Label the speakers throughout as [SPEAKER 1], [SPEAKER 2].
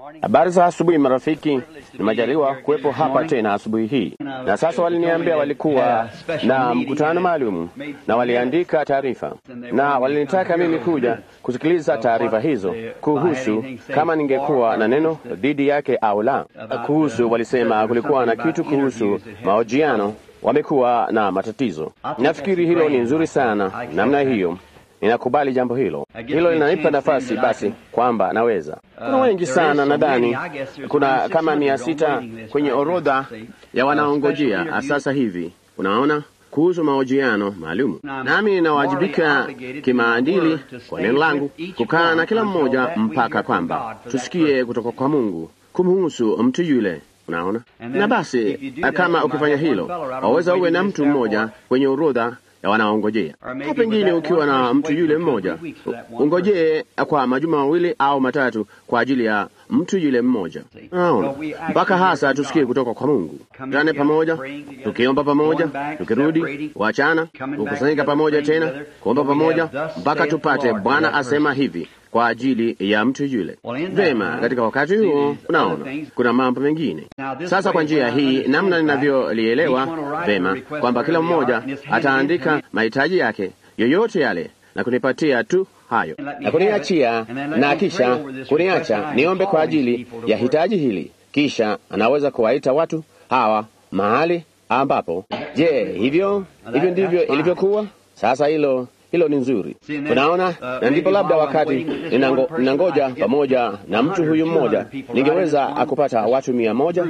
[SPEAKER 1] Habari za asubuhi marafiki, nimejaliwa kuwepo hapa tena asubuhi hii. Na sasa waliniambia walikuwa na mkutano maalum na waliandika taarifa, na walinitaka mimi kuja kusikiliza taarifa hizo kuhusu kama ningekuwa na neno dhidi yake au la. Kuhusu, walisema kulikuwa na kitu kuhusu mahojiano, wamekuwa na matatizo. Nafikiri hilo ni nzuri sana namna hiyo. Ninakubali jambo hilo. Hilo linanipa nafasi basi kwamba naweza. Kuna wengi sana, nadhani kuna kama 600 kwenye orodha ya wanaongojea sasa hivi. Unaona, kuhusu mahojiano maalum. Nami ninawajibika kimaadili kwa neno langu kukaa na kila mmoja mpaka kwamba tusikie kutoka kwa Mungu kumhusu mtu yule. Unaona? Na basi kama ukifanya hilo, waweza uwe na mtu mmoja kwenye orodha ya wanaongojea. Au pengine ukiwa na mtu yule mmoja, ungojee kwa majuma 2 au 3 kwa ajili ya mtu yule mmoja. Naona mpaka hasa tusikie kutoka kwa Mungu. Tane pamoja, tukiomba pamoja, tukirudi wachana, kukusanyika pamoja tena, kuomba pamoja mpaka tupate Bwana asema hivi kwa ajili ya mtu yule. Vema, katika wakati huo unaona kuna mambo mengine. Sasa kwa njia hii, namna ninavyolielewa vema, kwamba kila mmoja ataandika mahitaji yake yoyote yale na kunipatia tu hayo na kuniachia, na kisha kuniacha niombe kwa ajili ya hitaji hili, kisha anaweza kuwaita watu hawa mahali ambapo. Je, hivyo ndivyo ilivyokuwa? Sasa hilo ni nzuri. Unaona, na ndipo labda wakati ninangoja pamoja na mtu huyu mmoja, ningeweza kupata watu 100,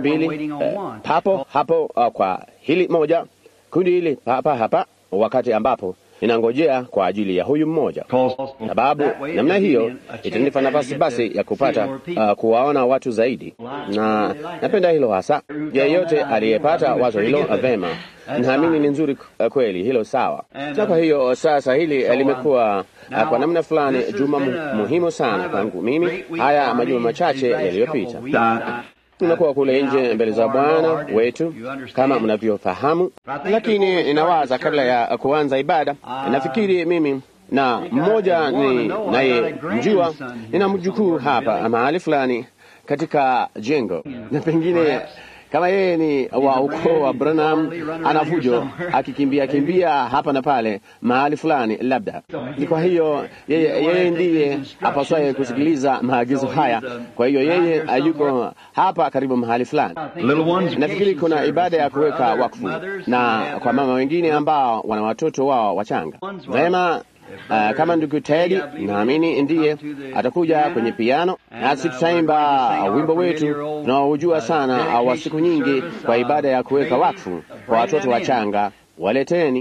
[SPEAKER 1] 200 hapo kwa hili moja, kundi hili hapa, wakati ambapo ninangojea kwa ajili ya huyu mmoja. Sababu namna hiyo itanipa nafasi basi ya kupata kuwaona watu zaidi, na napenda hilo hasa. Yeyote aliyepata wazo hilo vema, naamini ni nzuri kweli, hilo sawa. Na kwa hiyo sasa hili limekuwa kwa namna fulani juma muhimu sana kwangu mimi. Haya majuma machache yaliyopita tunakuwa kule nje mbele za Bwana wetu kama mnavyofahamu, lakini ninawaza kabla ya kuanza ibada, nafikiri mimi na mmoja naye mjua, nina mjukuu hapa mahali fulani katika jengo, na pengine kama yeye ni wa ukoo wa Branham, anafujo akikimbia hapa na pale mahali fulani labda. Kwa hiyo yeye ndiye apaswaye kusikiliza maagizo haya. Kwa hiyo yeye yuko hapa karibu mahali fulani. Nafikiri kuna ibada ya kuweka wakfu na kwa mama wengine ambao wana watoto wao wachanga. Vema, kama ndugu Teddy naamini ndiye atakuja kwenye piano, nasi tutaimba wimbo wetu tunaojua sana wa siku nyingi kwa ibada ya kuweka wakfu kwa watoto wachanga. Waleteni.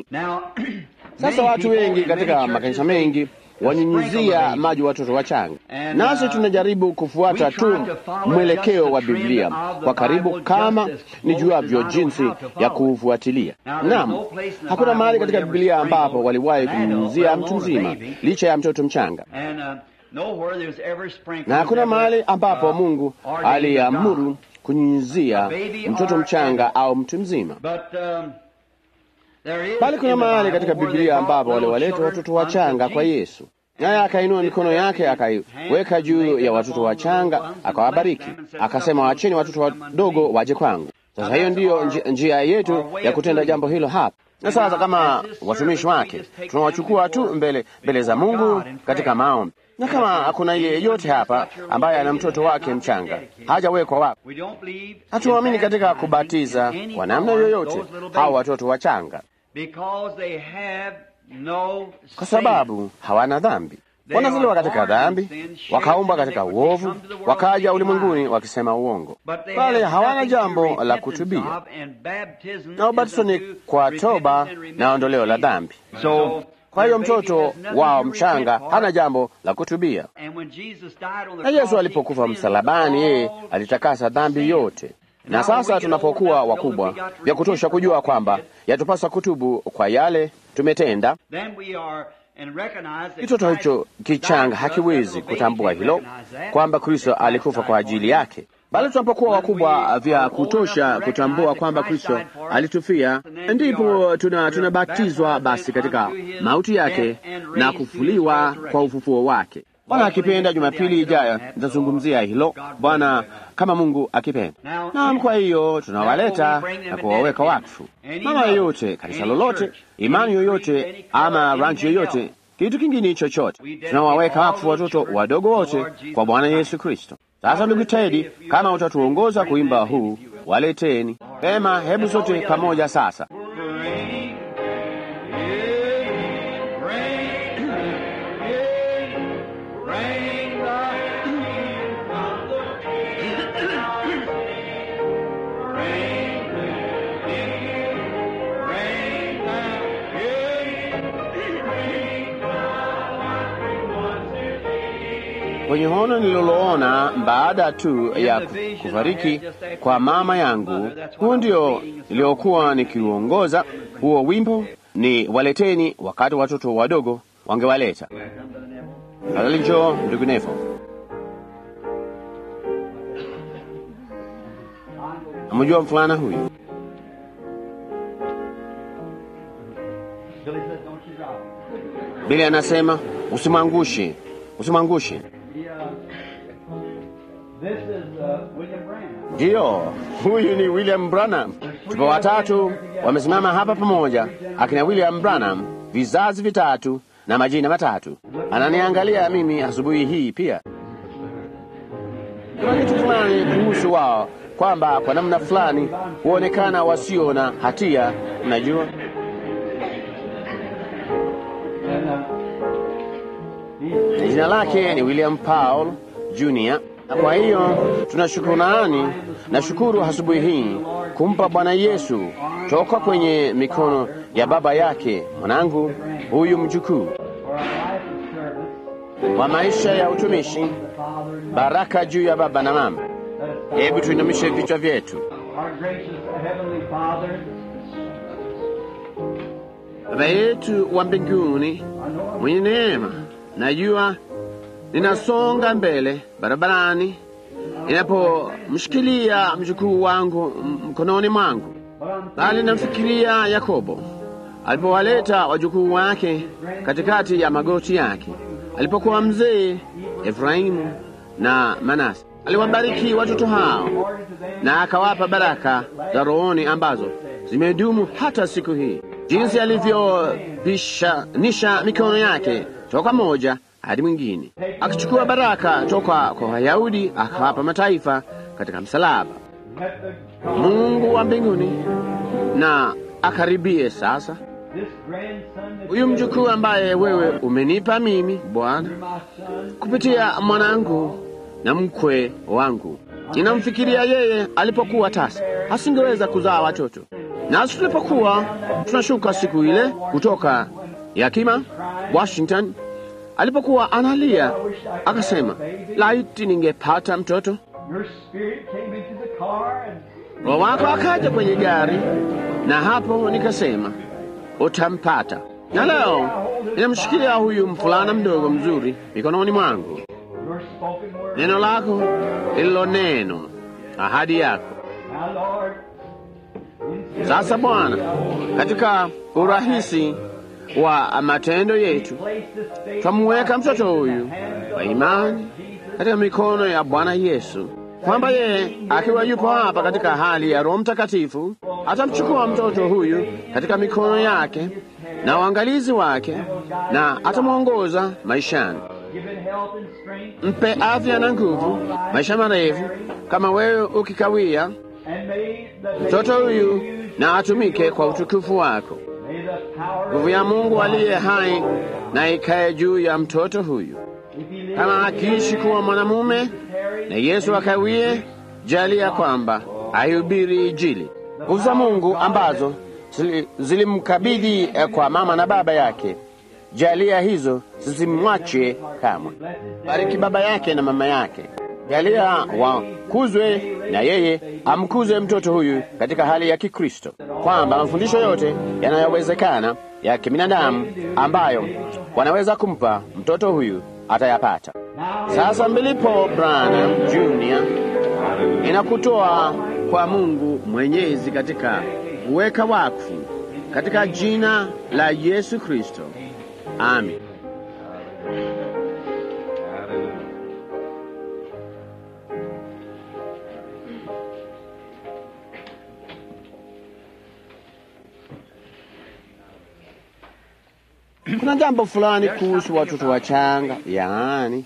[SPEAKER 1] Sasa watu wengi katika makanisa mengi wanyunyizia maji watoto wachanga, nasi tunajaribu kufuata tu mwelekeo wa Biblia kwa karibu kama nijuavyo jinsi ya kufuatilia. Naam, hakuna mahali katika Biblia ambapo waliwahi kumnyunyizia mtu mzima licha ya mtoto mchanga, na hakuna mahali ambapo Mungu aliamuru kunyunyizia mtoto mchanga au mtu mzima. Bali kuna mahali katika Biblia ambapo waliwaleta watoto wachanga kwa Yesu, naye akainua mikono yake akaiweka juu ya watoto wachanga, akawabariki, akasema, wacheni watoto wadogo waje kwangu. Sasa hiyo ndiyo njia yetu ya kutenda jambo hilo hapa. Na sasa kama watumishi wake tunawachukua tu mbele za Mungu katika maombi. Na kama kuna yeyote hapa ambaye ana mtoto wake mchanga hajawekwa wakfu, hatuamini katika kubatiza kwa namna yoyote hao watoto wachanga, kwa sababu hawana dhambi. Wanazaliwa katika dhambi, wakaumbwa katika uovu, wakaja ulimwenguni wakisema uongo, bali hawana jambo la kutubia, na ubatizo ni kwa toba na ondoleo la dhambi. Kwa hiyo mtoto wao mchanga hana jambo la kutubia. Na Yesu alipokufa msalabani, yeye alitakasa dhambi yote. Na sasa tunapokuwa wakubwa vya kutosha kujua kwamba yatupasa kutubu kwa yale tumetenda, kitoto hicho kichanga hakiwezi kutambua hilo kwamba Kristo alikufa kwa ajili yake. Bali tunapokuwa wakubwa vya kutosha kutambua kwamba Kristo alitufia, ndipo tunabatizwa basi katika mauti yake na kufufuliwa kwa ufufuo wake. Bwana akipenda, Jumapili ijayo nitazungumzia hilo, Bwana kama Mungu akipenda. Naam, kwa hiyo tunawaleta na kuwaweka wakfu. Mama yoyote, kanisa lolote, imani yoyote, ama ranchi yoyote, kitu kingine chochote, tunawaweka wakfu watoto wadogo wote kwa Bwana Yesu Kristo. Sasa ndugu Teddy, kama utatuongoza kuimba huu, waleteni. Pema, hebu sote pamoja sasa. Kwenye hono nililoloona baada tu ya kufariki kwa mama yangu, huo ndio niliokuwa nikiuongoza. Huo wimbo ni waleteni, wakati watoto wadogo wangewaleta. Alijo ndugu Nefo. Amjua mfulana huyu? Bili anasema usimwangushe, usimwangushe. Ndiyo, huyu ni William Branham. Tupo watatu wamesimama hapa pamoja, akina William Branham, vizazi vitatu na majina matatu. Ananiangalia mimi asubuhi hii pia. Kuna kitu fulani kuhusu wao, kwamba kwa namna fulani huonekana wasio na hatia, unajua. Jina lake ni William Paul Jr. Na kwa hiyo tunashukurani, nashukuru asubuhi hii kumpa Bwana Yesu toka kwenye mikono ya baba yake mwanangu huyu mjukuu, wa maisha ya utumishi, baraka juu ya baba na mama. Hebu tuinamishe vichwa vyetu. Baba yetu wa mbinguni mwenye neema, najua ninasonga mbele barabarani ninapomshikilia mjukuu wangu mkononi mwangu, bali namfikiria Yakobo alipowaleta wajukuu wake katikati ya magoti yake, alipokuwa mzee Efraimu na Manase. Aliwabariki watoto hao na akawapa baraka za rohoni ambazo zimedumu hata siku hii. Jinsi alivyopishanisha mikono yake toka moja hadi mwingine, akichukua baraka toka kwa Wayahudi akawapa mataifa katika msalaba. Mungu wa mbinguni na akaribie sasa huyu mjukuu ambaye wewe umenipa mimi Bwana kupitia mwanangu na mkwe wangu. Ninamfikiria yeye alipokuwa tasa, asingeweza kuzaa watoto, nasi tulipokuwa tunashuka siku ile kutoka Yakima, Washington, alipokuwa analia akasema, laiti ningepata mtoto. Roho wako akaja kwenye gari, na hapo nikasema utampata. Na leo ninamshikilia huyu mfulana mdogo mzuri mikononi mwangu. Neno lako lilo neno, ahadi yako. Sasa Bwana, katika urahisi wa matendo yetu twamuweka mtoto huyu kwa imani katika mikono ya Bwana Yesu, kwamba yeye akiwa yupo hapa katika hali ya Roho Mtakatifu atamchukua mtoto huyu katika mikono yake na uangalizi wake na atamwongoza maishani. Mpe afya na nguvu, maisha marefu kama wewe ukikawia, mtoto huyu na atumike kwa utukufu wako. Nguvu ya Mungu aliye hai na ikae juu ya mtoto huyu. Kama akiishi kuwa mwanamume na Yesu akawie, jalia kwamba aihubiri Injili. Nguvu za Mungu ambazo zilimkabidhi kwa mama na baba yake, jalia hizo zisimwache kamwe. Bariki baba yake na mama yake, jalia wakuzwe na yeye amkuze mtoto huyu katika hali ya Kikristo, kwamba mafundisho yote yanayowezekana ya kibinadamu ambayo wanaweza kumpa mtoto huyu atayapata. Sasa Mbilipo Branham Jr. inakutoa kwa Mungu Mwenyezi katika kuweka wakfu katika jina la Yesu Kristo. Amen. Kuna jambo fulani kuhusu watoto wachanga, yaani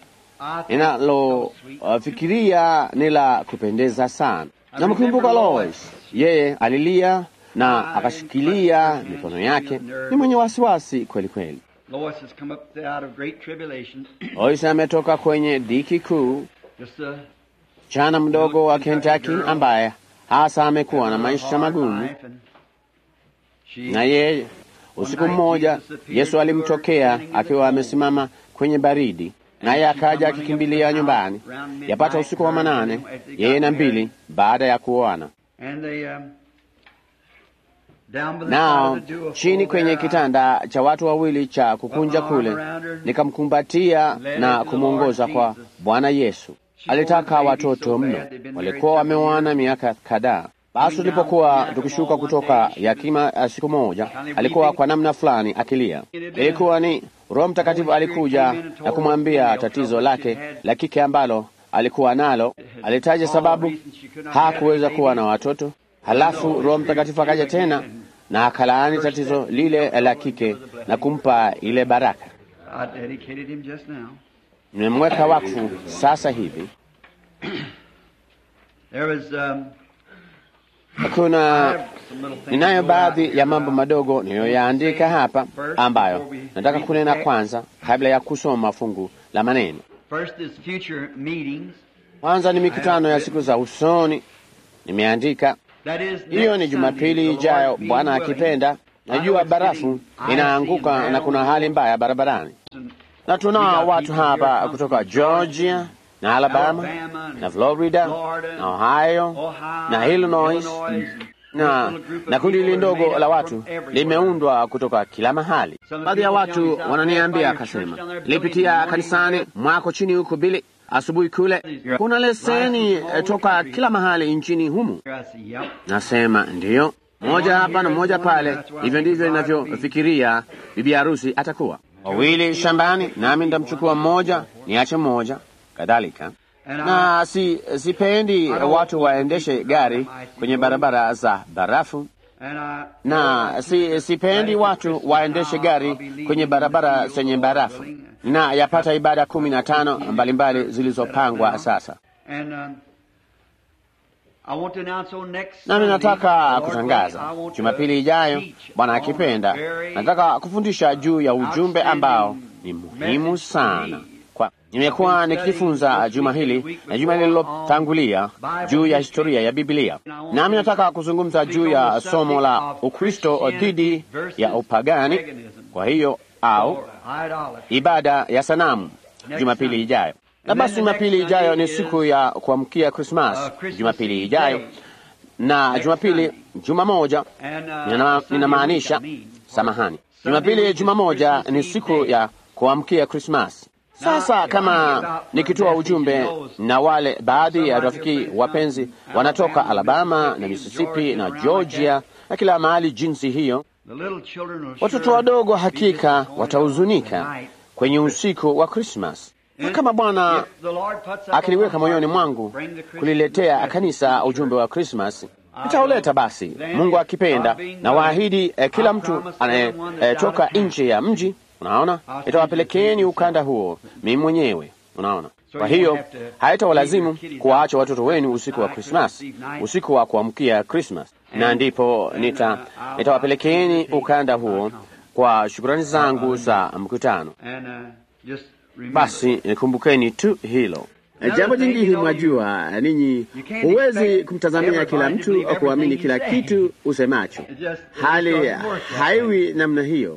[SPEAKER 1] ninalofikiria ni la kupendeza sana. Namkumbuka Lois, yeye alilia na akashikilia mikono yake. Ni mwenye wasiwasi kweli kweli. Lois ametoka kwenye dhiki kuu, msichana mdogo wa Kentucky ambaye hasa amekuwa na maisha magumu, na yeye usiku mmoja Yesu alimtokea akiwa amesimama kwenye baridi, naye akaja akikimbilia nyumbani yapata usiku wa manane, yeye na Mbili baada ya kuoana. Nao chini kwenye kitanda cha watu wawili cha kukunja kule, nikamkumbatia na kumwongoza kwa Bwana Yesu. Alitaka watoto mno, walikuwa wameoana miaka kadhaa. Basi tulipokuwa tukishuka kutoka Yakima siku moja, alikuwa kwa namna fulani akilia. Ilikuwa ni Roho Mtakatifu alikuja na kumwambia tatizo lake la kike ambalo alikuwa nalo. Alitaja sababu hakuweza kuwa na watoto. Halafu Roho Mtakatifu akaja tena na akalaani tatizo lile la kike na kumpa ile baraka. Nimemweka wakfu sasa hivi. Ninayo baadhi ya mambo madogo niliyoyaandika hapa ambayo nataka kunena kwanza kabla ya kusoma fungu la maneno. Kwanza ni mikutano ya siku za usoni. Nimeandika hiyo ni Jumapili ijayo, Bwana akipenda. Najua barafu inaanguka na kuna hali mbaya barabarani, na tunao watu hapa kutoka Georgia na Alabama na Florida na Ohio na Illinois na kundi hili ndogo la watu limeundwa kutoka kila mahali. Baadhi ya watu wananiambia, akasema, nilipitia kanisani mwako chini huko Bili asubuhi kule, kuna leseni toka kila mahali nchini humu. Nasema ndiyo, moja hapa na moja pale. Hivyo ndivyo ninavyofikiria bibi harusi atakuwa. Wawili shambani, nami nitamchukua mmoja, niache mmoja, kadhalika. Na sipendi watu waendeshe gari kwenye barabara za barafu, na sipendi watu waendeshe gari kwenye barabara zenye barafu. Na yapata ibada 15 mbalimbali zilizopangwa sasa. Nami nataka kutangaza Jumapili ijayo, Bwana akipenda, nataka kufundisha juu ya ujumbe ambao ni muhimu sana. Nimekuwa nikijifunza juma hili na juma lililotangulia juu ya historia ya Biblia. Nami nataka kuzungumza juu ya somo la Ukristo dhidi ya upagani, kwa hiyo au ibada ya sanamu, Jumapili ijayo. Na basi Jumapili ijayo ni siku ya kuamkia Christmas, Jumapili ijayo. Na Jumapili juma moja, ninamaanisha, samahani, Jumapili juma moja ni siku ya kuamkia Christmas. Sasa kama nikitoa ujumbe na wale baadhi ya rafiki wapenzi wanatoka Alabama na Mississippi na Georgia na kila mahali jinsi hiyo, watoto wadogo hakika watahuzunika kwenye usiku wa Christmas. Na kama Bwana akiliweka moyoni mwangu kuliletea kanisa ujumbe wa Christmas, nitauleta basi, Mungu akipenda, na waahidi kila mtu anayetoka nje ya mji, unaona, itawapelekeni ukanda huo mimi mwenyewe, unaona. Kwa hiyo haitawalazimu kuwaacha watoto wenu usiku wa Christmas, usiku wa kuamkia Christmas, na ndipo nitawapelekeni ukanda huo kwa shukrani zangu za mkutano. Basi nikumbukeni tu hilo. Jambo jingine, mwajua ninyi huwezi kumtazamia kila mtu au kuamini kila kitu usemacho. Hali haiwi namna hiyo.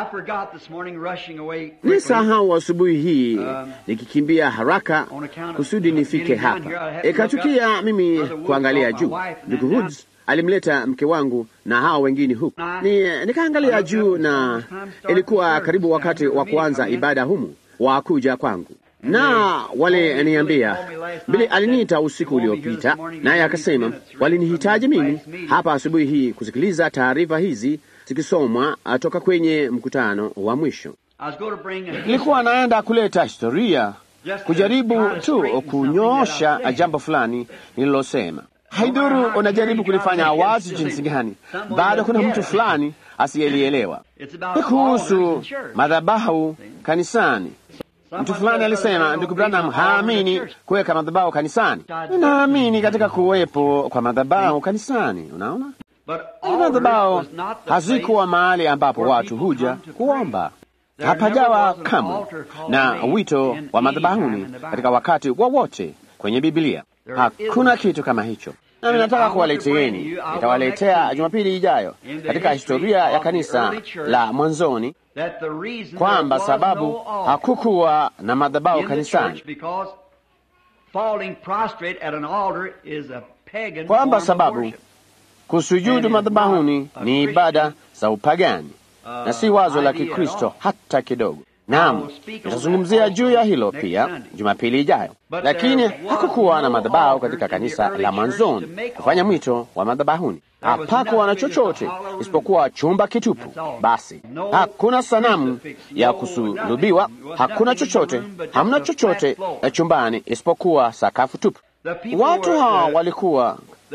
[SPEAKER 1] Nisahau asubuhi hii nikikimbia haraka kusudi nifike hapa. Ikatukia mimi kuangalia juu. Ndugu Hoods alimleta mke wangu na hao wengine huku. Nikaangalia juu na ilikuwa karibu wakati wa kuanza ibada humu wa kuja kwangu. Na wale niambia, Bili aliniita usiku uliopita, naye akasema walinihitaji mimi hapa asubuhi hii kusikiliza taarifa hizi zikisomwa toka kwenye mkutano wa mwisho. Nilikuwa naenda kuleta historia, kujaribu tu kunyoosha jambo fulani nililosema. Haidhuru unajaribu kulifanya wazi jinsi gani, bado kuna mtu fulani asiyelielewa. Ni kuhusu madhabahu kanisani. Mtu fulani alisema, ndugu Branham haamini kuweka madhabahu kanisani. Ninaamini katika kuwepo kwa madhabahu kanisani. Unaona, madhabahu hazikuwa mahali ambapo watu huja kuomba. Hapajawa kamwe na wito wa madhabahuni katika wakati wowote kwenye Biblia. Hakuna kitu kama hicho. Nami nataka kuwaleteeni, nitawaletea Jumapili ijayo katika historia ya kanisa la mwanzoni, kwamba sababu hakukuwa na madhabahu kanisani, kwamba sababu kusujudu madhabahuni ni ibada za upagani na si wazo la Kikristo hata kidogo. Naam, nitazungumzia juu ya hilo pia Jumapili ijayo. Lakini hakukuwa na madhabahu katika kanisa la mwanzoni kufanya mwito wa madhabahuni. Hapakuwa na chochote isipokuwa chumba kitupu. Basi hakuna sanamu ya kusulubiwa, hakuna chochote, hamna chochote chumbani isipokuwa sakafu tupu. Watu hawa walikuwa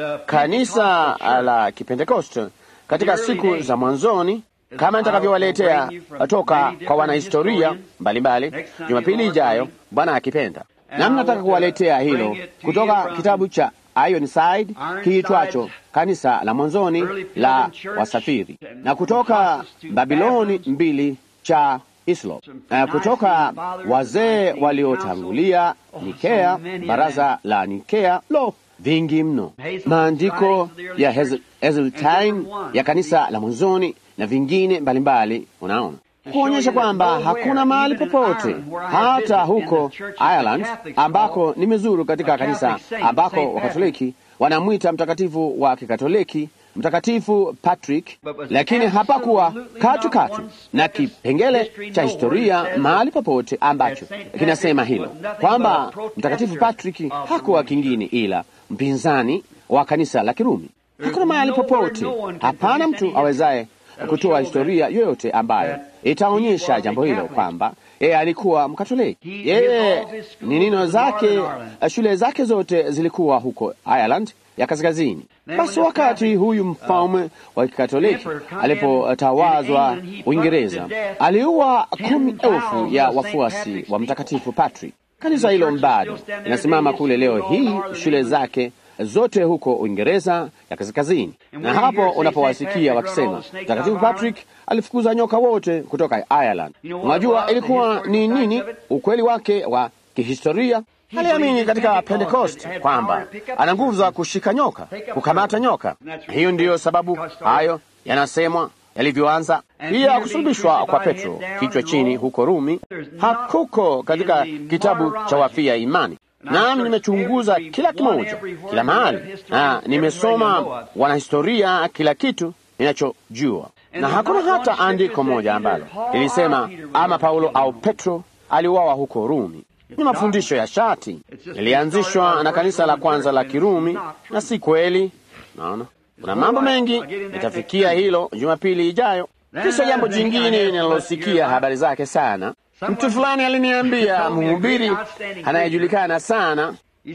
[SPEAKER 1] kanisa la Kipentekoste katika siku za mwanzoni, kama nitakavyowaletea toka kwa wanahistoria mbalimbali Jumapili ijayo, Bwana akipenda. Nami nataka kuwaletea hilo kutoka kitabu cha Ironside kiitwacho Kanisa la Mwanzoni la Wasafiri, na kutoka Babiloni 2 cha Islop, kutoka wazee waliotangulia Nikea, baraza la Nikea. Lo, vingi mno, maandiko ya Heseltine ya kanisa la mwanzoni na vingine mbalimbali. Unaona, kuonyesha kwamba hakuna mahali popote, hata huko Ireland ambako nimezuru, katika kanisa ambako Wakatoliki wanamwita mtakatifu wa Kikatoliki Mtakatifu Patrick, lakini hapakuwa katu na kipengele cha historia mahali popote ambacho kinasema hilo, kwamba Mtakatifu Patrick hakuwa kingine ila mpinzani wa kanisa la Kirumi. Hakuna mahali popote, hapana mtu awezaye kutoa historia yoyote ambayo itaonyesha jambo hilo, kwamba yeye alikuwa Mkatoliki. Yeye ni nino zake, shule zake zote zilikuwa huko Ireland ya kaskazini. Basi wakati huyu mfalme wa Kikatoliki alipotawazwa Uingereza, aliua 10,000 ya wafuasi wa Mtakatifu Patrick. Kanisa hilo bado inasimama kule leo hii, shule zake zote huko Uingereza ya kaskazini. Na hapo unapowasikia wakisema Mtakatifu Patrick alifukuza nyoka wote kutoka Ireland, unajua ilikuwa ni nini ukweli wake wa kihistoria. Aliamini katika Pentecost kwamba ana nguvu za kushika nyoka, kukamata nyoka. Hiyo ndiyo sababu hayo yanasemwa yalivyoanza. Pia kusulubishwa kwa Petro kichwa chini huko Rumi hakuko katika kitabu cha wafia imani. Nami nimechunguza kila kimoja, kila mahali, na nimesoma wanahistoria, kila kitu ninachojua, na hakuna hata andiko moja ambalo lilisema ama Paulo au Petro aliuawa huko Rumi. Ni mafundisho ya shati, ilianzishwa na kanisa la kwanza la Kirumi, na si kweli. Naona kuna mambo mengi, nitafikia hilo Jumapili ijayo. Kisha jambo jingine ninalosikia habari zake sana, mtu fulani aliniambia, mhubiri anayejulikana sana,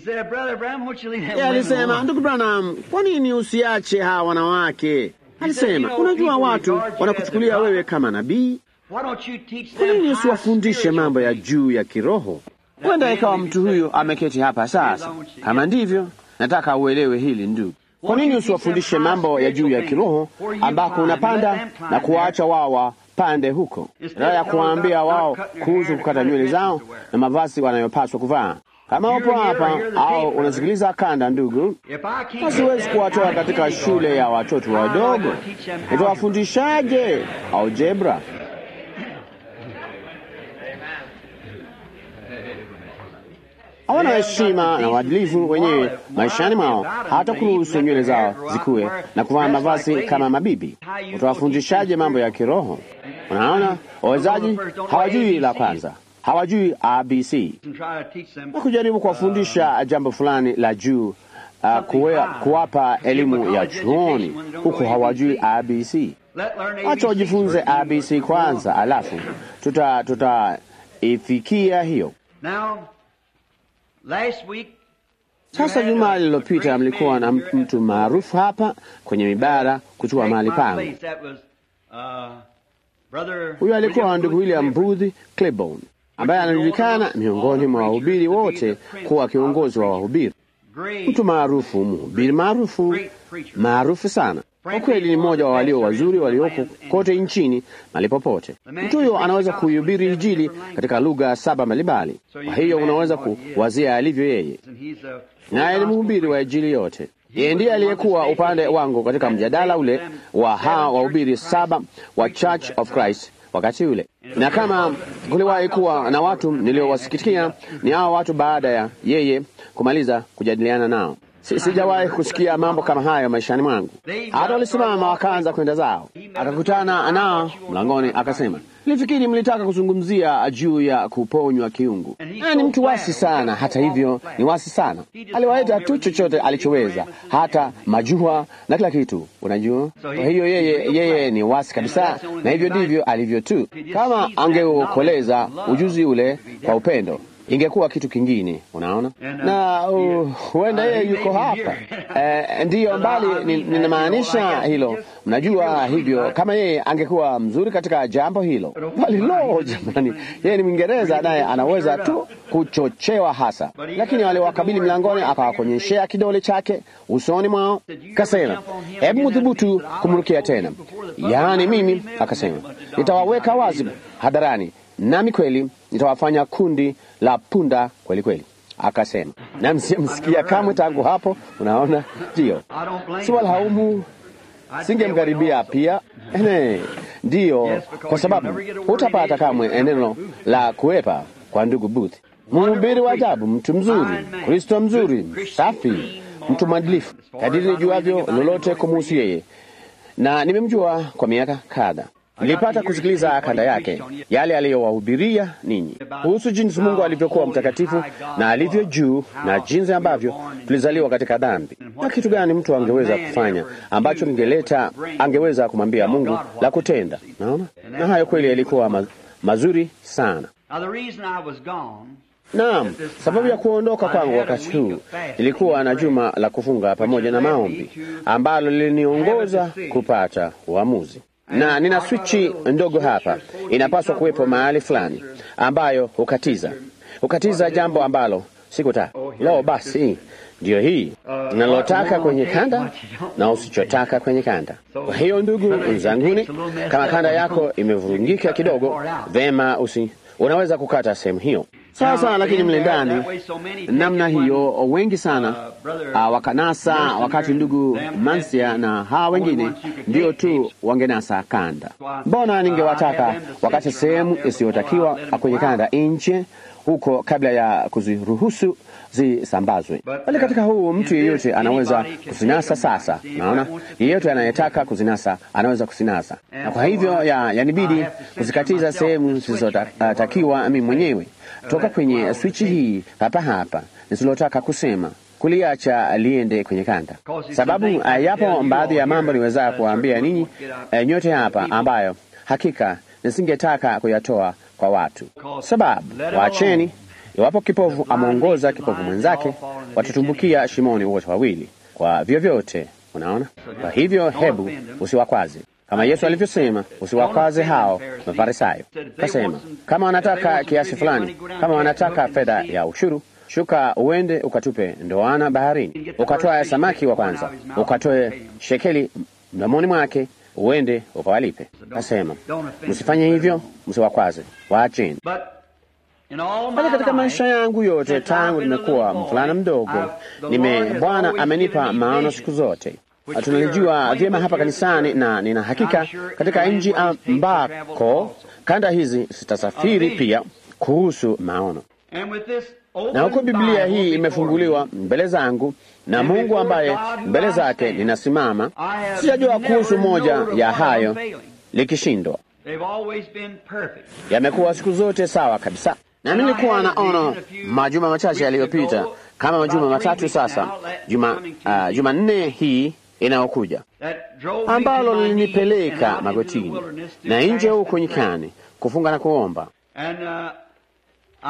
[SPEAKER 1] alisema, ndugu Branham, kwa nini usiache hawa wanawake? Alisema, unajua watu wanakuchukulia wewe kama nabii, kwa nini usiwafundishe mambo ya juu ya kiroho? Huenda ikawa mtu huyo ameketi hapa sasa. Kama ndivyo, nataka uelewe hili ndugu. Kwa nini usiwafundishe mambo ya juu ya kiroho ambako unapanda na kuwaacha wao pande huko, badala ya kuwaambia wao kuhusu kukata nywele zao na mavazi wanayopaswa kuvaa? Kama upo hapa au unasikiliza kanda, ndugu, siwezi kuwatoa katika shule ya watoto wadogo. Nitawafundishaje algebra? Hawana heshima na uadilifu wenyewe maishani mwao, hata kuruhusu nywele zao zikue na kuvaa mavazi kama mabibi. Utawafundishaje mambo ya kiroho? Unaona, wawezaji hawajui la kwanza, hawajui ABC, na kujaribu kuwafundisha jambo fulani la juu, kuwapa elimu ya chuoni, huku hawajui ABC. Acha wajifunze ABC kwanza, alafu tutaifikia hiyo. Sasa juma lililopita mlikuwa na mtu maarufu hapa kwenye mibara kutua mahali pangu. Huyo alikuwa ndugu William Booth Claiborne, ambaye anajulikana miongoni mwa wahubiri wote kuwa kiongozi wa wahubiri, mtu maarufu, mhubiri maarufu sana. Kwa kweli ni mmoja wa walio wazuri walioko kote nchini mahali popote. Mtu huyo anaweza kuihubiri Injili katika lugha 7 mbalimbali. Kwa hiyo unaweza kuwazia alivyo yeye, naye ni mhubiri wa Injili yote. Yeye ndiye aliyekuwa upande wangu katika mjadala ule wa hao wahubiri 7 wa Church of Christ wakati ule, na kama kuliwahi kuwa na watu niliowasikitikia ni hao watu baada ya yeye kumaliza kujadiliana nao. Sijawahi kusikia mambo kama hayo maishani mwangu. Hata walisimama wakaanza kwenda zao, akakutana nao mlangoni, akasema, nilifikiri mlitaka kuzungumzia juu ya kuponywa kiungu. Ni mtu wasi sana, hata hivyo ni wasi sana. Aliwaita tu chochote alichoweza, hata majua na kila kitu, unajua. Kwa hiyo yeye ni wasi kabisa, na hivyo ndivyo alivyo tu. Kama angeukoleza ujuzi ule kwa upendo, ingekuwa kitu kingine, unaona. Na huenda yeye yuko hapa. Ndiyo, mbali ninamaanisha hilo, mnajua hivyo. Kama yeye angekuwa mzuri katika jambo hilo, bali lo, jamani, yeye ni Mwingereza, naye anaweza tu kuchochewa hasa. Lakini wale wakabili mlangoni, akawakonyeshea kidole chake usoni mwao, kasema, hebu mthubutu kumrukia tena. Yaani mimi, akasema, nitawaweka wazi hadharani, nami kweli nitawafanya kundi la punda kweli kweli, akasema. Na msikia kamwe tangu hapo, unaona. Ndiyo, si walaumu, singemkaribia pia. Ndiyo, kwa sababu hutapata kamwe neno la kuepa kwa ndugu Booth. Mhubiri wa ajabu, mtu mzuri, Kristo mzuri, safi, mtu mwadilifu, kadiri nijuavyo lolote kumuhusu yeye, na nimemjua kwa miaka kadha. Nilipata kusikiliza kanda yake, yale aliyowahubiria ninyi kuhusu jinsi Mungu alivyokuwa mtakatifu na alivyo juu, na jinsi ambavyo tulizaliwa katika dhambi, na kitu gani mtu angeweza kufanya ambacho angeweza kumwambia Mungu la kutenda. Naona, na hayo kweli yalikuwa mazuri sana. Naam, sababu ya kuondoka kwangu wakati huu ilikuwa na juma la kufunga pamoja na maombi ambalo liliniongoza kupata uamuzi. Na nina swichi ndogo hapa, inapaswa kuwepo mahali fulani ambayo hukatiza jambo ambalo sikutaka. Lo, basi ndiyo hii ninalotaka kwenye kanda na usichotaka kwenye kanda. Kwa hiyo ndugu zanguni, kama kanda yako imevurungika kidogo, vema, unaweza kukata sehemu hiyo. Sasa lakini mle ndani namna hiyo wengi sana wakanasa, wakati ndugu Mansia na hawa wengine ndio tu wangenasa kanda. Mbona ningewataka wakati sehemu isiyotakiwa kwenye kanda nje huko kabla ya kuziruhusu zisambazwe. Bali katika huu mtu yeyote anaweza kuzinasa sasa. Naona yeyote anayetaka kuzinasa anaweza kuzinasa, na kwa hivyo yanibidi kuzikatiza sehemu zisizotakiwa mimi mwenyewe toka kwenye swichi hii hapa nisilotaka kusema, kuliacha liende kwenye kanda. Sababu yapo baadhi ya mambo niweza kuambia ninyi nyote hapa ambayo hakika nisingetaka kuyatoa kwa watu. Sababu waacheni, iwapo kipofu ameongoza kipofu mwenzake, watatumbukia shimoni wote wawili kwa vyovyote, unaona. Kwa hivyo hebu usiwakwaze, kama Yesu alivyosema, usiwakwaze hao Mafarisayo. Kasema, kama wanataka kiasi fulani, kama wanataka fedha ya ushuru, shuka uende ukatupe ndoana baharini, ukatoe samaki wa kwanza, ukatoe shekeli mdomoni mwake, uende ukawalipe. Kasema, msifanye hivyo, msiwakwaze, waacheni. Bali katika maisha yangu yote tangu nimekuwa mvulana mdogo, Bwana amenipa maono siku zote. Tunalijua vyema hapa kanisani, na nina hakika katika nchi ambako kanda hizi zitasafiri pia kuhusu maono. Na huko Biblia hii imefunguliwa mbele zangu na Mungu ambaye mbele zake ninasimama, sijajua kuhusu moja ya hayo likishindwa. Yamekuwa siku zote sawa kabisa. Na nilikuwa naona majuma machache yaliyopita, kama majuma 3 sasa, Jumanne hii inayokuja, ambalo lilinipeleka magotini na nje huko nyikani kufunga na kuomba.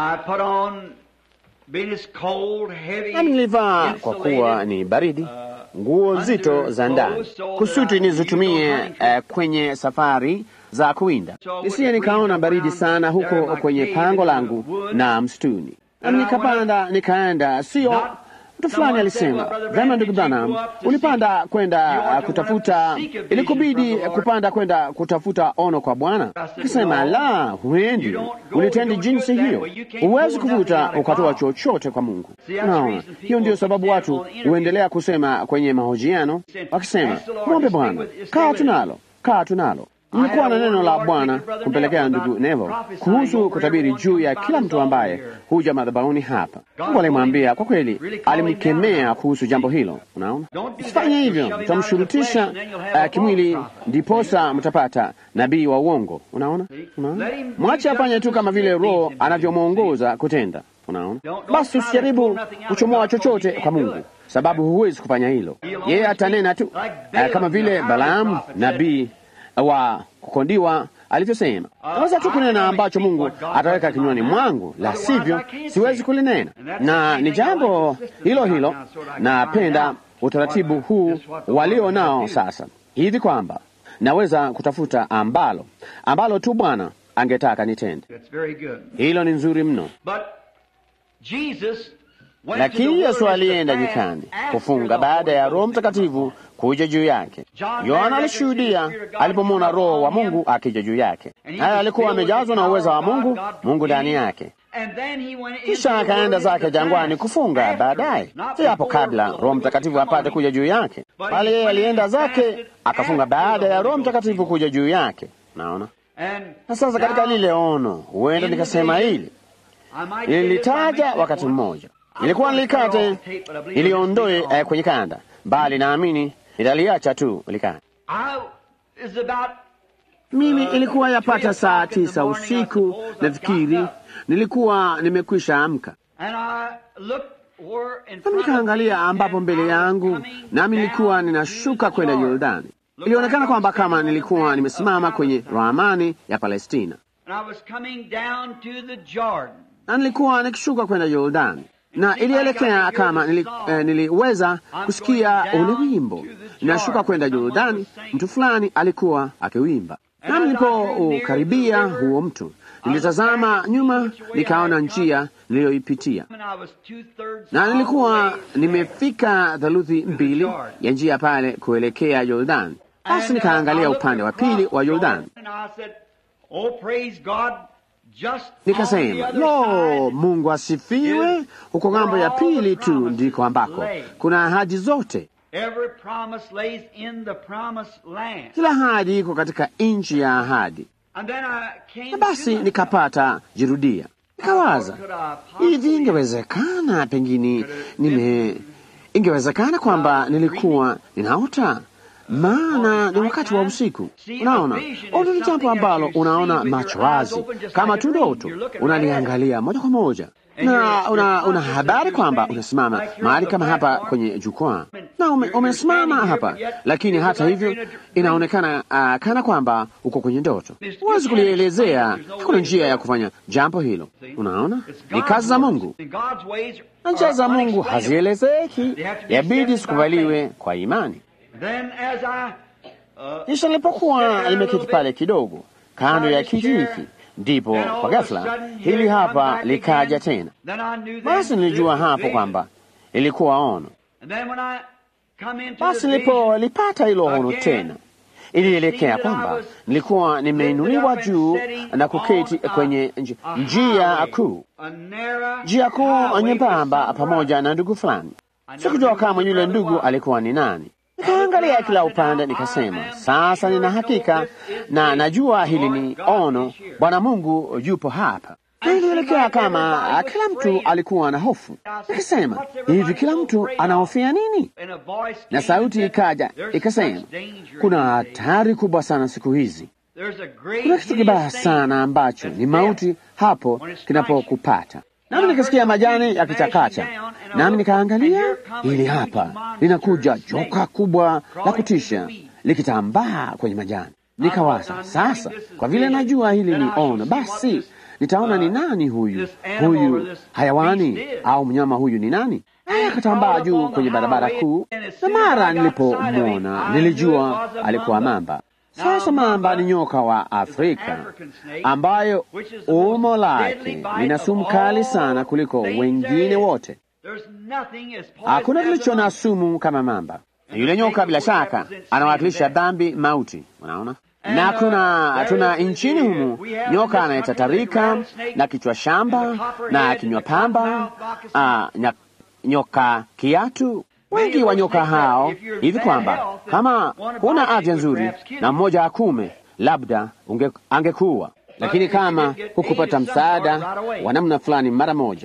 [SPEAKER 1] Nami nilivaa kwa kuwa ni baridi nguo nzito za ndani, kusudi nizitumie kwenye safari za kuwinda, nisiye nikaona baridi sana huko kwenye pango langu na msituni. Na nikapanda nikaenda. Sio mtu fulani alisema, vema ndugu Branham, ulipanda kwenda kutafuta, ilikubidi kupanda kwenda kutafuta ono kwa Bwana. Kisema, la, huendi, ulitendi jinsi hiyo, huwezi kuvuta ukatoa chochote kwa Mungu. Unaona, hiyo ndio sababu watu huendelea kusema kwenye mahojiano wakisema, mwombe Bwana, kaa tunalo. Nilikuwa na neno la Bwana kumpelekea ndugu Neville kuhusu kutabiri juu ya kila mtu ambaye huja madhabahuni hapa. Mungu alimwambia, kwa kweli alimkemea kuhusu jambo hilo. Unaona, usifanye hivyo, mtamshurutisha kimwili, ndiposa mtapata nabii wa uongo. Unaona, mwache afanye tu kama vile Roho anavyomwongoza kutenda. Unaona, basi usijaribu kuchomoa chochote kwa Mungu, sababu huwezi kufanya hilo. Yeye atanena tu kama vile Balaamu nabii wa kukondiwa alivyosema, naweza tu kunena ambacho Mungu ataweka kinywani mwangu, la sivyo siwezi kulinena. Na ni jambo hilo napenda utaratibu huu walio nao sasa hivi, kwamba naweza kutafuta ambalo tu Bwana angetaka nitende. Hilo ni nzuri mno. Lakini Yesu alienda nyikani kufunga baada ya Roho Mtakatifu kuja juu yake. Yohana alishuhudia alipomwona Roho wa Mungu akija juu yake. Haya, alikuwa amejazwa na uweza wa Mungu ndani yake. Kisha akaenda zake jangwani kufunga baadaye, si hapo kabla Roho Mtakatifu apate kuja juu yake, bali yeye alienda zake akafunga baada ya Roho Mtakatifu kuja juu yake. Naona. Na sasa katika lile ono, huenda nikasema hili nilitaja wakati mmoja, ilikuwa nilikate iliondoe kwenye kanda, bali naamini nitaliacha tu likate. Mimi ilikuwa yapata saa 9 usiku, nafikiri nilikuwa nimekwisha amka, nami nikaangalia ambapo mbele yangu, nami nilikuwa ninashuka kwenda Yordani. Ilionekana kwamba kama nilikuwa nimesimama kwenye ramani ya Palestina, na nilikuwa nikishuka kwenda Yordani, na ilielekea kama niliweza kusikia ule wimbo, ninashuka kwenda Yordani. Mtu fulani alikuwa akiwimba, na nilipokaribia huo mtu, nilitazama nyuma, nikaona njia niliyoipitia, na nilikuwa nimefika 2/3 ya njia pale kuelekea Yordani. Basi nikaangalia upande wa pili wa Yordani, nikasema, lo, Mungu asifiwe, huko ng'ambo ya pili tu ndiko ambako kuna ahadi zote. Kila ahadi iko katika nchi ya ahadi. Na basi nikapata jirudia, nikawaza, hivi ingewezekana, pengine ingewezekana kwamba nilikuwa ninaota, maana ni wakati wa usiku. Unaona, ono ni jambo ambalo unaona macho wazi kama tu ndoto, unaliangalia moja kwa moja, na una habari kwamba unasimama mahali kama hapa kwenye jukwaa, na umesimama hapa, lakini hata hivyo inaonekana kana kwamba uko kwenye ndoto. Huwezi kulielezea, hakuna njia ya kufanya jambo hilo. Unaona, ni kazi za Mungu, na njia za Mungu hazielezeki, yabidi zikubaliwe kwa imani. Kisha nilipokuwa nimeketi pale kidogo kando ya kiti hiki, ndipo kwa ghafla hili hapa likaja tena. Basi nilijua hapo kwamba ilikuwa ono. Basi nilipolipata hilo ono tena, ilielekea kwamba nilikuwa nimeinuliwa juu na kuketi kwenye njia kuu nyembamba pamoja na ndugu fulani. Sikujua kama yule ndugu alikuwa ni nani. Nikaangalia kila upande, nikasema, sasa nina hakika na najua hili ni ono, Bwana Mungu yupo hapa. Ilielekea kama kila mtu alikuwa na hofu. Nikasema, hivi kila mtu anahofia nini? Na sauti ikaja ikasema, kuna hatari kubwa sana siku hizi. Kuna kitu kibaya sana ambacho ni mauti hapo kinapokupata. Nami nikasikia majani yakichakacha, nami nikaangalia, hili hapa linakuja joka kubwa la kutisha likitambaa kwenye majani. Nikawaza, sasa kwa vile najua hili ni ono, basi nitaona ni nani huyu hayawani au mnyama huyu ni nani. akatambaa juu kwenye barabara kuu, na mara nilipomwona nilijua alikuwa mamba. Sasa mamba ni nyoka wa Afrika ambayo umbo lake lina sumu kali sana kuliko wengine wote. Hakuna kilicho na sumu kama mamba. Yule nyoka bila shaka anawakilisha dhambi, mauti. Unaona? Na tuna nchini humu nyoka anayetatarika na kichwa shamba na kinywa pamba, nyoka kiatu. Wengi wa nyoka hao hivi kwamba kama huna afya nzuri na mmoja akume, labda angekuwa, lakini kama hukupata msaada wa namna fulani mara moja.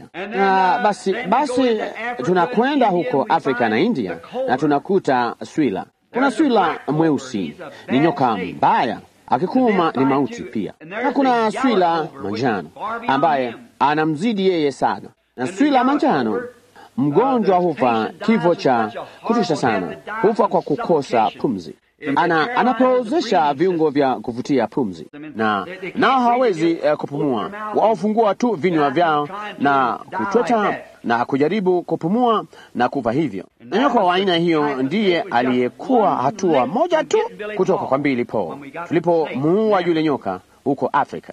[SPEAKER 1] Basi tunakwenda huko Afrika na India na tunakuta swila. Kuna swila mweusi, ni nyoka mbaya, akikuuma ni mauti pia. Na kuna swila manjano ambaye anamzidi yeye sana. Na swila manjano mgonjwa hufa kifo cha kutisha sana, hufa kwa kukosa pumzi. Anapozesha viungo vya kuvutia pumzi, na hawezi kupumua. Waofungua tu vinywa vyao na kuchota na kujaribu kupumua na kufa hivyo. Na nyoka wa aina hiyo ndiye aliyekuwa hatua moja tu kutoka kwa Billy Paul tulipomuua yule nyoka huko Afrika.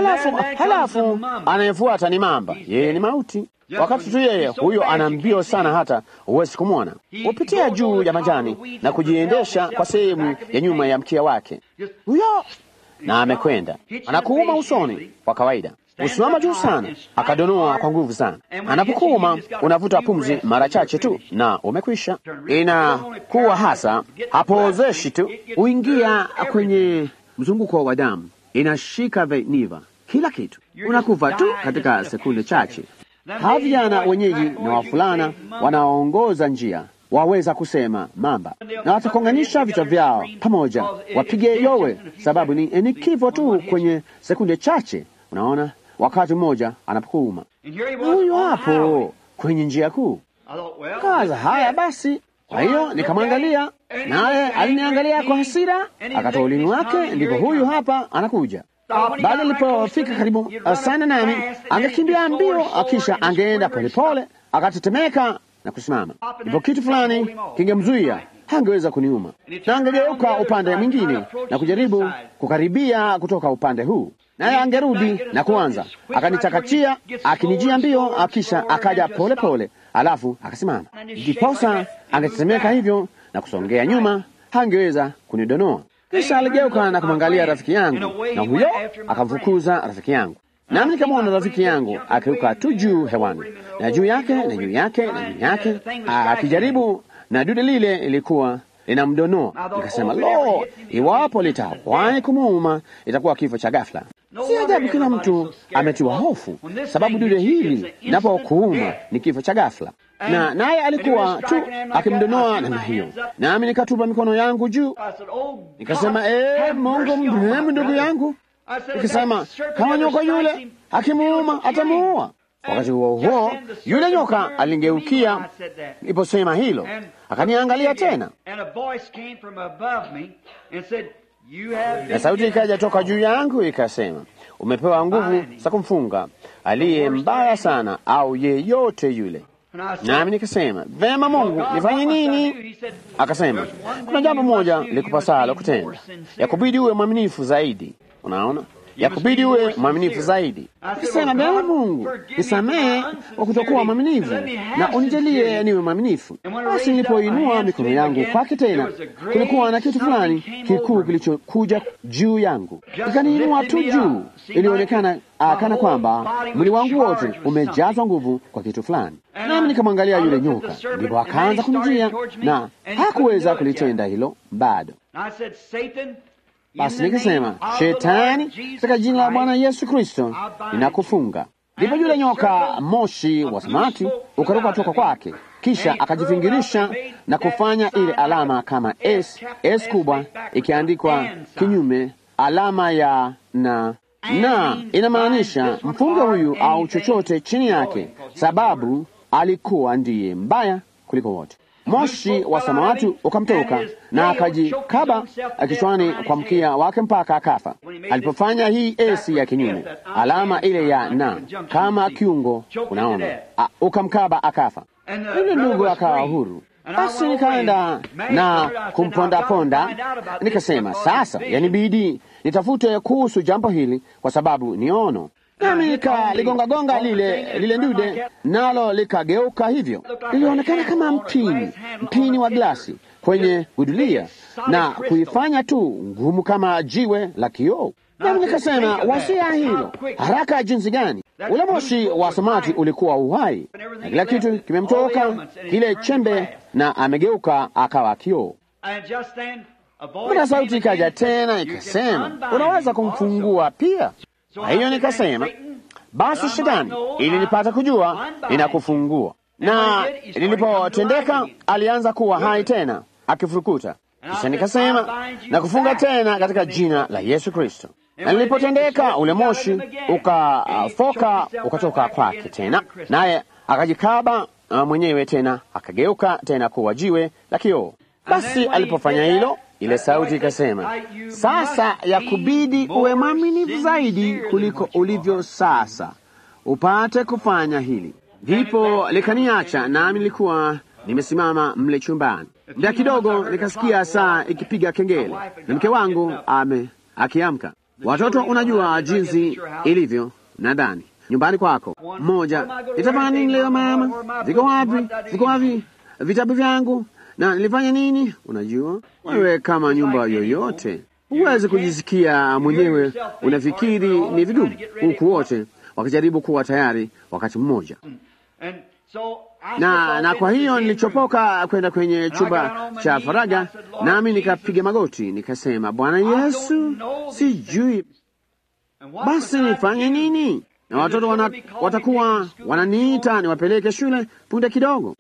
[SPEAKER 1] Halafu anayefuata ni mamba, yeye ni mauti. Wakati tu yeye huyo ana mbio sana hata huwezi kumwona. Hupitia juu ya majani na kujiendesha kwa sehemu ya nyuma ya mkia wake. Huyo na amekwenda. Anakuuma usoni kwa kawaida. Usimama juu sana, akadonoa kwa nguvu sana. Anapokuuma unavuta pumzi mara chache tu na umekwisha. Inakuwa hasa hapozeshi tu, uingia kwenye mzunguko wa damu. Inashika veniva, kila kitu. Unakufa tu katika sekunde chache. Hawa vijana wenyeji na wafulana wanaongoza njia waweza kusema mamba, na watakonganisha vichwa vyao pamoja, wapige yowe, sababu ni kifo tu kwenye sekunde chache. Unaona, wakati mmoja anapokuuma. Huyu hapo kwenye njia kuu. Kaza haya basi. Kwa hiyo nikamwangalia, naye aliniangalia kwa hasira, akatoa ulimi wake, ndipo huyu hapa anakuja. Baada alipofika karibu sana nami, angekimbia mbio, kisha angeenda polepole, akatetemeka na kusimama. Ndipo kitu fulani kingemzuia, hangeweza kuniuma, na angegeuka upande mwingine na kujaribu kukaribia kutoka upande huu, naye angerudi na kuanza akanitakachia, akinijia mbio, kisha akaja polepole, alafu akasimama. Ndiposa angetetemeka hivyo na kusongea nyuma, hangeweza kunidonoa. Kisha aligeuka na kumwangalia rafiki yangu, na huyo akamfukuza rafiki yangu. Nami nikamwona rafiki yangu akiruka tu juu hewani, na juu yake na juu yake na juu yake, akijaribu, na dude lile ilikuwa linamdonoa. Nikasema, lo, iwapo litawahi kumuuma itakuwa kifo cha ghafla. Si ajabu kila mtu ametiwa hofu, sababu dude hili linapokuuma ni kifo cha ghafla. Na naye alikuwa tu akimdonoa namna hiyo, nami nikatupa mikono yangu juu, nikasema, Mungu mrehemu ndugu yangu. Nikasema, kama nyoka yule akimuuma atamuua. Wakati huo huo yule nyoka alingeukia iposema hilo, akaniangalia tena, na sauti ikaja toka juu yangu ikasema, umepewa nguvu za kumfunga aliye mbaya sana, au yeyote yule. Nami nikasema, vema Mungu, nifanye nini? Akasema, kuna jambo moja likupasalo kutenda, yakubidi uwe mwaminifu zaidi. Unaona, yakubidi uwe mwaminifu zaidi. Nikasema, vema Mungu, nisamehe kwa kutokuwa mwaminifu na unijalie niwe mwaminifu. Basi nilipoinua mikono yangu kwake tena, kulikuwa na kitu fulani kikuu kilichokuja juu yangu, ikaniinua tu juu. Ilionekana kana kwamba mwili wangu wote umejazwa nguvu kwa kitu fulani. Nami nikamwangalia yule nyoka, ndipo akaanza kunijia, na hakuweza kulitenda hilo bado. Basi nikasema, Shetani, katika jina la Bwana Yesu Kristo ninakufunga. Ndipo yule nyoka moshi wa samaki ukaruka toka kwake, kisha akajifingirisha na kufanya ile alama kama S kubwa ikiandikwa kinyume, alama ya na inamaanisha mfunge huyu au chochote chini yake, sababu alikuwa ndiye mbaya kuliko wote. Moshi wa samawati ukamtoka na akajikaba kichwani kwa mkia wake mpaka akafa. Alipofanya hii esi ya kinyume, alama ile ya na kama kiungo, unaona, ukamkaba akafa. Yule ndugu akawa huru. Basi nikaenda na kumpondaponda, nikasema sasa yanibidi nitafute kuhusu jambo hili, kwa sababu ni ono. Nami nikaligonga lile ndude, nalo likageuka hivyo. Ilionekana kama mpini wa glasi kwenye gudulia, na kuifanya tu ngumu kama jiwe la kioo. Nami nikasema, wasia hilo haraka jinsi gani! Ule moshi wa samaki ulikuwa uhai, na kila kitu kimemtoka kile chembe, na amegeuka akawa kioo. Kuna sauti ikaja tena ikasema, unaweza kumfungua pia. Kwa hiyo nikasema, basi Shetani, ili nipate kujua ninakufungua. Na nilipotendeka, alianza kuwa hai tena akifurukuta. Kisha nikasema, nakufunga tena katika jina la Yesu Kristo. Na nilipotendeka, ule moshi ukafoka ukatoka kwake tena, naye akajikaba mwenyewe tena, akageuka tena kuwa jiwe la kioo. Basi alipofanya hilo, ile sauti ikasema, sasa yakubidi uwe mwaminifu zaidi kuliko ulivyo sasa, upate kufanya hili. Ndipo likaniacha, nami nilikuwa nimesimama mle chumbani. Muda kidogo nikasikia saa ikipiga kengele, na mke wangu akiamka. Watoto, unajua jinsi ilivyo, nadhani nyumbani kwako. Mmoja, nitafanya nini leo mama? Viko wapi vitabu vyangu? Na nilifanya nini? Unajua, wewe kama nyumba yoyote huwezi kujisikia mwenyewe, unafikiri ni vigumu, huku wote wakijaribu kuwa tayari wakati mmoja. Na kwa hiyo nilichopoka kwenda kwenye chumba cha faraga, nami nikapiga magoti nikasema, Bwana Yesu, sijui basi nifanye nini? Na watoto watakuwa wananiita niwapeleke shule punde kidogo.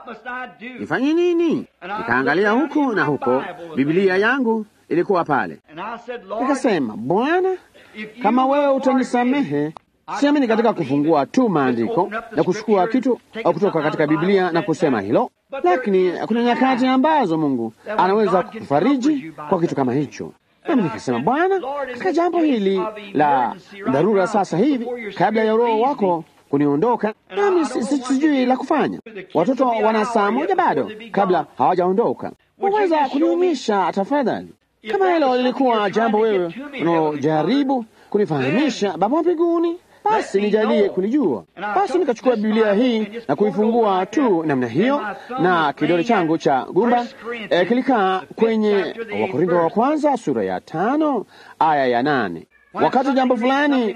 [SPEAKER 1] Nifanye nini? Nikaangalia huku na huko, Biblia yangu ilikuwa pale. Nikasema, Bwana, kama wewe utanisamehe, siamini katika kufungua tu maandiko na kuchukua kitu kutoka katika Biblia na kusema hilo, lakini kuna nyakati ambazo Mungu anaweza kufariji kwa kitu kama hicho. Nami nikasema, Bwana, katika jambo hili la dharura sasa hivi, kabla ya Roho wako kuniondoka, nami sijui la kufanya. Watoto wana saa moja bado kabla hawajaondoka. Unaweza kunionyesha tafadhali? Kama hilo lilikuwa jambo wewe unaojaribu kunifahamisha, Baba wa mbinguni, basi nijalie kulijua. Basi nikachukua Biblia hii na kuifungua tu namna hiyo, na kidole changu cha gumba kilikaa kwenye Wakorintho wa kwanza sura ya 5 aya ya 8. Wakati jambo fulani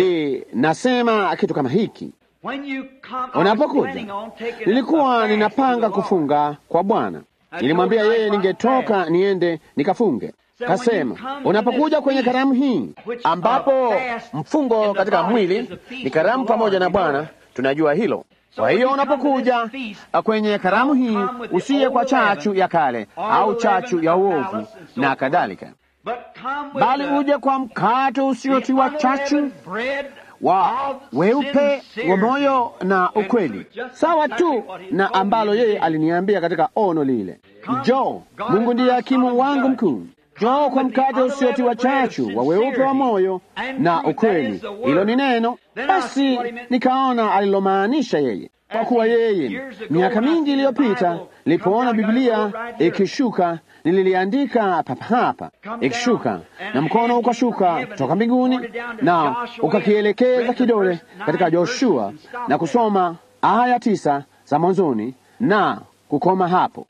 [SPEAKER 1] linasema kitu kama hiki, unapokuja, nilikuwa ninapanga kufunga kwa Bwana. Nilimwambia yeye ningetoka niende nikafunge. Kasema, unapokuja kwenye karamu hii ambapo mfungo katika mwili ni karamu pamoja na Bwana, tunajua hilo. Kwa hiyo unapokuja kwenye karamu hii, usiye kwa chachu ya kale au chachu ya uovu na kadhalika, bali uje kwa mkate usiotiwa chachu wa weupe wa moyo na ukweli, sawa tu na ambalo yeye aliniambia katika ono lile. Njoo, Mungu ndiye hakimu wangu mkuu. Njoo kwa mkate usiotiwa chachu wa weupe wa moyo na ukweli. Hilo ni neno. Basi nikaona alilomaanisha yeye, kwa kuwa yeye miaka mingi iliyopita nilipoona Biblia ikishuka, nililiandika papa hapa, ikishuka na mkono ukashuka kutoka mbinguni na ukakielekeza kidole katika Joshua na kusoma aya 9 za mwanzoni na kukoma hapo.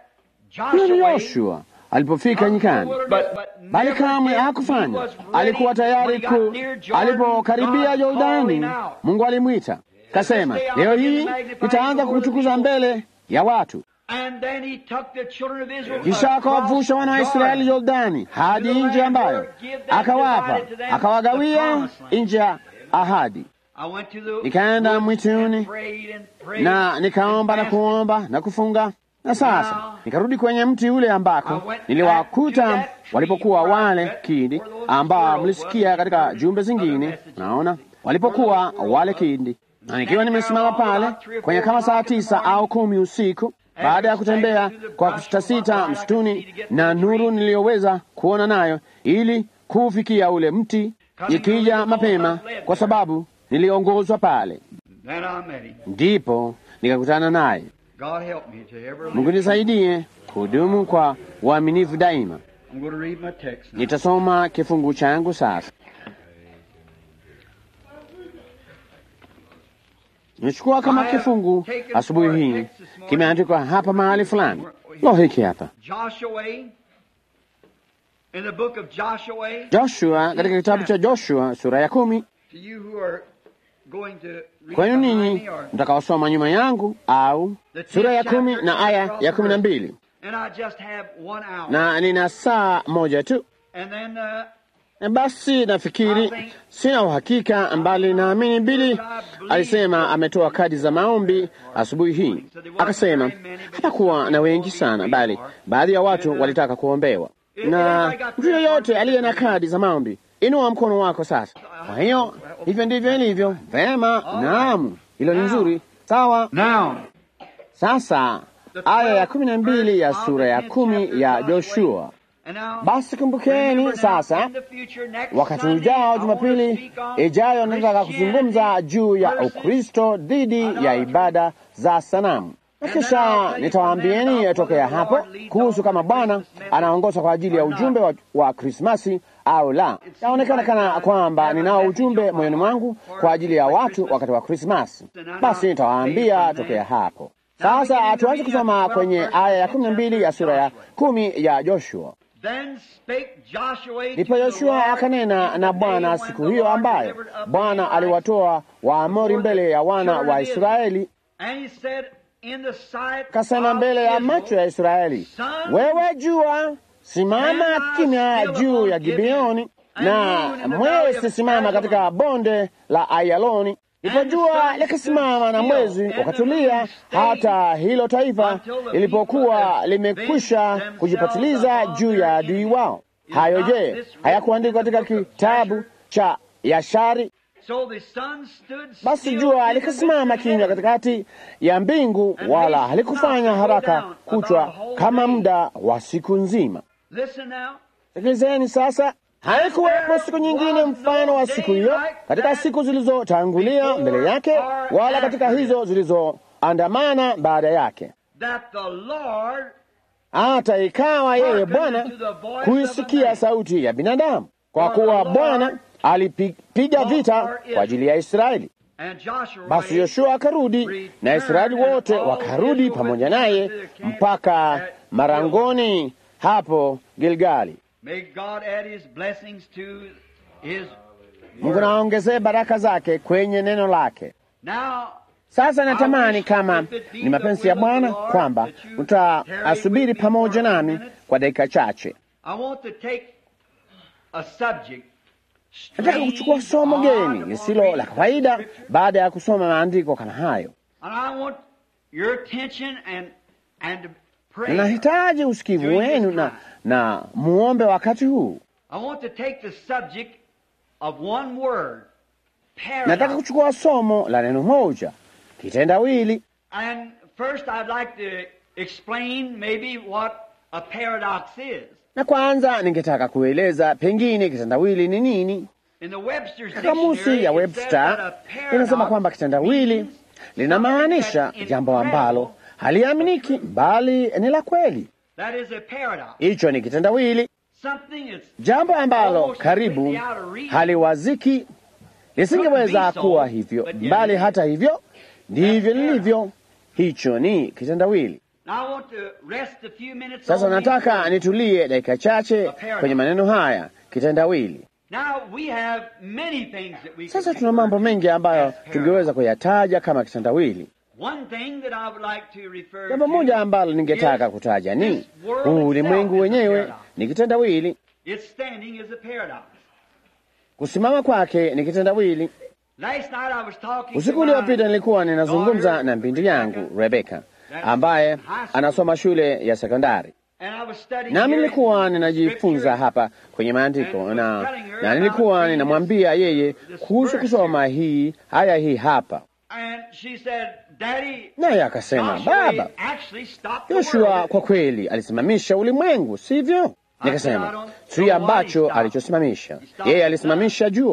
[SPEAKER 1] Huyo ni Joshua alipofika nyikani, bali kamwe hakufanya. Alikuwa tayari alipokaribia Yordani, Mungu alimwita, kasema, leo hii nitaanza kukutukuza mbele ya watu. Kisha akawavusha wana wa Israeli Yordani hadi nchi ambayo akawagawia nchi ya ahadi. Nikaenda mwituni na nikaomba na kuomba na kufunga. Na sasa nikarudi kwenye mti ule ambako niliwakuta walipokuwa wale kindi ambao mlisikia katika jumbe zingine. Naona walipokuwa wale kindi, na nikiwa nimesimama pale kwenye kama saa 9 au 10 usiku, baada ya kutembea kwa kusitasita msituni na nuru niliyoweza kuona nayo ili kufikia ule mti, ikija mapema kwa sababu niliongozwa pale. Ndipo nikakutana naye.
[SPEAKER 2] God help me to ever
[SPEAKER 1] Mungu nisaidie kudumu kwa uaminifu daima.
[SPEAKER 2] I'm going to read my text now.
[SPEAKER 1] Nitasoma kifungu changu sasa. Nichukua kama kifungu asubuhi hii, kimeandikwa hapa mahali fulani. Hiki hapa.
[SPEAKER 2] In the book of Joshua,
[SPEAKER 1] Joshua, katika kitabu cha Joshua sura ya 10.
[SPEAKER 2] to you who are going to read
[SPEAKER 1] Kwenu
[SPEAKER 2] behind
[SPEAKER 1] ninyi
[SPEAKER 2] me, or
[SPEAKER 1] mtakaosoma nyuma yangu, au sura ya 10 na aya ya 12.
[SPEAKER 2] and I just have 1 hour.
[SPEAKER 1] Na nina saa moja tu.
[SPEAKER 2] And then
[SPEAKER 1] Na basi nafikiri, sina uhakika, mbali naamini Bili alisema ametoa kadi za maombi asubuhi hii. Akasema hapakuwa na wengi sana, bali baadhi ya watu walitaka kuombewa. Na mtu yeyote aliye na kadi za maombi, inua mkono wako sasa. Kwa hiyo hivyo ndivyo ilivyo. Vema, naam, hilo ni nzuri. Sawa.
[SPEAKER 2] now,
[SPEAKER 1] Sasa aya ya 12 ya sura ya 10 ya Joshua.
[SPEAKER 2] and now,
[SPEAKER 1] Basi kumbukeni sasa, wakati ujao, Jumapili ijayo, nataka kuzungumza juu ya Ukristo dhidi ya ibada za sanamu, na kisha nitawaambieni tokea hapo kuhusu kama Bwana anaongoza kwa ajili ya ujumbe wa Krismasi au la. Yaonekana kana kwamba ninao ujumbe moyoni mwangu kwa ajili ya watu wakati wa Krismasi. Basi nitawaambia tokea hapo. Sasa tuanze kusoma kwenye aya ya 12 ya sura ya 10 ya Joshua.
[SPEAKER 2] Then spake Joshua to
[SPEAKER 1] Ndipo
[SPEAKER 2] the
[SPEAKER 1] Yoshua
[SPEAKER 2] Lord
[SPEAKER 1] akanena na Bwana siku hiyo ambayo Bwana aliwatoa Waamori mbele ya wana wa Israeli,
[SPEAKER 2] and he said, in the sight
[SPEAKER 1] kasema
[SPEAKER 2] of
[SPEAKER 1] mbele ya
[SPEAKER 2] Israel,
[SPEAKER 1] macho ya Israeli, wewe jua, simama kimya juu ya Gibeoni, na mwezi simama katika bonde la Ayaloni. Ndipo jua likasimama na mwezi ukatulia, hata hilo taifa lilipokuwa limekwisha kujipatiliza juu ya adui wao. Hayo je, hayakuandikwa katika kitabu cha Yashari?
[SPEAKER 2] so the sun stood
[SPEAKER 1] Basi
[SPEAKER 2] still
[SPEAKER 1] jua
[SPEAKER 2] in the
[SPEAKER 1] likasimama
[SPEAKER 2] midst of
[SPEAKER 1] kimya
[SPEAKER 2] heaven.
[SPEAKER 1] katikati ya mbingu, wala halikufanya haraka kuchwa kama muda wa siku nzima.
[SPEAKER 2] Listen now.
[SPEAKER 1] Sikilizeni sasa. Haikuwepo siku nyingine mfano wa siku hiyo katika siku zilizotangulia mbele yake, wala katika hizo zilizoandamana baada yake,
[SPEAKER 2] That the Lord
[SPEAKER 1] hata ikawa yeye Bwana kuisikia sauti ya binadamu, kwa kuwa Bwana alipiga vita kwa ajili ya Israeli.
[SPEAKER 2] and Joshua
[SPEAKER 1] Basi Yoshua akarudi na Israeli wote wakarudi pamoja naye mpaka marangoni hapo Gilgali.
[SPEAKER 2] May God add his blessings to his
[SPEAKER 1] Mungu
[SPEAKER 2] word.
[SPEAKER 1] naongezee baraka zake kwenye neno lake.
[SPEAKER 2] Now,
[SPEAKER 1] Sasa natamani kama ni mapenzi ya Bwana kwamba mtaasubiri pamoja nami kwa dakika chache.
[SPEAKER 2] I want to take a subject.
[SPEAKER 1] Nataka kuchukua somo geni lisilo la kawaida baada ya kusoma maandiko kama hayo.
[SPEAKER 2] And I want your attention and prayer.
[SPEAKER 1] Ninahitaji usikivu wenu na muombe wakati huu.
[SPEAKER 2] I want to take the subject of one word,
[SPEAKER 1] Nataka
[SPEAKER 2] paradox.
[SPEAKER 1] kuchukua somo la neno moja, kitendawili.
[SPEAKER 2] And first I'd like to explain maybe what a paradox is.
[SPEAKER 1] Na kwanza ningetaka kueleza pengine kitendawili ni nini.
[SPEAKER 2] In the Webster's
[SPEAKER 1] Kamusi
[SPEAKER 2] dictionary,
[SPEAKER 1] ya
[SPEAKER 2] it says that a
[SPEAKER 1] Webster
[SPEAKER 2] paradox
[SPEAKER 1] inasema kwamba kitendawili
[SPEAKER 2] means
[SPEAKER 1] linamaanisha
[SPEAKER 2] something that's
[SPEAKER 1] jambo ambalo
[SPEAKER 2] incredible.
[SPEAKER 1] haliaminiki bali ni la kweli.
[SPEAKER 2] That is a paradox.
[SPEAKER 1] Hicho ni kitendawili,
[SPEAKER 2] Something that's
[SPEAKER 1] jambo ambalo
[SPEAKER 2] almost
[SPEAKER 1] karibu
[SPEAKER 2] completely out of reason.
[SPEAKER 1] haliwaziki, lisingeweza kuwa hivyo, bali hata hivyo ndivyo lilivyo. Hicho ni kitendawili.
[SPEAKER 2] Now I want to rest a few minutes
[SPEAKER 1] Sasa
[SPEAKER 2] on these
[SPEAKER 1] nataka
[SPEAKER 2] words.
[SPEAKER 1] nitulie dakika chache kwenye maneno haya, kitendawili.
[SPEAKER 2] Now we have many things that we
[SPEAKER 1] Sasa
[SPEAKER 2] can
[SPEAKER 1] tuna mambo
[SPEAKER 2] refer to
[SPEAKER 1] mengi ambayo
[SPEAKER 2] as paradox.
[SPEAKER 1] tungeweza kuyataja kama kitendawili.
[SPEAKER 2] One thing that I would like to refer
[SPEAKER 1] Jambo
[SPEAKER 2] to
[SPEAKER 1] moja ambalo ningetaka
[SPEAKER 2] is
[SPEAKER 1] kutaja ni
[SPEAKER 2] this world
[SPEAKER 1] ulimwengu
[SPEAKER 2] itself is a
[SPEAKER 1] wenyewe
[SPEAKER 2] paradox.
[SPEAKER 1] ni kitendawili.
[SPEAKER 2] Its standing is a paradox.
[SPEAKER 1] Kusimama kwake ni kitendawili.
[SPEAKER 2] Last night I was talking
[SPEAKER 1] Usiku
[SPEAKER 2] to
[SPEAKER 1] uliopita
[SPEAKER 2] my
[SPEAKER 1] nilikuwa ninazungumza
[SPEAKER 2] daughter,
[SPEAKER 1] na binti yangu Rebecca ambaye anasoma shule ya sekondari,
[SPEAKER 2] and I was studying
[SPEAKER 1] nami
[SPEAKER 2] here
[SPEAKER 1] nilikuwa
[SPEAKER 2] in
[SPEAKER 1] ninajifunza
[SPEAKER 2] Scripture,
[SPEAKER 1] hapa kwenye maandiko na nilikuwa ninamwambia yeye kuhusu kusoma haya hii hapa,
[SPEAKER 2] and she said, Daddy,
[SPEAKER 1] naye akasema,
[SPEAKER 2] Joshua
[SPEAKER 1] baba,
[SPEAKER 2] actually stopped the
[SPEAKER 1] Yoshua
[SPEAKER 2] world.
[SPEAKER 1] kwa kweli alisimamisha ulimwengu, sivyo? Nikasema si ambacho alichosimamisha yeye, alisimamisha jua.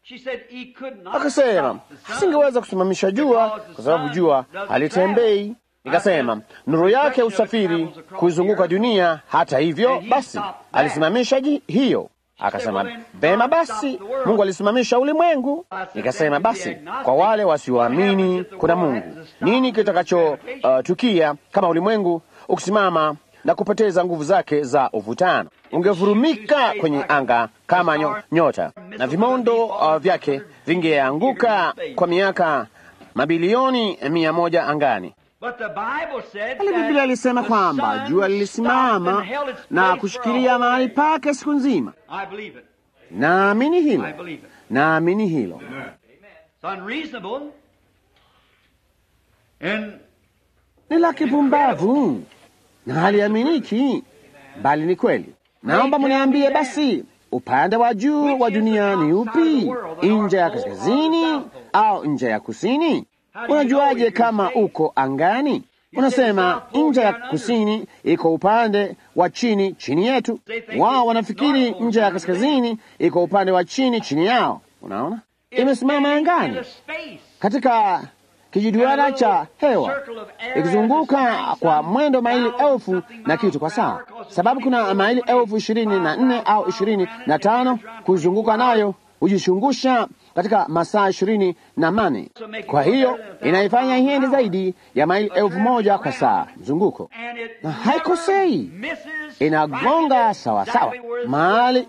[SPEAKER 1] Akasema asingeweza kusimamisha jua kwa sababu jua halitembei. Nikasema nuru yake usafiri kuizunguka dunia. Hata hivyo basi alisimamisha hiyo. Akasema vema basi, Mungu alisimamisha ulimwengu. Nikasema basi, kwa wale wasioamini kuna Mungu, nini kitakachotukia kama ulimwengu ukisimama na kupoteza nguvu zake za uvutano? Ungevurumika kwenye anga kama nyota na vimondo vyake vingeanguka kwa miaka mabilioni 100 angani. Bali Biblia ilisema kwamba jua lilisimama na kushikilia mahali pake siku nzima. Naamini hilo, naamini hilo. Ni la kipumbavu na haliaminiki, bali ni kweli. Naomba mniambie basi, upande wa juu wa dunia ni upi? Nje ya kaskazini au nje ya kusini? Unajuaje kama uko angani? Unasema nje ya kusini iko upande wa chini yetu. Wao wanafikiri nje ya kaskazini iko upande wa chini yao. Unaona, imesimama angani katika kijiduara cha hewa ikizunguka kwa mwendo maili 1000 na kitu kwa saa, sababu kuna maili 24,000 au 25 kuzunguka nayo hujishungusha katika masaa 24. Kwa hiyo inaifanya iende zaidi ya maili 1000 kwa saa mzunguko, na haikosei, inagonga sawa sawa. Mahali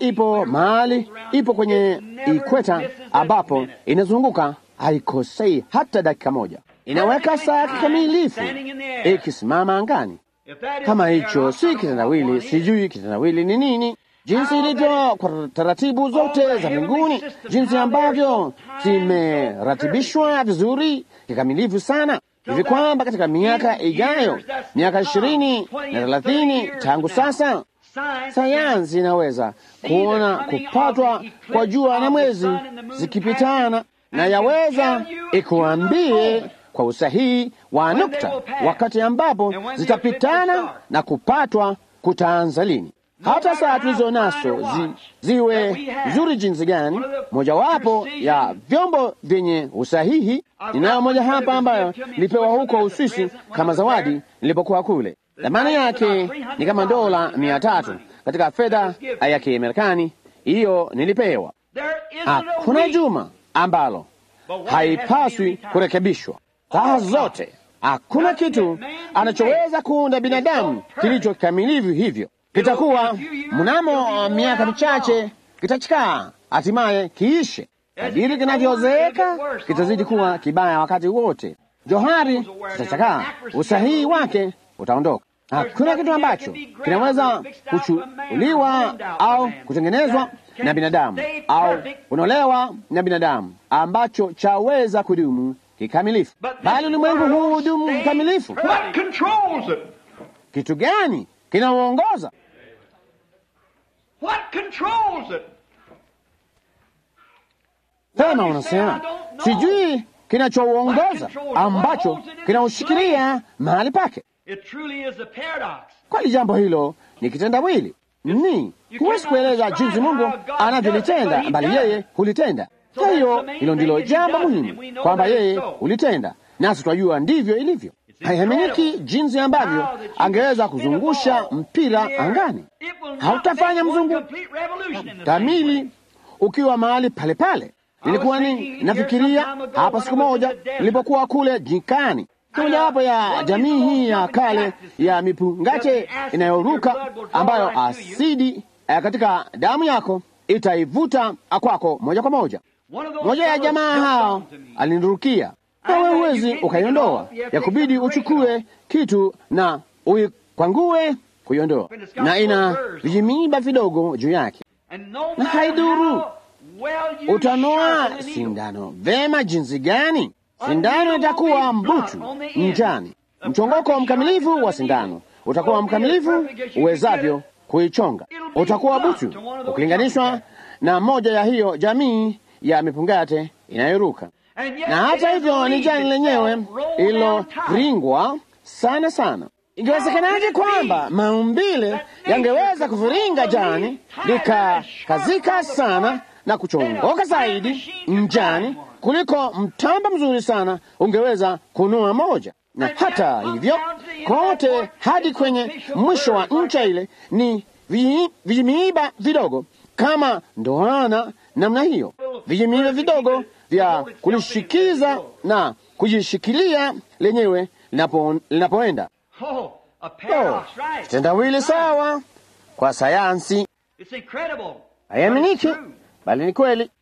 [SPEAKER 1] ipo kwenye ikweta ambapo inazunguka, haikosei hata dakika moja. Inaweka saa kikamilifu ikisimama angani. Kama hicho si kitendawili, sijui kitendawili ni nini. Jinsi ilivyo kwa taratibu zote za mbinguni, jinsi ambavyo zimeratibishwa vizuri kikamilifu sana, hivi kwamba katika miaka ijayo, miaka 20 na 30 tangu sasa, sayansi inaweza kuona kupatwa kwa jua na mwezi zikipitana, na yaweza ikuambie kwa usahihi wa nukta wakati ambapo zitapitana na kupatwa kutaanza lini. Hata saa tulizo nazo ziwe nzuri jinsi gani, mojawapo ya vyombo vyenye usahihi, ninayo moja hapa ambayo nilipewa huko Uswisi kama zawadi nilipokuwa kule. Thamani yake ni kama dola 300 katika fedha ya Kiamerikani. Hiyo nilipewa. Hakuna juma ambalo haipaswi kurekebishwa. Saa zote hakuna kitu anachoweza kuunda binadamu kilicho kikamilifu hivyo. Kitakuwa mnamo miaka michache kitachikaa, hatimaye kiishe. Kadiri kinavyozeeka kitazidi kuwa kibaya wakati wote. Johari kitachakaa, usahihi wake utaondoka. Hakuna kitu ambacho kinaweza kuchukuliwa au kutengenezwa na binadamu au kunolewa na binadamu ambacho chaweza kudumu kikamilifu, bali ulimwengu huu hudumu kikamilifu. Kitu gani kinauongoza? Tena unasema sijui kinachouongoza ambacho kinaushikilia mahali pake. Kweli jambo hilo ni kitendawili. Huwezi kueleza jinsi Mungu anavyolitenda, bali yeye hulitenda. Kwa hiyo hilo ndilo jambo muhimu, kwamba yeye hulitenda, nasi twajua ndivyo ilivyo. Haiaminiki jinsi ambavyo angeweza kuzungusha mpira angani. Hautafanya mzungu kamili ukiwa mahali pale pale. Nilikuwa nafikiria hapa siku moja nilipokuwa kule jikani, mojawapo ya jamii hii ya kale ya mipungate inayoruka, ambayo asidi katika damu yako itaivuta kwako moja kwa moja. Moja ya jamaa hao alinirukia, wewe huwezi ukaiondoa, ya kubidi uchukue kitu na uikwangue kuiondoa, na ina vijimiba vidogo juu yake, na haiduru utanoa sindano vema jinsi gani. Sindano itakuwa mbutu njani. Mchongoko mkamilifu wa sindano utakuwa mkamilifu uwezavyo kuichonga, utakuwa butu ukilinganishwa na moja ya hiyo jamii ya mipungate inayoruka. Na hata hivyo ni jani lenyewe ililoringwa sana sana. Ingewezekanaje kwamba maumbile yangeweza kuviringa jani likakazika sana na kuchongoka zaidi njani kuliko mtamba mzuri sana ungeweza kunua moja. Na hata hivyo kote hadi kwenye mwisho wa ncha ile ni vijimiiba vidogo kama ndoana namna hiyo, vijimiiba vidogo vya kulishikiza na kujishikilia lenyewe linapoenda. Kitendawili sawa kwa sayansi. Haiaminiki, bali ni kweli.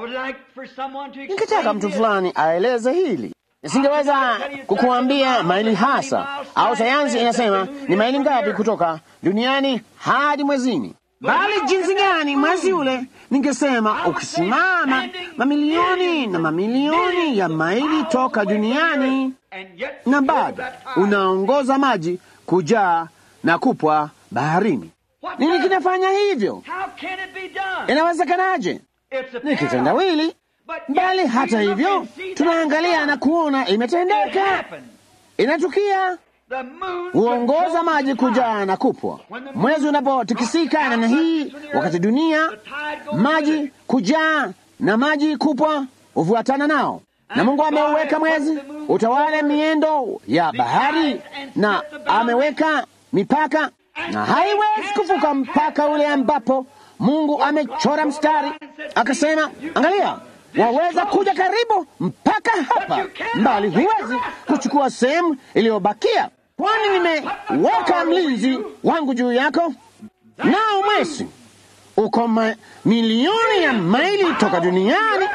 [SPEAKER 1] Ningetaka mtu fulani aeleze hili. Nisingeweza kukuambia maili hasa au sayansi inasema ni maili ngapi kutoka duniani hadi mwezini, bali jinsi gani mwezi ule, ningesema ukisimama mamilioni na mamilioni ya maili toka duniani, na bado unaongoza maji kujaa na kupwa baharini. Nini kinafanya hivyo? Inawezekanaje? Ni kitendawili, bali hata hivyo tunaangalia na kuona imetendeka, inatukia. Huongoza maji kujaa na kupwa. Mwezi unapotikisika namna hii, wakati dunia maji kujaa na maji kupwa hufuatana nao, na Mungu ameuweka mwezi utawale miendo ya bahari, na ameweka mipaka, na haiwezi kuvuka mpaka ule ambapo Mungu amechora mstari akasema, angalia, waweza kuja karibu mpaka hapa, mbali huwezi kuchukua sehemu iliyobakia, kwani nimeweka mlinzi wangu juu yako. Nao mwezi uko milioni ya maili toka duniani,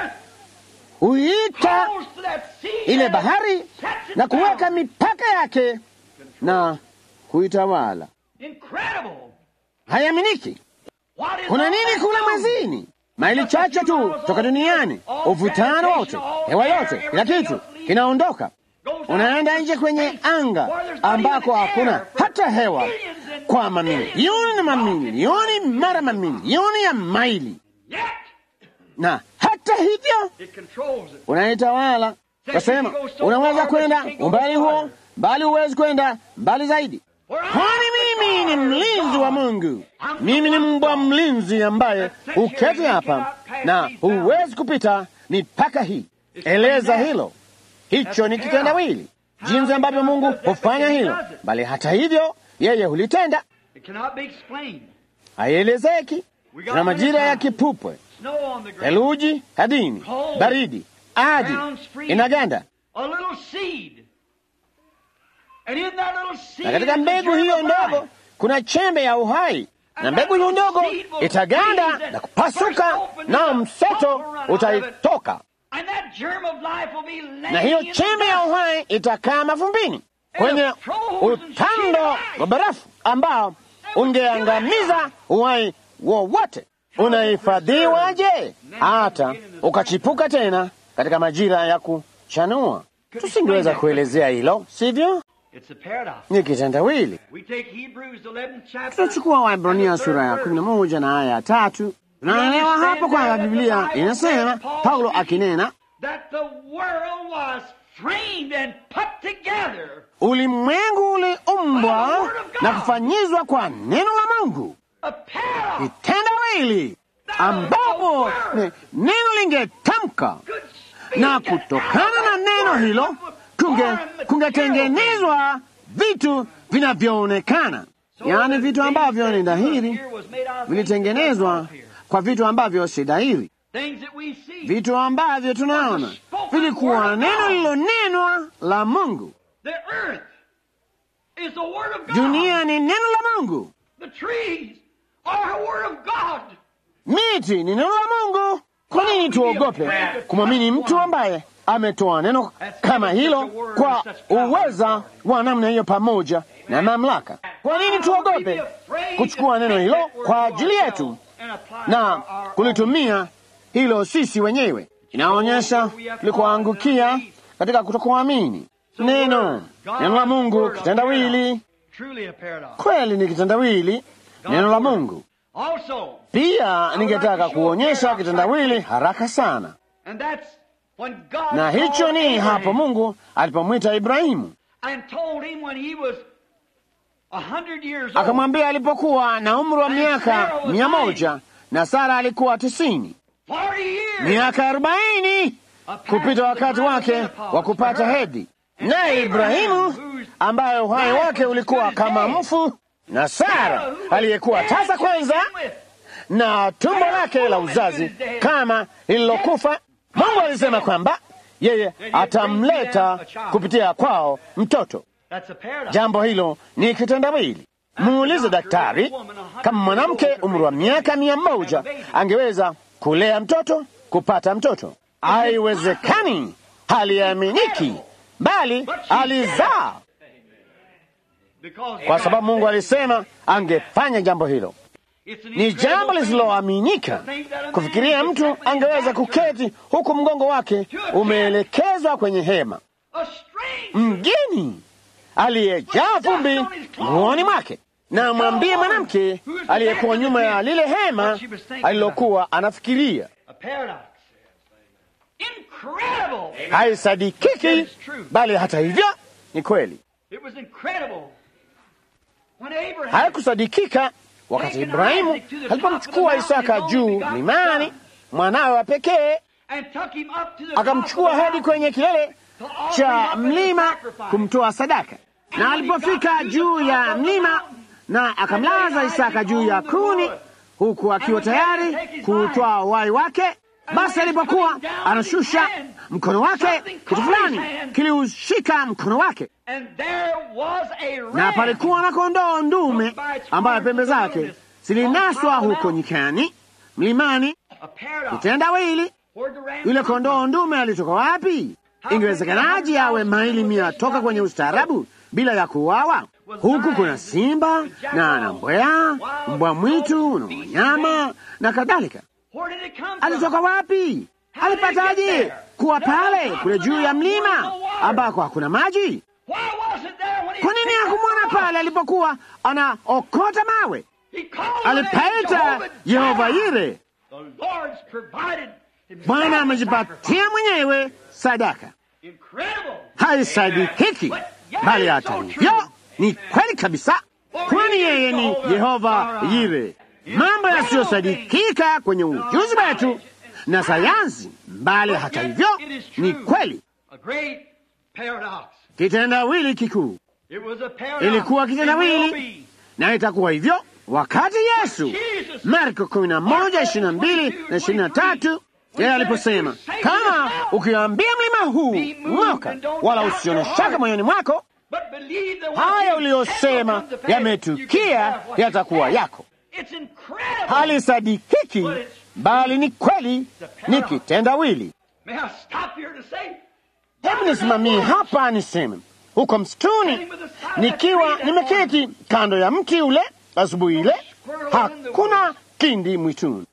[SPEAKER 1] huita ile bahari na kuweka mipaka yake na kuitawala. Hayaminiki. Kuna nini kule mwezini? Maili chache tu toka duniani, uvutano wote, hewa yote, kila kitu kinaondoka, unaenda nje kwenye anga ambako hakuna hata hewa, kwa mamilioni na mamilioni mara mamilioni ya maili, na hata hivyo unaitawala. Kasema unaweza kwenda umbali huo, bali huwezi kwenda mbali zaidi, kwani mimi ni mlinzi wa Mungu. Mimi ni mbwa mlinzi ambaye uketi hapa na huwezi kupita mipaka hii. Eleza hilo. Hicho ni kitendawili, jinsi ambavyo Mungu hufanya hilo, bali hata hivyo yeye hulitenda. Haielezeki. Kuna majira ya kipupwe, theluji, hadini, baridi, adi, inaganda, na katika mbegu hiyo ndogo kuna chembe ya uhai, na mbegu hiyo ndogo itaganda na kupasuka, nao mseto utaitoka, na hiyo chembe ya uhai itakaa mavumbini kwenye utando wa barafu ambao ungeangamiza uhai wowote. Unahifadhiwaje hata ukachipuka tena katika majira ya kuchanua? Tusingeweza kuelezea hilo, sivyo? Ni kitendawili. Tunachukua Waebrania sura ya 11 na aya ya 3. Tunaelewa hapo kwamba Biblia inasema, Paulo akinena, ulimwengu uliumbwa na kufanyizwa kwa neno la Mungu. Kitendawili ambapo neno lingetamka, na kutokana na neno hilo kungetengenezwa vitu vinavyoonekana, yaani vitu ambavyo ni dhahiri vilitengenezwa kwa vitu ambavyo si dhahiri. Vitu ambavyo tunaona vilikuwa neno lililonenwa la Mungu. Dunia ni neno la Mungu. Miti ni neno la Mungu. Kwa nini tuogope kumwamini mtu ambaye ametoa neno kama hilo kwa uweza wa namna hiyo pamoja na mamlaka? Kwa nini tuogope kuchukua neno hilo kwa ajili yetu na kulitumia hilo sisi wenyewe? Inaonyesha tulikoangukia katika kutokuamini. Neno la Mungu, kitendawili. Kweli ni kitendawili, neno la Mungu. Pia ningetaka kuonyesha kitendawili haraka sana, na hicho ni hapo Mungu alipomwita Ibrahimu, akamwambia alipokuwa na umri wa miaka 100 na Sara alikuwa 90.
[SPEAKER 2] 40 years.
[SPEAKER 3] miaka 40 kupita wakati wake wa kupata hedhi. Naye Ibrahimu ambaye uhai wake ulikuwa kama mfu, na Sara aliyekuwa tasa kwanza, na tumbo lake la uzazi kama lililokufa, Mungu alisema kwamba yeye atamleta kupitia kwao mtoto. Jambo hilo ni kitendawili. Muulize daktari kama mwanamke umri wa miaka 100 angeweza kulea mtoto, kupata mtoto. Haiwezekani, haliaminiki, bali alizaa, kwa sababu Mungu alisema angefanya jambo hilo. Ni jambo lisiloaminika kufikiria mtu angeweza kuketi huku mgongo wake umeelekezwa kwenye hema, mgeni aliyejaa vumbi nguoni mwake, na mwambie mwanamke aliyekuwa nyuma ya lile hema alilokuwa anafikiria. Haisadikiki, bali hata hivyo ni kweli. Haikusadikika wakati Ibrahimu alipomchukua Isaka juu mlimani, mwanawe wa pekee, akamchukua hadi kwenye kilele cha mlima kumtoa sadaka. Na alipofika juu ya mlima na akamlaza Isaka juu ya kuni, huku akiwa tayari kutoa uhai wake, basi alipokuwa anashusha mkono wake, kitu fulani kiliushika mkono wake, na palikuwa na kondoo ndume ambaye pembe zake zilinaswa huko nyikani mlimani. Kitendawili. Yule kondoo ndume alitoka wapi? Ingewezekanaje awe maili 100 toka kwenye ustaarabu bila ya kuuawa? Huku kuna simba na mbweha, mbwa mwitu na wanyama na kadhalika. Alitoka wapi? Alipataje kuwa pale kule juu ya mlima ambako hakuna maji? Kwa nini hakumwona pale alipokuwa anaokota mawe? Alipaita Yehova Yire. Bwana amejipatia mwenyewe sadaka. Haisadikiki, bali hata hivyo ni kweli kabisa, kwani yeye ni Yehova Yire. Mambo yasiyosadikika kwenye ujuzi wetu na sayansi, bali hata hivyo ni kweli. Kitendawili kikuu. Ilikuwa kitendawili, na itakuwa hivyo wakati Yesu, Marko 11:22 na 23, yeye aliposema, kama ukiambia mlima huu ng'oka, wala usione shaka moyoni mwako, haya uliyosema yametukia, yatakuwa yako. Halisadikiki, bali ni kweli, ni kitendawili. Hebu nisimamie hapa niseme, huko msituni nikiwa nimeketi kando ya mti ule asubuhi ile, hakuna kindi mwituni,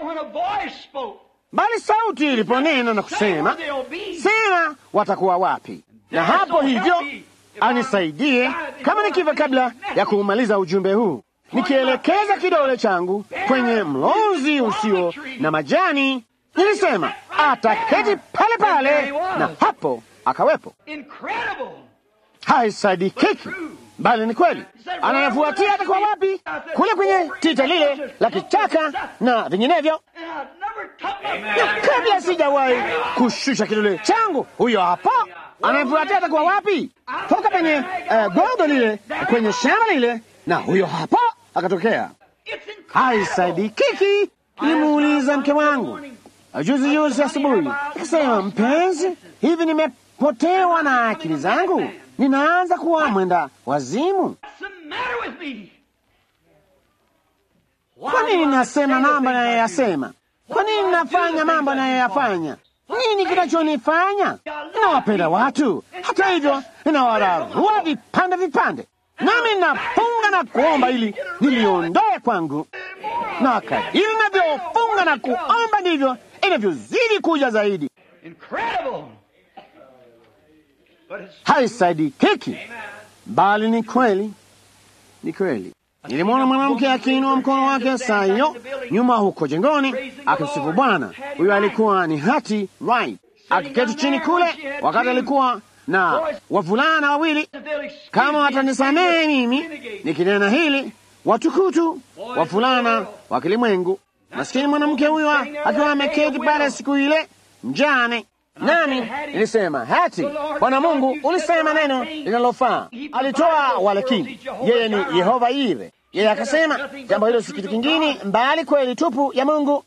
[SPEAKER 3] bali sauti iliponena na kusema, sema watakuwa wapi? Na hapo hivyo anisaidie kama nikiva kabla ya kuumaliza ujumbe huu, nikielekeza kidole changu kwenye mlozi usio na majani, nilisema ataketi pale pale, na hapo akawepo. Haisadikiki, bali ni kweli. Anayefuatia atakuwa wapi? Kule kwenye tita lile la kichaka na vinginevyo. Na kabla sijawahi kushusha kidole changu, huyo hapo. Anayefuatia atakuwa wapi? Toka penye gogo lile kwenye shamba lile, na huyo hapo akatokea. Haisadikiki. Nilimuuliza mke wangu juzi asubuhi, akasema, mpenzi, hivi nimepotewa na akili zangu? Ninaanza kuwa mwenda wazimu. Kwa nini nasema mambo nayoyasema? Kwa nini nafanya mambo nayoyafanya? Nini kinachonifanya? Ninawapenda watu, hata hivyo ninawararua vipande vipande, nami nafunga na kuomba ili niliondoe kwangu, na kadiri ninavyofunga na kuomba ndivyo inavyozidi kuja zaidi. Haisadikiki, bali ni kweli, ni kweli. Nilimwona mwanamke akiinua mkono wake saa hiyo nyuma huko jengoni akimsifu Bwana. Huyo alikuwa ni Hati Wright, akiketi chini kule wakati alikuwa na wavulana wawili. Kama watanisamehe mimi nikinena hili, watukutu wavulana wa kilimwengu. Maskini mwanamke huyo akiwa ameketi pale siku ile mjane. Nami nilisema hati, Bwana Mungu, ulisema neno linalofaa. Alitoa walakini, yeye ni Yehova Yire. Yeye akasema jambo hilo si kitu kingine mbali kweli tupu ya Mungu.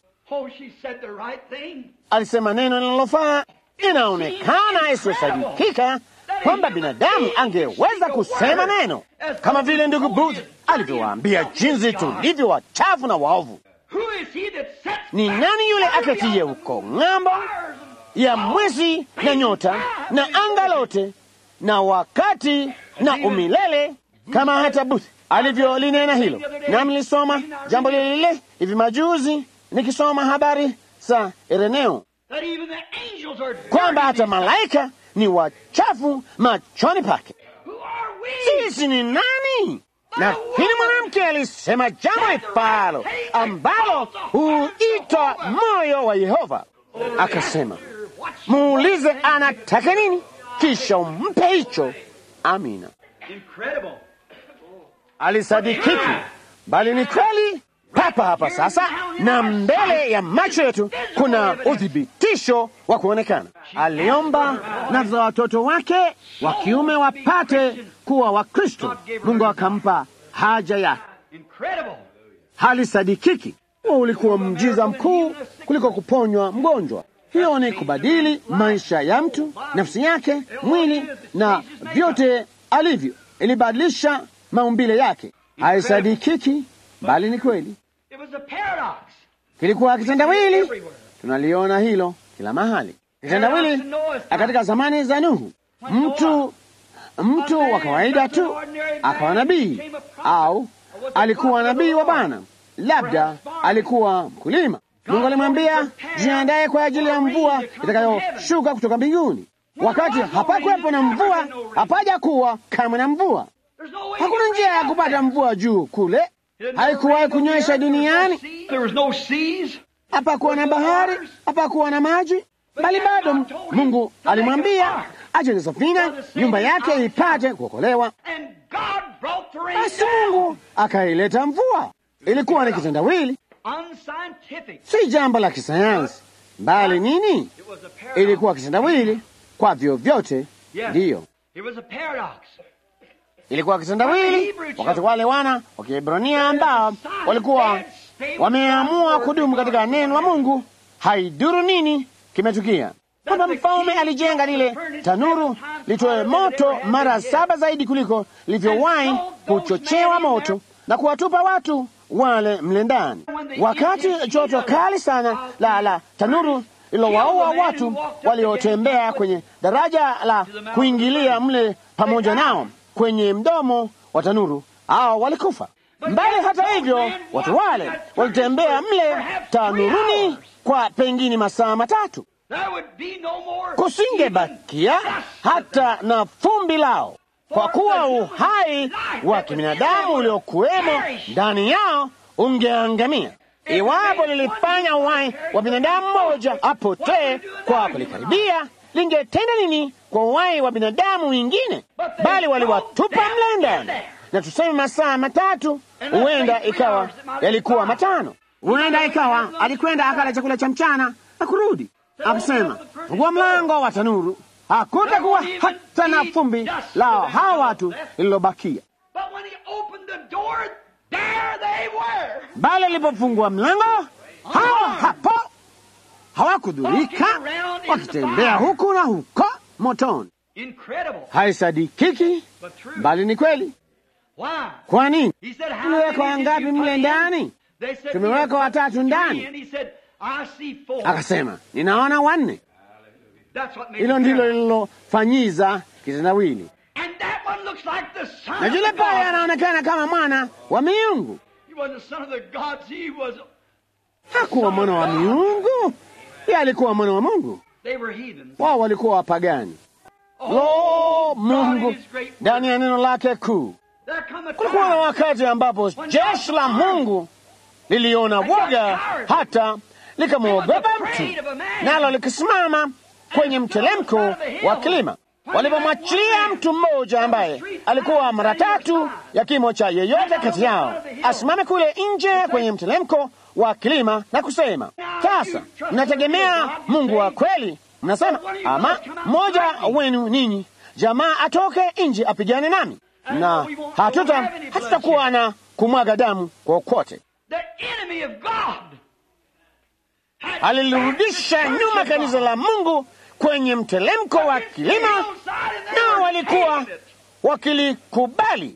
[SPEAKER 3] Alisema neno linalofaa. Inaonekana isiyosadikika kwamba binadamu angeweza kusema neno kama vile ndugu Booth alivyowaambia jinsi tulivyo wachafu na waovu. Ni nani yule aketiye huko ng'ambo ya mwezi na nyota na anga lote na wakati na umilele, kama hata Booth alivyolinena hilo? Na mlisoma jambo lile hivi majuzi nikisoma habari za Ireneo, kwamba hata malaika ni wachafu machoni pake. Sisi ni nani? Na hili mwanamke alisema jambo ifalo ambalo huitwa moyo wa Yehova. Akasema, muulize anataka nini, kisha umpe hicho. Amina. Alisadikiki, bali ni kweli. Papa hapa sasa na mbele ya macho yetu kuna uthibitisho wa kuonekana. Aliomba na za watoto wake wa kiume wapate kuwa Wakristo. Mungu akampa haja yake. Halisadikiki. Huo ulikuwa mjiza mkuu kuliko kuponywa mgonjwa. Hiyo ni kubadili maisha ya mtu, nafsi yake, mwili na vyote alivyo. Ilibadilisha maumbile yake. Haisadikiki, bali ni kweli. Kilikuwa kitendawili. Tunaliona hilo kila mahali. Kitendawili katika zamani za Nuhu. Mtu wa kawaida tu akawa nabii, au alikuwa nabii wa Bwana, labda alikuwa mkulima. Mungu alimwambia jiandae kwa ajili ya mvua itakayoshuka kutoka mbinguni. Wakati hapakuwepo na mvua, hapaja kuwa kamwe na mvua. Hakuna njia ya kupata mvua juu kule. Haikuwahi kunyesha duniani. Hapakuwa na bahari, hapakuwa na maji, bali bado Mungu alimwambia ajenge safina, nyumba yake ipate kuokolewa. Basi Mungu akaileta mvua. Ilikuwa ni kitendawili, si jambo la kisayansi, bali nini? Ilikuwa kitendawili kwa vyovyote. Ndiyo, ilikuwa kitendawili wakati wale wana wa Kiebrania ambao walikuwa wameamua kudumu katika neno la Mungu. Haiduru nini kimetukia, kwamba mfalme alijenga lile tanuru litoe moto mara 7 zaidi kuliko lilivyowahi kuchochewa moto na kuwatupa watu wale mle ndani. Wakati joto kali sana la tanuru lilowaua watu waliotembea kwenye daraja la kuingilia mle pamoja nao kwenye mdomo wa tanuru, hao walikufa. Mbali hata hivyo, watu wale walitembea mle tanuruni kwa pengine masaa 3. Kusingebakia hata na fumbi lao, kwa kuwa uhai wa kibinadamu uliokuwemo ndani yao ungeangamia. Iwapo lilifanya uhai wa binadamu mmoja apotee kwa kulikaribia, lingetenda nini kwa uhai wa binadamu wengine? Bali waliwatupa mle ndani, na tuseme masaa 3, huenda ikawa yalikuwa 5. Huenda ikawa alikwenda akala chakula cha mchana na kurudi akasema, fungua mlango wa tanuru. Hakutakuwa hata na fumbi la hawa watu lililobakia. Bali alipofungua mlango, hawa hapo hawakudhurika, wakitembea huku na huko motoni. Haisadikiki, bali ni kweli. Kwa nini? Tumeweka wangapi mle ndani? Tumeweka 3 ndani. Akasema, ninaona 4. Hilo ndilo lililofanyiza kitendawili. Na yule pale anaonekana kama mwana wa miungu. Hakuwa mwana wa miungu, yeye alikuwa mwana wa Mungu. Wao walikuwa wapagani. Mungu ndani ya neno lake kuu. Kulikuwa na wakati ambapo jeshi la Mungu liliona woga hata likamwogopa mtu, nalo likisimama kwenye mtelemko wa kilima. walipomwachilia mtu mmoja ambaye alikuwa mara tatu ya kimo cha yeyote kati yao asimame kule nje kwenye mteremko wa kilima na kusema, sasa mnategemea Mungu wa kweli? Mnasema, ama mmoja wenu ninyi jamaa atoke nje apigane nami, na hatutakuwa na kumwaga damu kokote. Alilirudisha nyuma kanisa la Mungu kwenye mteremko wa kilima, na walikuwa wakilikubali.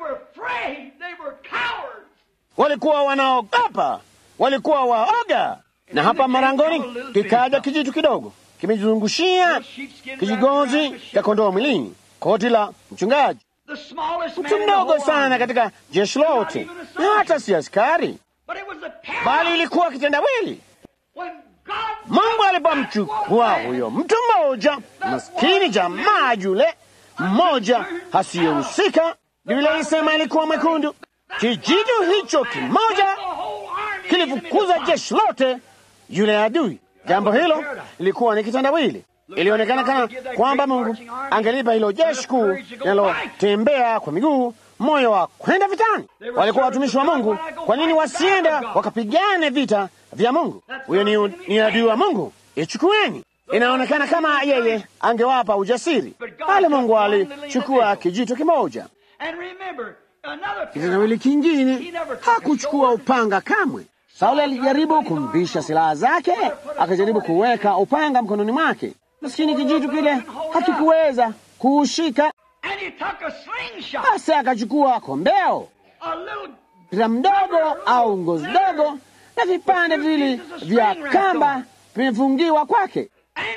[SPEAKER 3] Walikuwa wanaogopa, walikuwa waoga. Na hapa marangoni kikaja kijitu kidogo kimejizungushia kijigozi cha kondoo mwilini, koti la mchungaji, mtu mdogo sana katika jeshi lote, na hata si askari, bali ilikuwa kitendawili. Mungu alipomchukua huyo mtu mmoja maskini, jamaa yule mmoja hasiyehusika, Biblia inasema ilikuwa mwekundu. Kijitu hicho kimoja kilifukuza jeshi lote yule adui. Jambo hilo lilikuwa ni kitendawili. Ilionekana kana kwamba Mungu angelipa hilo jeshi kuu linalotembea kwa miguu moyo wa kwenda vitani. Walikuwa watumishi wa Mungu, kwa nini wasienda wakapigane vita vya Mungu? Huyo ni adui wa Mungu, ichukueni. Inaonekana kama yeye angewapa ujasiri, bali Mungu alichukua kijito kimoja. Kitendawili kingine, hakuchukua upanga kamwe. Sauli alijaribu kumvisha silaha zake, akajaribu kuweka upanga mkononi mwake. Maskini kijitu kile hakikuweza kuushika. Basi akachukua kombeo, mpira mdogo au ngozi dogo, na vipande viwili vya kamba vimefungiwa kwake,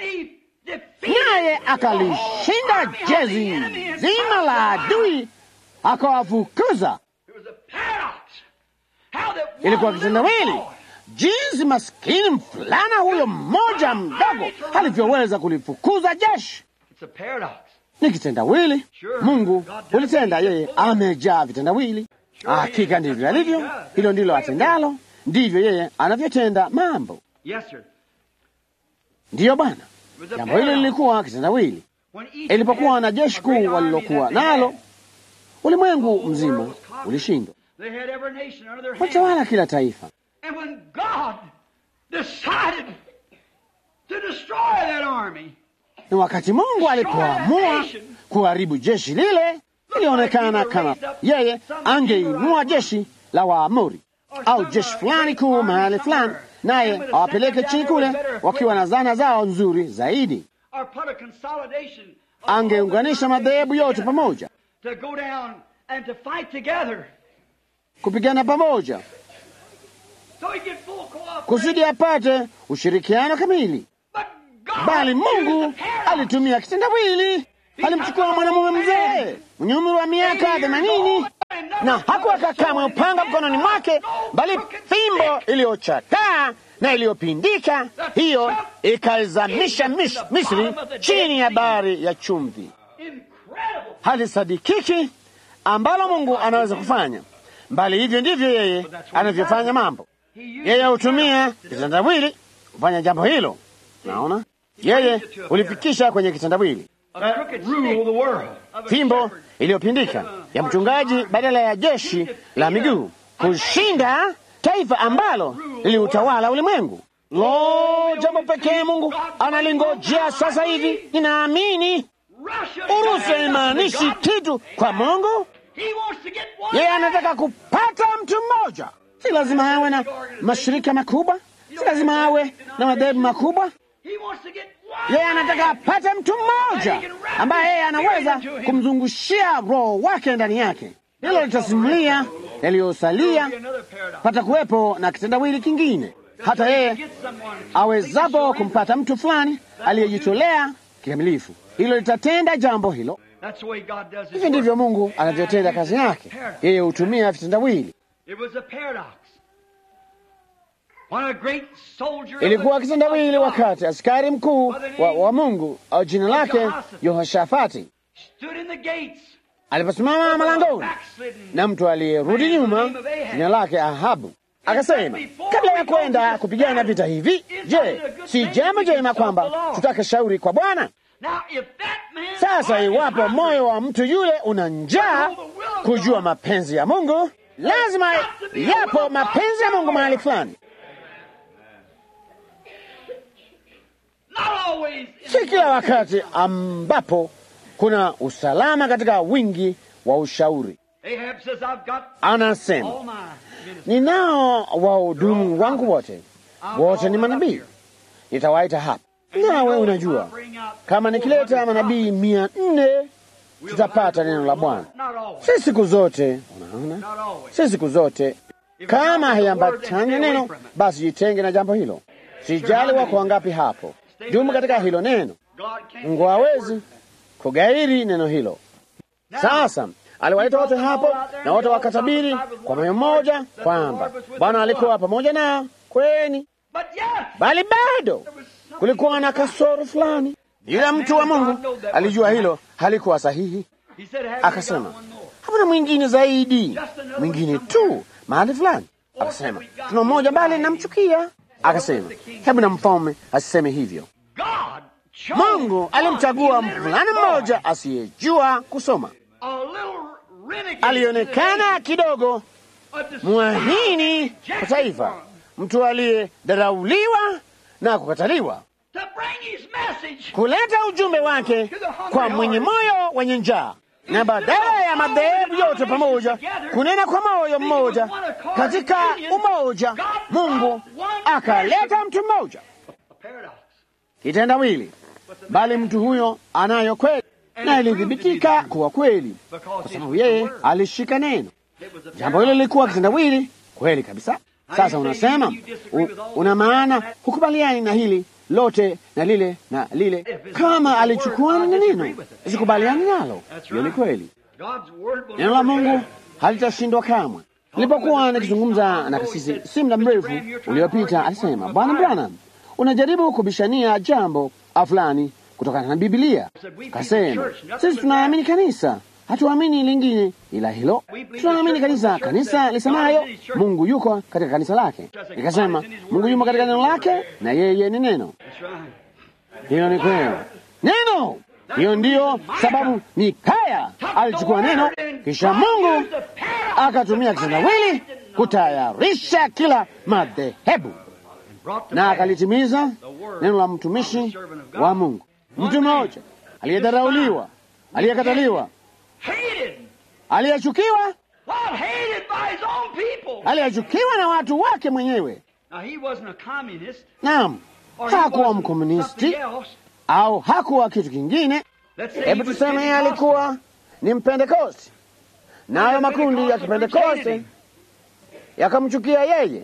[SPEAKER 3] naye akalishinda jezi zima la adui, akawafukuza. Ilikuwa kitendawili jinsi maskini mfulana huyo mmoja mdogo alivyoweza kulifukuza jeshi. Ni kitendawili. Mungu ulitenda, yeye amejaa vitendawili. Hakika ndivyo alivyo, hilo ndilo atendalo, ndivyo yeye anavyotenda mambo. Ndiyo Bwana, jambo hilo lilikuwa kitendawili. Ilipokuwa na jeshi kuu walilokuwa nalo, ulimwengu mzima ulishindwa. Watawala kila taifa. Na wakati Mungu alipoamua kuharibu jeshi lile, ilionekana kama yeye angeinua jeshi la Waamori au jeshi fulani kuu mahali fulani, naye awapeleke chini kule wakiwa na zana zao nzuri zaidi. Angeunganisha madhehebu yote pamoja kupigana pamoja kusudi apate ushirikiano kamili. Bali Mungu alitumia kitendawili. Alimchukua mwanamume mzee mwenye umri wa miaka 80 na hakuweka kamwe upanga mkononi mwake, bali fimbo iliyochakaa na iliyopindika, hiyo ikaizamisha Misri chini ya bahari ya chumvi. Halisadikiki ambalo Mungu anaweza kufanya, bali hivyo ndivyo yeye anavyofanya mambo. Yeye hutumia kitendawili kufanya jambo hilo. Naona yeye ulifikisha kwenye kitendawili fimbo iliyopindika ya mchungaji badala ya jeshi la miguu kushinda taifa ambalo liliutawala ulimwengu. Lo, jambo pekee Mungu analingojea sasa hivi, ninaamini. Urusi haimaanishi kitu kwa Mungu. Yeye anataka kupata mtu mmoja. Si lazima awe na mashirika makubwa, si lazima awe na madhehebu makubwa. Yeye anataka apate mtu mmoja ambaye yeye anaweza kumzungushia roho wake ndani yake. Hilo litasimulia yaliyosalia. Pata kuwepo na kitendawili kingine, hata yeye awezapo kumpata mtu fulani aliyejitolea kikamilifu. Hilo litatenda jambo hilo. Hivi ndivyo Mungu anavyotenda kazi yake. Yeye hutumia vitendawili. Ilikuwa kitendawili wakati askari mkuu wa Mungu au jina lake Yehoshafati aliposimama malangoni na mtu aliyerudi nyuma jina lake Ahabu akasema, kabla ya kwenda kupigana vita hivi, je, si jambo jema kwamba tutake shauri kwa Bwana? Sasa iwapo moyo wa mtu yule una njaa kujua mapenzi ya Mungu, lazima yapo mapenzi ya Mungu mahali fulani. Si kila wakati ambapo kuna usalama katika wingi wa ushauri. Anasema, ninao wahudumu wangu wote ni manabii, nitawaita hapa. Nawe unajua, kama nikileta manabii 400 tutapata neno la Bwana. Si siku zote, unaona, si siku zote. Kama haiambatani neno, basi jitenge na jambo hilo. Sijali wako wangapi hapo, dumu katika hilo neno. Mungu hawezi kugairi neno hilo. Sasa aliwaita wote hapo, na wote wakatabiri kwa moyo mmoja kwamba Bwana alikuwa pamoja nao kweni. Bali bado kulikuwa na kasoro fulani. Yule mtu wa Mungu alijua hilo halikuwa sahihi. Akasema, hakuna mwingine zaidi, mwingine tu mahali fulani. Akasema, tuna mmoja bali namchukia. Akasema, hebu na mfalme asiseme hivyo. Mungu alimchagua mvulana mmoja asiyejua kusoma. Alionekana kidogo mwahini kwa taifa, mtu aliyedharauliwa na kukataliwa, kuleta ujumbe wake kwa mwenye moyo wenye njaa, na badala ya madhehebu yote pamoja kunena kwa moyo mmoja katika umoja, Mungu akaleta mtu mmoja. Kitendawili, bali mtu huyo anayo kweli, na ilithibitika kuwa kweli kwa sababu yeye alishika neno. Jambo hilo lilikuwa kitendawili kweli kabisa. Sasa unasema una maana hukubaliani na hili lote na lile na lile. Kama alichukua na neno, usikubaliani nalo. Hiyo ni kweli. Neno la Mungu halitashindwa kamwe. Nilipokuwa nikizungumza na kasisi si muda mrefu uliopita, alisema, Bwana Branham, unajaribu kubishania jambo fulani kutokana na Biblia. Kasema, sisi tunaamini kanisa, hatuamini lingine ila hilo. Tunaamini kanisa lisemayo Mungu yuko katika kanisa lake. Nikasema, Mungu yuko katika neno lake na yeye ni neno. Hiyo ni kweli. Neno! Hiyo ndiyo sababu Mikaya alichukua neno, kisha Mungu akatumia kitendawili kutayarisha kila madhehebu, na akalitimiza neno la mtumishi wa Mungu. Mtu mmoja aliyedharauliwa, aliyekataliwa, aliyechukiwa, aliyechukiwa na watu wake mwenyewe. Naam, hakuwa mkomunisti au hakuwa kitu kingine. Hebu tuseme yeye alikuwa ni Mpentekoste, nayo makundi ya Kipentekoste yakamchukia yeye,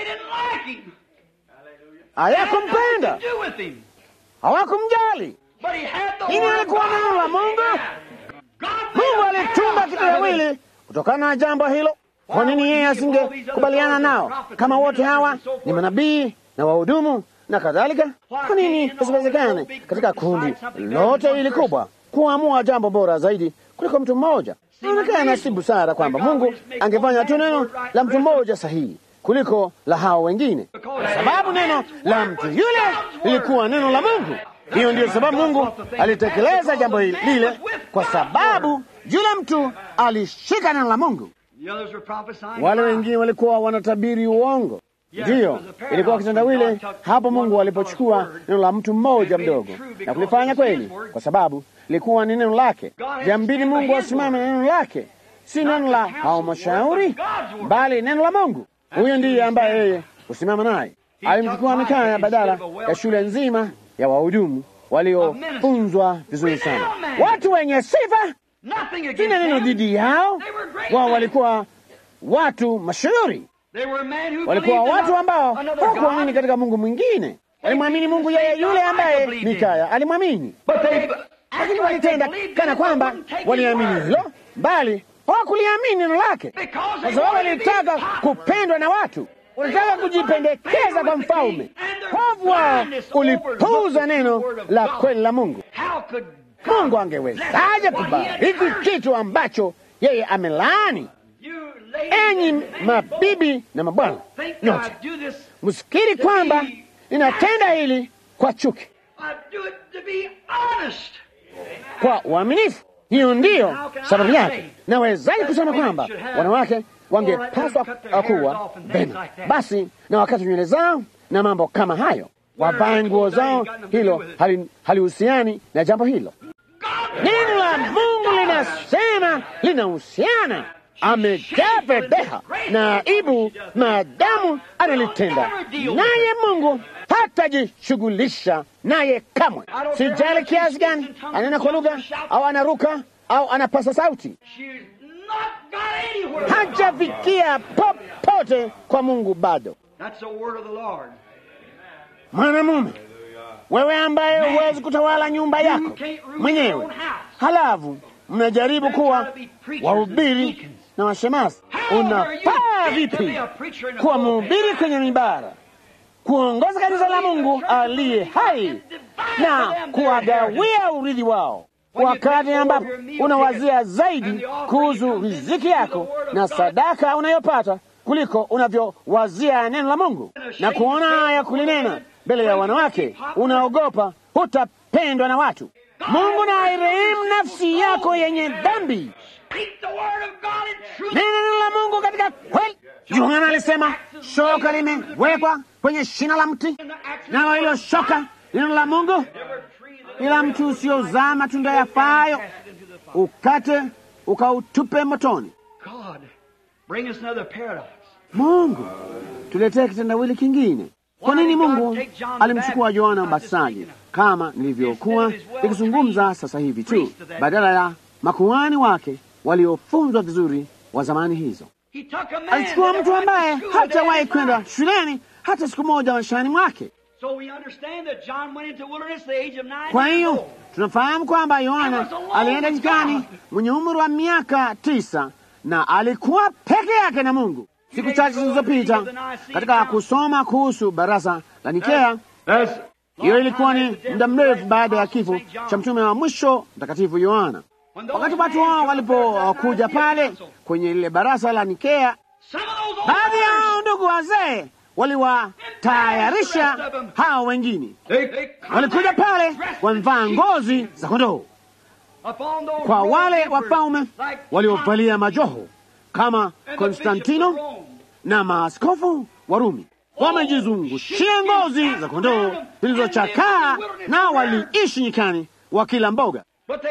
[SPEAKER 3] hayakumpenda, hawakumjali. Ini alikuwa neno la Mungu. Mungu alitumba kitendawili kutokana na jambo hilo. Kwa nini yeye asingekubaliana nao? Kama wote hawa ni manabii na wahudumu na kadhalika, kwa nini isiwezekane katika kundi lote hili kubwa kuamua jambo bora zaidi kuliko mtu mmoja? Inaonekana si busara kwamba Mungu angefanya tu neno la mtu mmoja sahihi kuliko la hao wengine, kwa sababu neno la mtu yule lilikuwa neno la Mungu. Hiyo ndiyo sababu Mungu alitekeleza jambo lile, kwa sababu yule mtu alishika neno la Mungu. Wale wengine walikuwa wanatabiri uongo. Ndiyo, ilikuwa kitendawili hapo Mungu alipochukua neno la mtu mmoja mdogo na kulifanya kweli, kwa sababu lilikuwa ni neno lake. Jambini Mungu asimame na neno lake, si neno la hao mashauri, bali neno la Mungu. Huyo ndiye ambaye yeye usimama naye. Alimchukua Mikaya badala ya shule nzima ya wahudumu waliofunzwa vizuri sana, watu wenye sifa. Sina neno dhidi yao, wao walikuwa watu mashuhuri. Walikuwa watu ambao hawakuamini katika Mungu mwingine. Walimwamini Mungu yeye yule ambaye Mikaya alimwamini, lakini walitenda kana kwamba waliamini hilo, bali hawakuliamini neno lake, kwa sababu walitaka kupendwa na watu, walitaka kujipendekeza kwa mfalme. Hofu wao ulipuuza neno la kweli la Mungu. Mungu angewezaje kubariki kitu ambacho yeye amelaani? Enyi mabibi na mabwana nyote, msikiri kwamba ninatenda hili kwa chuki. kwa uaminifu. Hiyo ndiyo sababu yake. Nawezaje kusema kwamba wanawake wangepaswa kuwa vema basi na wakati nywele zao na mambo kama hayo, wavae nguo zao? Hilo halihusiani na jambo hilo. Neno la Mungu linasema linahusiana. Amejaa fedheha na aibu maadamu analitenda, naye Mungu hatajishughulisha naye kamwe. Sijali kiasi gani anena kwa lugha au anaruka au anapasa sauti, hajafikia popote kwa Mungu bado. Mwanamume, wewe ambaye huwezi kutawala nyumba yako mwenyewe, halafu mnajaribu kuwa wahubiri na washemasi, unafaa vipi kuwa mhubiri kwenye mibara, kuongoza kanisa la Mungu aliye hai na kuwagawia urithi wao, wakati ambapo unawazia zaidi kuhusu riziki yako na sadaka unayopata kuliko unavyowazia neno la Mungu na kuona haya kulinena mbele ya wanawake? Unaogopa hutapendwa na watu. Mungu na airehemu nafsi yako yenye dhambi. Neno la Mungu katika kweli. Yohana alisema shoka limewekwa kwenye shina la mti, na hilo shoka neno la Mungu. Ila mtu usiozaa matunda yafaayo ukate ukautupe motoni. Mungu, tuletee kitendawili kingine. Kwa nini Mungu alimchukua Yohana Mbatizaji, kama nilivyokuwa nikizungumza sasa hivi tu, badala ya makuhani wake waliofunzwa vizuri wa zamani hizo? Alichukua mtu ambaye hajawahi kwenda shuleni hata siku moja maishani mwake. Kwa hiyo tunafahamu kwamba Yohana alienda nyikani mwenye umri wa miaka 9 na alikuwa peke yake na Mungu. Siku chache zilizopita katika kusoma kuhusu baraza la Nikea, hiyo ilikuwa ni muda mrefu baada ya kifo cha mtume wa mwisho mtakatifu Yohana. Wakati watu wao walipokuja pale kwenye lile baraza la Nikea, baadhi ya ndugu wazee waliwatayarisha hao wengine. Walikuja pale wamevaa ngozi za kondoo, kwa wale wafalme waliovalia majoho kama Konstantino na maaskofu wa Rumi. Wamejizungushia ngozi za kondoo zilizochakaa, na waliishi nyikani wakila mboga.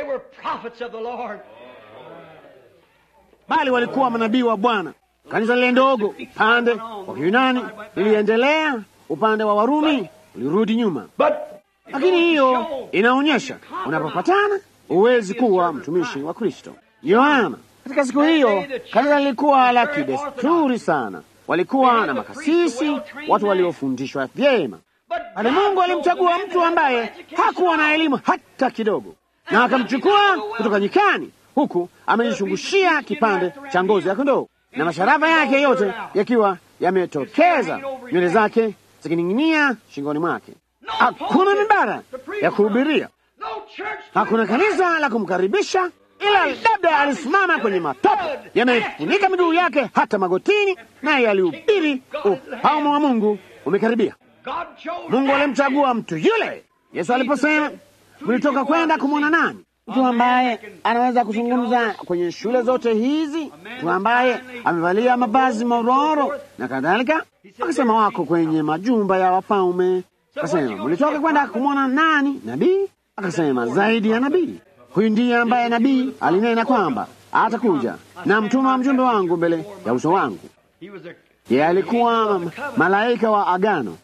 [SPEAKER 3] Bali walikuwa manabii wa Bwana. Kanisa lile ndogo upande wa Yunani liliendelea, upande wa Warumi ulirudi nyuma. Lakini hiyo inaonyesha unapopatana huwezi kuwa mtumishi wa Kristo. Yohana, katika siku hiyo kanisa lilikuwa la kidesturi sana. Walikuwa na makasisi, watu waliofundishwa vyema. Bali Mungu alimchagua mtu ambaye hakuwa na elimu hata kidogo, na akamchukua kutoka nyikani, huku amejishungushia kipande cha ngozi ya kondoo na masharafa yake yote yakiwa yametokeza, nywele zake zikining'inia shingoni mwake. Hakuna mimbara ya kuhubiria, hakuna kanisa la kumkaribisha, ila labda alisimama kwenye matope yamefunika miguu yake hata magotini, naye alihubiri ufalme wa Mungu umekaribia. Mungu alimchagua mtu yule. Yesu aliposema, mlitoka kwenda kumwona nani? Mtu ambaye anaweza kuzungumza kwenye shule zote hizi, mtu ambaye amevalia mavazi mororo na kadhalika. Akasema wako kwenye majumba ya wafalme. Akasema mlitoka kwenda kumwona nani? Nabii? Akasema zaidi ya nabii. Huyu ndiye ambaye nabii alinena kwamba atakuja na mtuma mjumbe wangu mbele ya uso wangu. Yeye alikuwa malaika wa agano,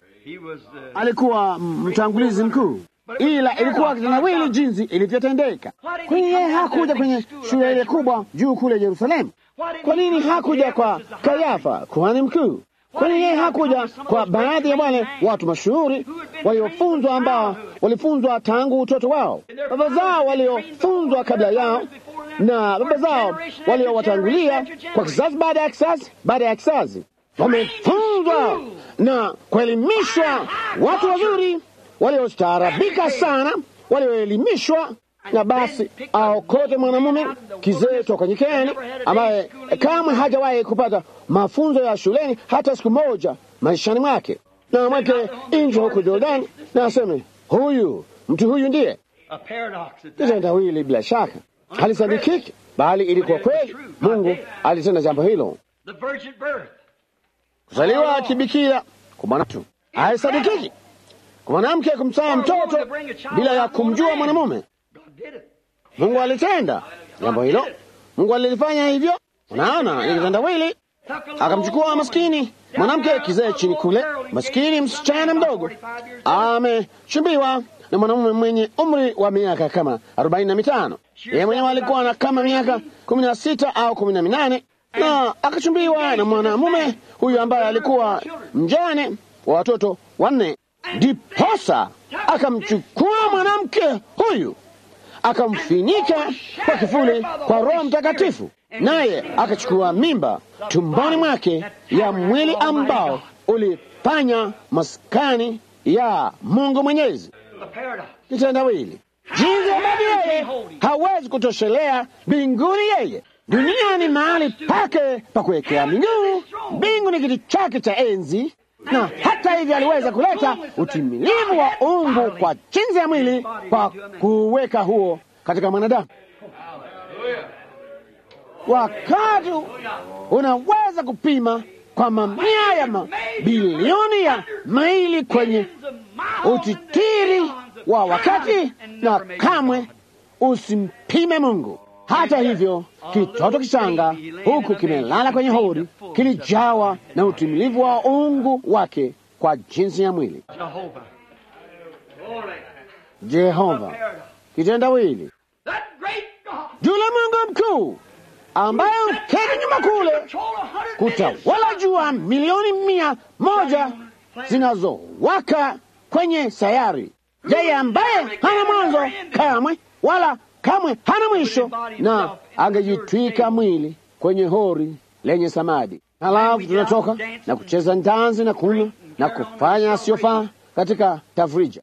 [SPEAKER 3] alikuwa mtangulizi mkuu, ila ilikuwa kitendawili jinsi ilivyotendeka. Kwa nini yeye hakuja kwenye shule ile kubwa juu kule Yerusalemu? Kwa nini hakuja kwa Kayafa kuhani mkuu? Kwa nini yeye hakuja kwa baadhi ya wale watu mashuhuri waliofunzwa, ambao walifunzwa tangu utoto wao, baba zao waliofunzwa kabla yao, na baba zao waliowatangulia kwa kizazi baada ya kizazi baada ya kizazi? Wamefunzwa na kuelimishwa, watu wazuri waliostaarabika sana, walioelimishwa. Na basi aokote mwanamume kizee toka nyikani, ambaye kamwe hajawahi kupata mafunzo ya shuleni hata siku moja maishani mwake, na mweke nje huko Jordani na aseme mtu huyu ndiye.
[SPEAKER 2] A paradox.
[SPEAKER 3] Kitendawili bila shaka halisadikiki, bali ilikuwa kweli. Mungu alitenda jambo hilo.
[SPEAKER 2] The virgin birth.
[SPEAKER 3] Kuzaliwa kibikira kwa mwanamke haisadikiki. Kwa mwanamke kumzaa mtoto bila ya kumjua mwanamume,
[SPEAKER 2] God did it.
[SPEAKER 3] Mungu alitenda jambo hilo. Mungu alilifanya hivyo. Unaona, ni kitendawili. Akamchukua maskini mwanamke kizee chini kule, maskini msichana mdogo amechumbiwa na mwanamume mwenye umri wa miaka kama 45. Yeye mwenyewe alikuwa na kama miaka 16 au 18, na akachumbiwa na mwanamume huyu ambaye alikuwa mjane wa watoto 4. Ndiposa akamchukua mwanamke huyu akamfinika kwa kivuli kwa Roho Mtakatifu, naye akachukua mimba tumboni mwake ya mwili ambao ulifanya maskani ya Mungu Mwenyezi. Kitendawili, jinsi ambavyo yeye hawezi kutoshelea mbinguni, yeye duniani mahali pake pa kuwekea miguu. Mbingu ni kiti chake cha enzi, na hata hivyo aliweza kuleta utimilivu wa uungu kwa jinsi ya mwili kwa kuweka huo katika mwanadamu. Wakati unaweza kupima kwa mamia ya mabilioni ya maili kwenye utitiri wa wakati, na kamwe usimpime Mungu. Hata hivyo, kitoto kichanga huku kimelala kwenye hori kilijawa na utimilivu wa uungu wake kwa jinsi ya mwili. Jehova, kitendawili, yule Mungu mkuu ambaye uketi nyuma kule kutawala jua milioni 100 zinazowaka kwenye sayari, yeye ambaye hana mwanzo kamwe wala kamwe hana mwisho, na angejitwika mwili kwenye hori lenye samadi. Halafu tunatoka na kucheza ndanzi na kunywa na kufanya asiyofaa katika tafrija.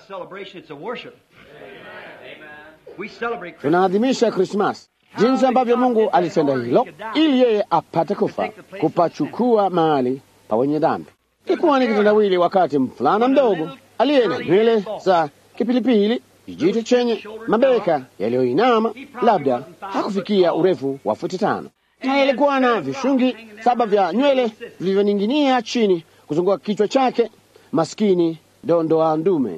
[SPEAKER 3] Tunaadhimisha Krismasi, jinsi ambavyo Mungu alitenda hilo ili yeye apate kufa, kupachukua mahali pa wenye dhambi. Ilikuwa ni kitendawili wakati mfulana mdogo aliye na nywele za kipilipili, kijito chenye mabeka yaliyoinama, labda hakufikia urefu wa futi 5, na ilikuwa na vishungi 7 vya nywele vilivyoning'inia chini kuzunguka kichwa chake. Maskini dondoa ndume.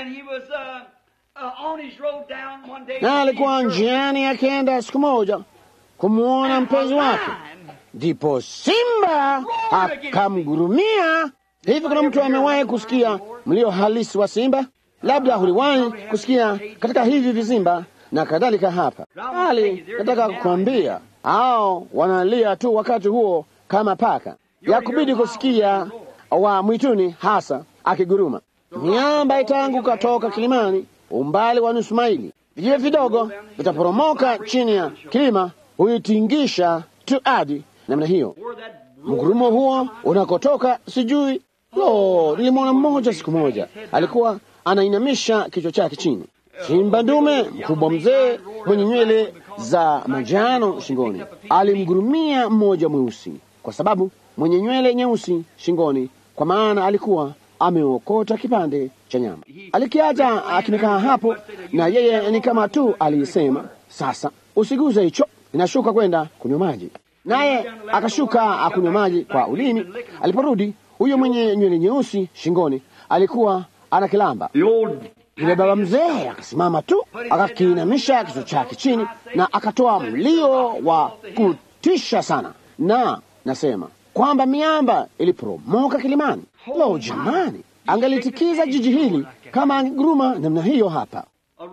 [SPEAKER 3] Na alikuwa njiani akienda siku moja kumwona mpenzi wake, ndipo simba akamgurumia. Hivi kuna mtu amewahi kusikia mlio halisi wa simba? Labda uliwahi kusikia katika hivi vizimba na kadhalika. Hapa hali nataka kukwambia, hao wanalia tu wakati huo kama paka. Yakubidi kusikia wa mwituni hasa akiguruma. Miamba itaanguka toka kilimani umbali wa nusu maili. Vijiwe vidogo vitaporomoka chini ya kilima, huitingisha tu hadi namna hiyo. Mgurumo huo unakotoka sijui. Nilimwona mmoja siku moja, alikuwa anainamisha kichwa chake chini. Simba ndume mkubwa mzee mwenye nywele za manjano shingoni alimgurumia mmoja mweusi, kwa sababu mwenye nywele nyeusi shingoni, kwa maana alikuwa ameokota kipande cha nyama. Alikiacha akimekaa hapo, na yeye ni kama tu alisema, sasa usiguze hicho, ninashuka kwenda kunywa maji. Naye akashuka akunywa maji kwa ulimi. Aliporudi, huyo mwenye nywele nyeusi shingoni alikuwa anakilamba. Yule baba mzee akasimama tu, akakiinamisha kichwa chake chini na akatoa mlio wa kutisha sana, na nasema kwamba miamba iliporomoka kilimani. Jamani, angelitikiza jiji hili kama angeguruma namna hiyo hapa.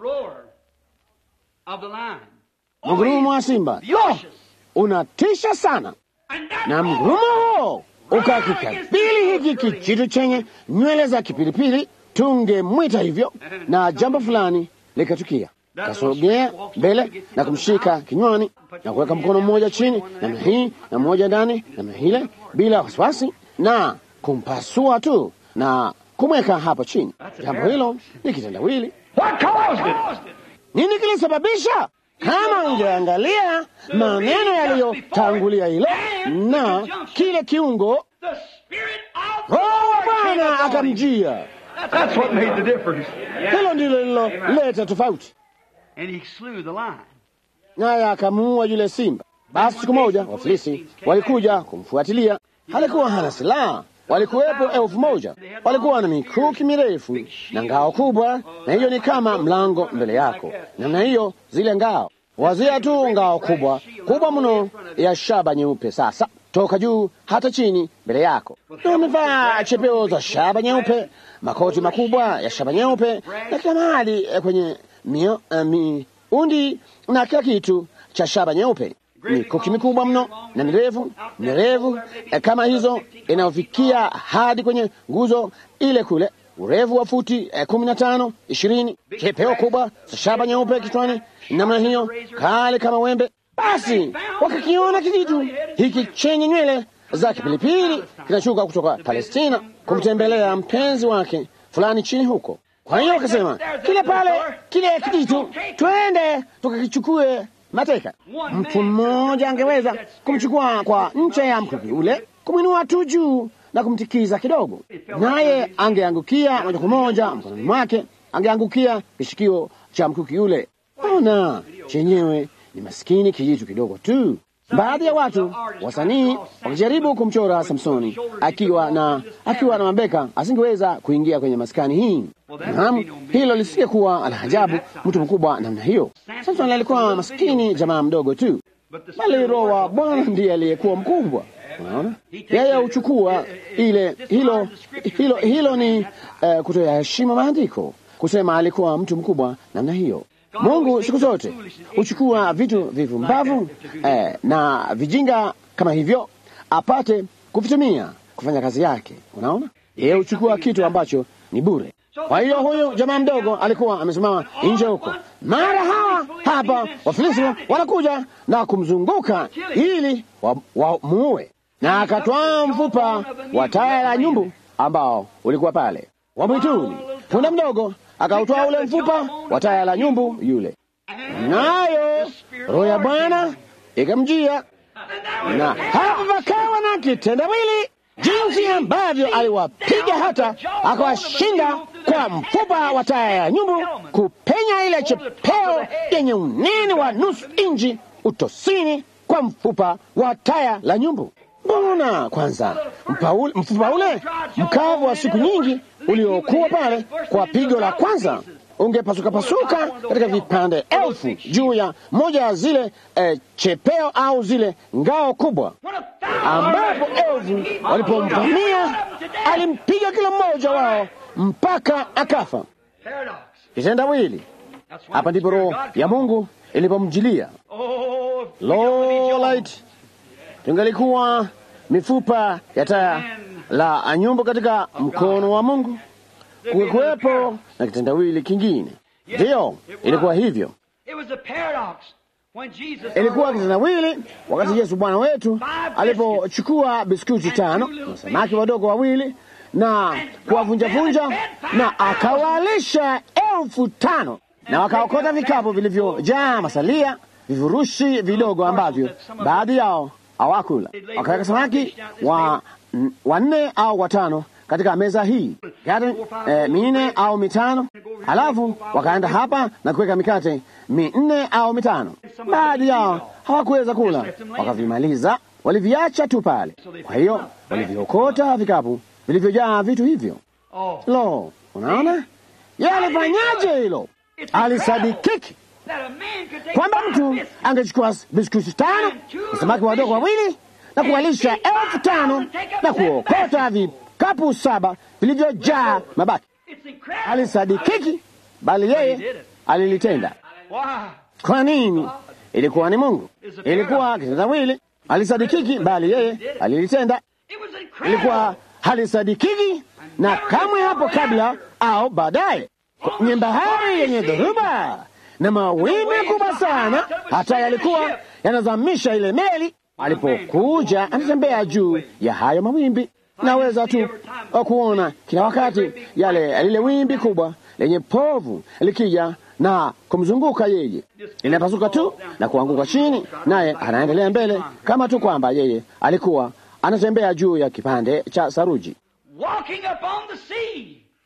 [SPEAKER 3] Mgurumo wa simba, unatisha sana, na mgurumo huo ukakikabili hiki kijitu chenye nywele za kipilipili, tungemwita hivyo, na jambo fulani likatukia. Kasogea mbele na kumshika kinywani na kuweka mkono mmoja chini namna hii na mmoja ndani namna hile, bila wasiwasi, na kumpasua tu na kumweka hapo chini. Jambo hilo ni kitendawili. Nini kilisababisha? Kama ungeangalia maneno yaliyotangulia hilo na kile kiungo, Roho wa Bwana akamjia
[SPEAKER 2] That's what made the difference.
[SPEAKER 3] Hilo ndilo liloleta tofauti.
[SPEAKER 2] And he slew the lion.
[SPEAKER 3] Naye akamuua yule simba. Basi siku moja Wafilisti walikuja kumfuatilia. Alikuwa hana silaha. Walikuwepo 1,000. Walikuwa na mikuki mirefu na ngao kubwa, na hiyo ni kama mlango mbele yako. Namna hiyo zile ngao. Wazia tu ngao kubwa mno ya shaba nyeupe, sasa toka juu hata chini mbele yako. Na wamevaa chepeo za shaba nyeupe, makoti makubwa ya shaba nyeupe, na kila mahali kwenye miundi na kila kitu cha shaba nyeupe. Mikuki mikubwa mno na mirefu kama hizo, inayofikia hadi kwenye nguzo ile kule, urefu wa futi 15, 20, chepeo kubwa za shaba nyeupe kichwani, namna hiyo, kale kama wembe. Basi wakakiona kijitu hiki chenye nywele za kipilipili kinashuka kutoka Palestina kumtembelea mpenzi wake fulani chini huko. Kwa hiyo wakasema, kile kijitu, twende tukakichukue mateka. Mtu mmoja angeweza kumchukua kwa ncha ya mkuki ule, kumwinua tu juu na kumtikiza kidogo, naye angeangukia moja kwa moja mkononi mwake, angeangukia kishikio cha mkuki ule. Ona, chenyewe ni maskini kijitu kidogo tu. Baadhi ya watu wasanii wakijaribu kumchora Samsoni akiwa na mabeka, asingeweza kuingia kwenye maskani hii. Naam, hilo lisingekuwa la ajabu, mtu mkubwa namna hiyo. Samsoni alikuwa maskini jamaa mdogo tu, bali Roho wa Bwana ndiye aliyekuwa mkubwa. Unaona, yeye huchukua hilo ni kutoa heshima maandiko, kusema alikuwa mtu mkubwa namna hiyo. Mungu siku zote huchukua vitu vivumbavu na vijinga kama hivyo apate kuvitumia kufanya kazi yake. Unaona, yeye huchukua kitu ambacho ni bure. Kwa hiyo huyu jamaa mdogo alikuwa amesimama nje huko, mara hapa Wafilisti wanakuja na kumzunguka ili wamuue, na akatwaa mfupa wa taya la nyumbu ambao ulikuwa pale wa mwituni. Punda mdogo akautwaa ule mfupa wa taya la nyumbu yule, nayo Roho ya Bwana ikamjia, na hapo pakawa na kitendawili, jinsi ambavyo aliwapiga hata akawashinda kwa mfupa wa taya ya nyumbu, kupenya ile chepeo yenye unene wa nusu inchi utosini kwa mfupa wa taya la nyumbu. Mbona kwanza mfupa ule mkavu wa siku nyingi uliokuwa pale kwa pigo la kwanza ungepasuka katika vipande 1000 juu ya moja ya zile chepeo au zile ngao kubwa, ambapo 1000 walipomvamia alimpiga kila mmoja wao mpaka akafa. Kitendawili. Hapa ndipo Roho ya Mungu ilipomjilia. Light, tungalikuwa mifupa ya taya la nyumbu katika mkono wa Mungu, kuwepo na kitendawili kingine. Ndiyo, ilikuwa hivyo. Ilikuwa kitendawili wakati Yesu Bwana wetu alipochukua biskuti 5 na samaki wadogo 2 na kuwavunja na akawalisha 5,000, na wakaokota vikapu vilivyojaa masalia, vifurushi vidogo ambavyo baadhi yao hawakula. Wakaweka samaki 4 au 5 katika meza hii, mikate 4 au 5, halafu wakaenda hapa na kuweka mikate 4 au 5. Baadhi yao hawakuweza kula, wakavimaliza, waliviacha tu pale. Kwa hiyo waliviokota vikapu vilivyojaa vitu hivyo. Lo, unaona yeye alifanyaje hilo? Alisadikiki kwamba mtu angechukua biskuti 5 na samaki wadogo 2 na kuwalisha 5,000 na kuokota vikapu 7 vilivyojaa mabaki. Alisadikiki, bali yeye alilitenda. Kwa nini? Ilikuwa ni Mungu. Ilikuwa kitendawili. Alisadikiki, bali yeye alilitenda. Ilikuwa halisadikiki, na kamwe hapo kabla au baadaye, kwenye bahari yenye dhoruba na mawimbi kubwa sana, hata yalikuwa yanazamisha ile meli. Alipokuja anatembea juu ya hayo mawimbi, naweza tu kuona kila wakati lile wimbi kubwa lenye povu likija na kumzunguka yeye, linapasuka tu na kuanguka chini, naye anaendelea mbele kama tu kwamba yeye alikuwa anatembea juu ya kipande cha saruji.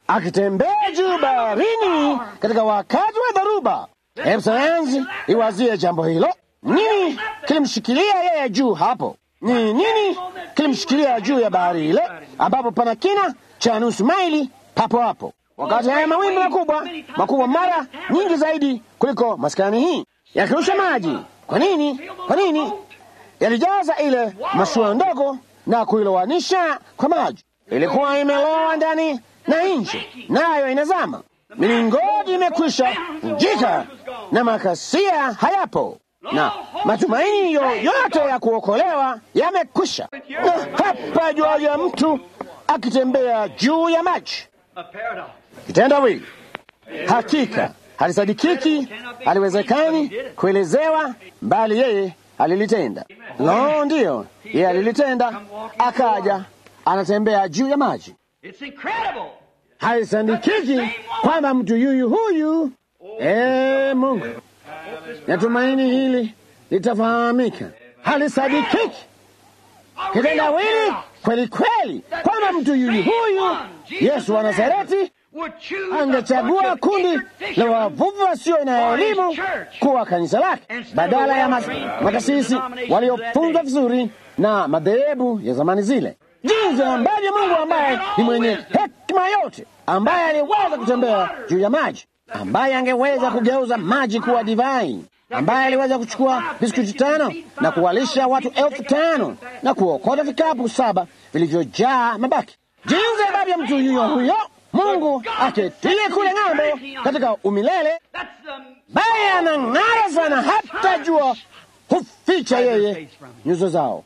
[SPEAKER 3] akitembea juu baharini katika wakati wa dharuba. Hebu sayansi iwazie jambo hilo. Nini kilimshikilia yeye juu hapo? Ni nini kilimshikilia juu ya bahari ile ambapo pana kina cha nusu maili papo hapo, wakati haya mawimbi makubwa mara nyingi zaidi kuliko maskani hii yakirusha maji? Kwa nini yalijaza ile mashua ndogo na kuilowanisha kwa maji? Ilikuwa imeloa ndani na nje, nayo inazama. Milingoti imekwisha vunjika na makasia hayapo, na matumaini yoyote ya kuokolewa yamekwisha. Na hapa juu ya mtu akitembea juu ya maji. Kitendawili hakika halisadikiki, haliwezekani kuelezewa, bali yeye alilitenda. Lo, ndiyo, yeye alilitenda, akaja anatembea juu ya maji. Haisadikiki kwamba mtu huyu Mungu, natumaini hili litafahamika. Halisadikiki kitendawili kweli kweli kwamba mtu huyu Yesu wa Nazareti angechagua kundi la wavuvi wasio na elimu kuwa kanisa lake badala ya makasisi waliofunzwa vizuri na madhehebu ya zamani zile. Jinsi ambavyo Mungu ambaye ni mwenye hekima yote, ambaye aliweza kutembea juu ya maji, ambaye angeweza kugeuza maji kuwa divai, ambaye aliweza kuchukua biskuti 5 na kuwalisha watu 5,000 na kuokota vikapu 7 vilivyojaa mabaki. Jinsi ambavyo mtu huyo Mungu aketie kule ng'ambo katika umilele, baye anang'ara sana hata jua huficha yeye nyuso zao.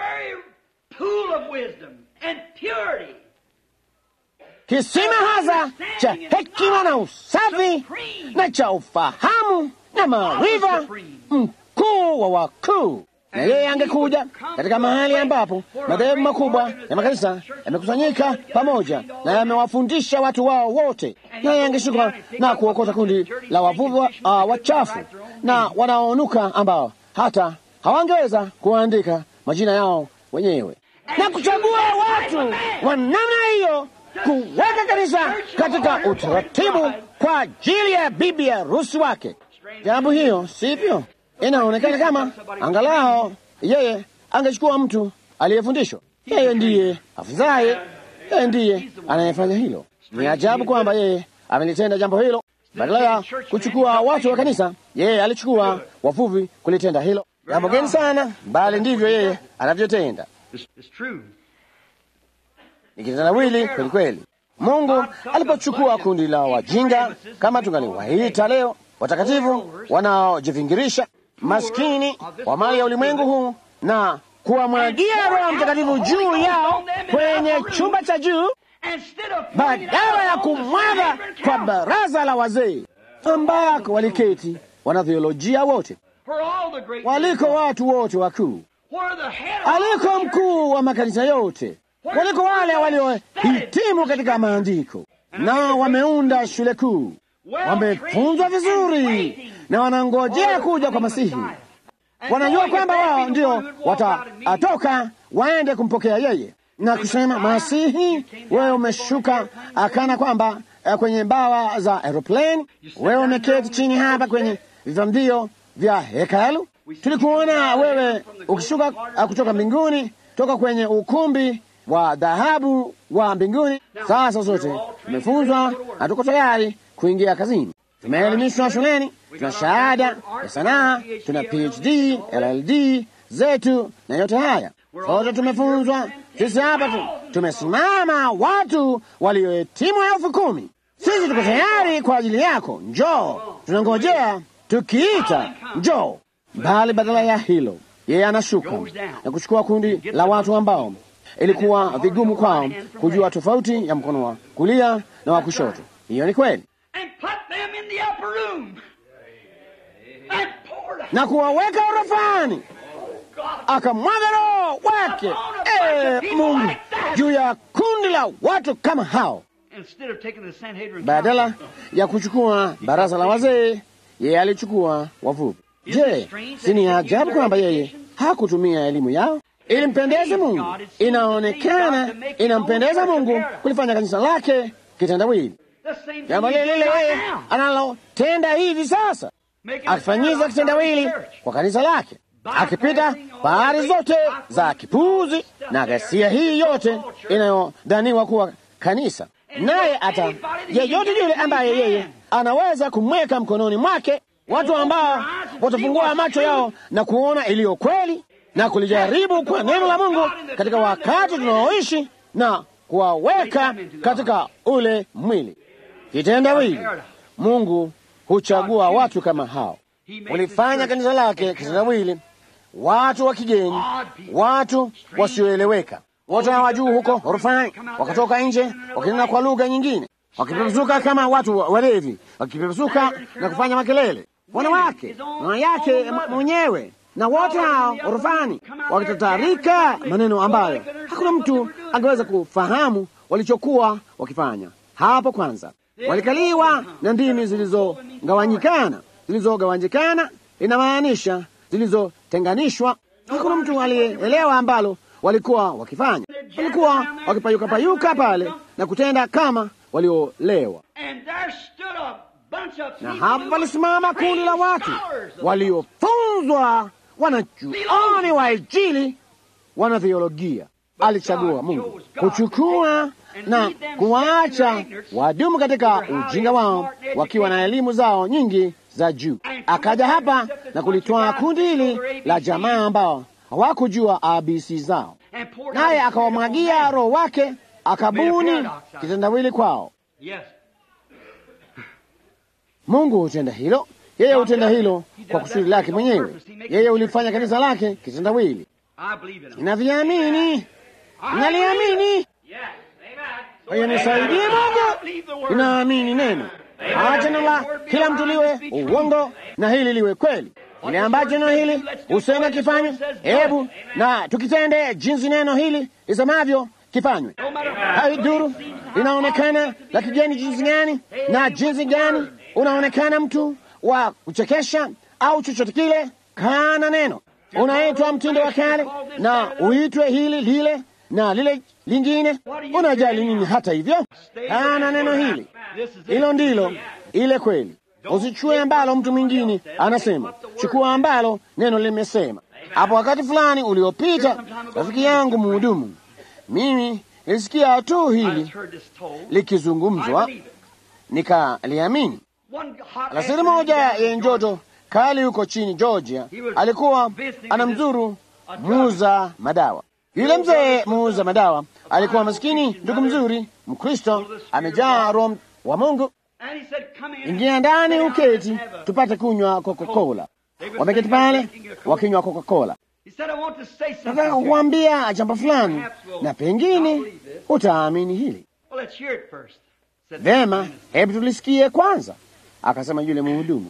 [SPEAKER 3] Kisima hasa cha hekima na usafi na cha ufahamu na maarifa, mkuu wa wakuu. Na yeye angekuja katika mahali ambapo madhehebu makubwa ya makanisa yamekusanyika pamoja na yamewafundisha watu wao wote, na yeye angeshuka na kuokota kundi la wavuvi wachafu na wanaonuka ambao hata hawangeweza kuandika majina yao wenyewe, na kuchagua watu wa namna hiyo kuweka kanisa katika utaratibu kwa ajili ya bibi harusi wake. Jambo hiyo, sivyo? Inaonekana kama angalau yeye angechukua mtu aliyefundishwa. Yeye ndiye afunzaye, yeye ndiye anayefanya hilo. Ni ajabu kwamba yeye amelitenda jambo hilo. Badala ya kuchukua watu wa kanisa, yeye alichukua wavuvi kulitenda hilo. Jambo geni sana, bali ndivyo yeye anavyotenda. Ni kitendawili kweli kweli. Mungu alipochukua kundi la wajinga, kama tungaliwaita leo, watakatifu wanaojivingirisha, maskini wa mali ya ulimwengu huu, na kuwamwagia Roho Mtakatifu juu yao kwenye chumba cha juu, badala ya kumwaga kwa baraza la wazee ambako waliketi wanatheolojia wote, waliko watu wote wakuu, aliko mkuu wa makanisa yote, waliko wale waliohitimu katika maandiko na wameunda shule kuu, wamefunzwa vizuri na wanangojea kuja kwa Masihi. Wanajua kwamba wao ndio watatoka waende kumpokea yeye na kusema, Masihi, wewe umeshuka akana kwamba kwenye bawa za aeroplane, wewe umeketi chini hapa kwenye vivambio vya hekalu. Tulikuona wewe ukishuka kutoka mbinguni, toka kwenye ukumbi wa dhahabu wa mbinguni. Sasa sote tumefunzwa na tuko tayari kuingia kazini. Tumeelimishwa shuleni, tuna shahada ya sanaa, tuna PhD, LLD zetu na yote haya. Sote tumefunzwa. Sisi hapa tumesimama watu waliohitimu 10,000. Sisi tuko tayari kwa ajili yako. Njoo, tunangojea tukiita, njoo. Bali badala ya hilo, yeye anashuka na kuchukua kundi la watu ambao ilikuwa vigumu kwao kujua tofauti ya mkono wa kulia na wa kushoto. Hiyo ni kweli. Na kuwaweka orofani, akamwaga Roho wake Mungu juu ya kundi la watu kama hao. Badala ya kuchukua baraza la wazee, yeye alichukua wavuvi. Je, si ni ajabu kwamba yeye hakutumia elimu yao? Ilimpendeza Mungu. Inaonekana inampendeza Mungu kulifanya kanisa lake kitendawili, jambo lile lile analotenda hivi sasa, akifanyiza kitendawili kwa kanisa lake, akipita bahari zote za kipuuzi na ghasia hii yote inayodhaniwa kuwa kanisa. Naye hata yeyote yule ambaye yeye anaweza kumweka mkononi mwake, watu ambao watafungua macho yao na kuona iliyo kweli na kulijaribu kwa neno la Mungu katika wakati tunaoishi na kuwaweka katika ule mwili kitendawili. Mungu huchagua watu kama hao. Ulifanya kanisa lake kitendawili, watu wa kigeni, watu wasioeleweka, wote hawajui huko orofani, wakatoka nje wakinena kwa lugha nyingine, wakipepesuka kama watu walevi, wakipepesuka na kufanya makelele, wanawake mama yake mwenyewe na wote hao orofani wakitatarika maneno ambayo hakuna mtu angeweza kufahamu walichokuwa wakifanya. Hapo kwanza walikaliwa na ndimi zilizogawanyikana, inamaanisha zilizotenganishwa. Hakuna mtu aliyeelewa ambalo walikuwa wakifanya. Walikuwa wakipayuka pale na kutenda kama waliolewa. Na hapo palisimama kundi la watu waliofunzwa, wanachuoni wa Injili, wana theolojia. Alichagua Mungu kuchukua na kuwaacha wadumu katika ujinga wao, wakiwa na elimu zao nyingi za juu. Akaja hapa na kulitoa kundi hili la jamaa ambao hawakujua ABC zao, naye akawamwagia Roho wake, akabuni kitendawili kwao. Mungu hutenda hilo. Yeye hutenda hilo kwa kusudi lake mwenyewe. Yeye ulifanya kanisa lake kitendawili. Inaviamini, inaliamini. Haya, nisaidie Mungu, inaamini neno. Acha neno la kila mtu liwe uongo na hili liwe kweli. Ile ambacho neno hili usema kifanywe, hebu na tukitende jinsi neno hili lisemavyo kifanywe. Haidhuru inaonekana la kigeni jinsi gani na jinsi gani unaonekana mtu wa kuchekesha au chochote kile, kana neno. Unaitwa mtindo wa kale na uitwe hili lile na lile lingine, unajali nini? Hata hivyo, kana neno hili, hilo ndilo ile kweli. Usichukue ambalo mtu mwingine anasema, chukua ambalo neno limesema. Hapo wakati fulani uliopita, rafiki yangu mhudumu, mimi nilisikia tu hili likizungumzwa, nikaliamini. Alasiri moja yenye joto kali huko chini Georgia, alikuwa anamzuru muuza madawa. Yule mzee muuza madawa alikuwa maskini, ndugu mzuri, Mkristo, amejaa Roho wa Mungu. Ingia ndani uketi, tupate kunywa Coca-Cola. Wameketi pale wakinywa Coca-Cola. Nataka kukuambia jambo fulani na pengine utaamini hili. Vema, hebu tulisikie kwanza. Akasema yule mhudumu,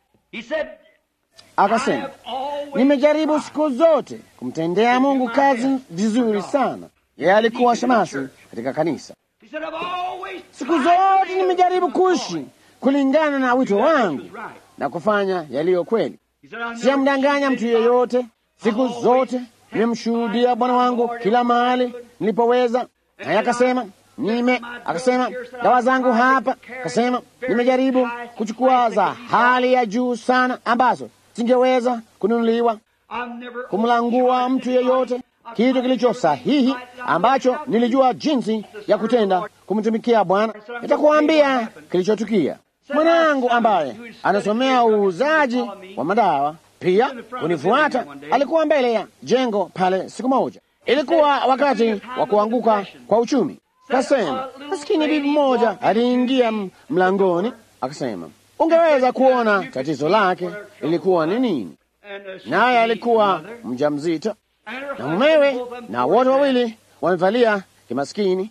[SPEAKER 3] akasema, nimejaribu siku zote kumtendea Mungu kazi vizuri sana. Yeye alikuwa shemasi katika kanisa. Siku zote nimejaribu kuishi kulingana na wito wangu na kufanya yaliyo kweli. Siyamdanganya mtu yeyote. Siku zote nimemshuhudia Bwana wangu kila mahali nilipoweza. Naye akasema, akasema dawa zangu hapa. Akasema, nimejaribu kuchukua za hali ya juu sana ambazo singeweza kununuliwa, kumlangua mtu yeyote, kitu kilicho sahihi ambacho nilijua jinsi ya kutenda kumtumikia Bwana. Nitakuambia kilichotukia. Mwanangu ambaye anasomea uuzaji wa madawa pia kunifuata, alikuwa mbele ya jengo pale siku moja. Ilikuwa wakati wa kuanguka kwa uchumi. Kasema, maskini bibi mmoja aliingia mlangoni, akasema, ungeweza kuona tatizo lake ilikuwa ni nini. Naye alikuwa mjamzito na mumewe, na wote wawili wamevalia kimaskini.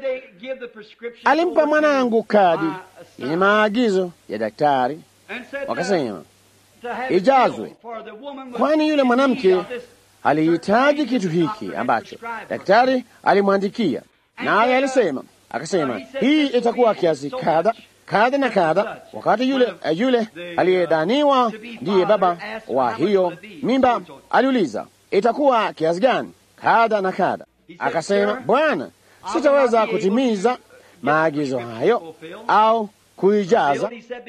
[SPEAKER 3] Alimpa mwanangu kadi yenye maagizo ya daktari, wakasema ijazwe, kwani yule mwanamke alihitaji kitu hiki ambacho daktari alimwandikia. Naye alisema, akasema, hii itakuwa kiasi kadha na kadha. Wakati yule aliyedhaniwa ndiye baba wa hiyo mimba aliuliza, itakuwa kiasi gani? Kadha na kadha. Akasema, Bwana, sitaweza kutimiza maagizo hayo au kuijaza,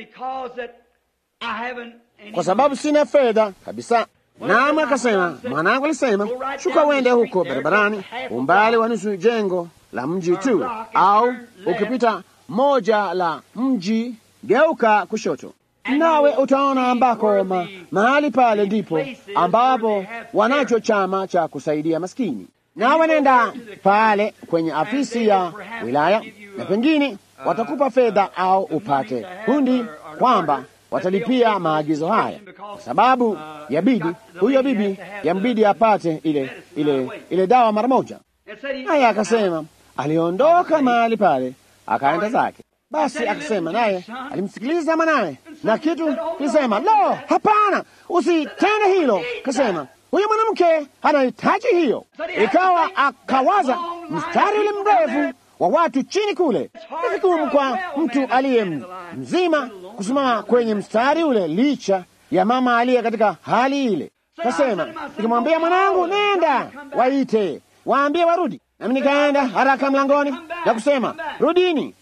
[SPEAKER 3] kwa sababu sina fedha kabisa. Naam, akasema, mwanangu alisema, shuka uende huko barabarani, umbali wa nusu jengo la mji tu, au ukipita moja la mji, geuka kushoto, nawe utaona ambako mahali pale ndipo ambapo wanacho chama cha kusaidia maskini. Nawe nenda pale kwenye afisi ya wilaya, na pengine watakupa fedha au upate hundi kwamba watalipia maagizo haya, kwa sababu huyo bibi yambidi apate ile dawa mara moja. Naye akasema, aliondoka mahali pale akaenda zake. Basi akasema, naye alimsikiliza mwanawe, na kitu kilisema, lo, hapana, usitende hilo. Kasema, huyu mwanamke anahitaji hiyo. Ikawa akawaza mstari ule mrefu wa watu chini kule. Ni vigumu kwa mtu aliye mzima kusimama kwenye mstari ule, licha ya mama aliye katika hali ile. Kasema, nikimwambia mwanangu, nenda waite, waambie warudi. Nami nikaenda haraka mlangoni na kusema, rudini.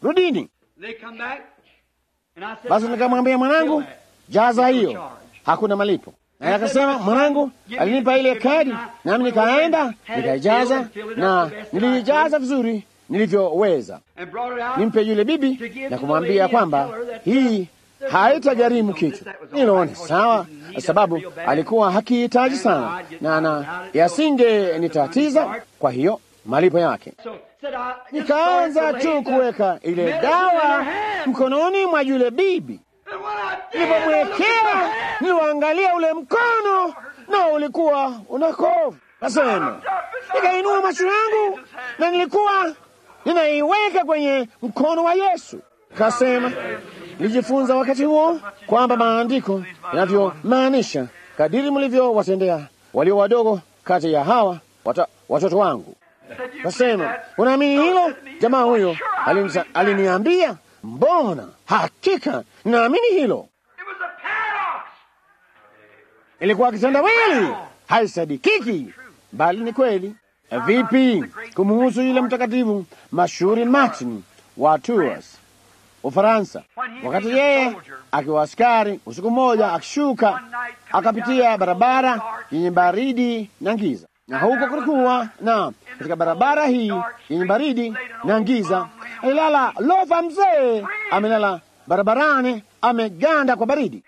[SPEAKER 3] Basi nikamwambia mwanangu, jaza hiyo, hakuna malipo. Na akasema, mwanangu alinipa ile kadi, nami nikaenda nikaijaza, na niliijaza vizuri nilivyoweza. Nimpe yule bibi na kumwambia kwamba hii haitagharimu kitu. Niloone sawa, sababu alikuwa hakihitaji sana na yasinge nitatiza, kwa hiyo malipo yake. Nikaanza tu kuweka ile dawa mkononi mwa yule bibi. Nilipomwekea, niwaangalia ule mkono, na ulikuwa una kovu. Nasema, nikainua macho yangu na nilikuwa ninaiweka kwenye mkono wa Yesu. Kasema, nilijifunza wakati huo kwamba maandiko yanavyomaanisha kadiri mlivyowatendea walio wadogo kati ya hawa watoto wangu. Kasema, unaamini hilo? Jamaa huyo aliniambia, mbona hakika naamini hilo. Ilikuwa kitendawili, haisadikiki, bali ni kweli. Vipi kumuhusu yule mtakatifu mashuhuri Martin wa Tours, Ufaransa? Wakati yeye akiwa askari, usiku mmoja akishuka, akapitia barabara yenye baridi na giza, na huko kulikuwa na katika barabara hii yenye baridi na giza alilala lofa mzee, amelala barabarani, ameganda kwa baridi.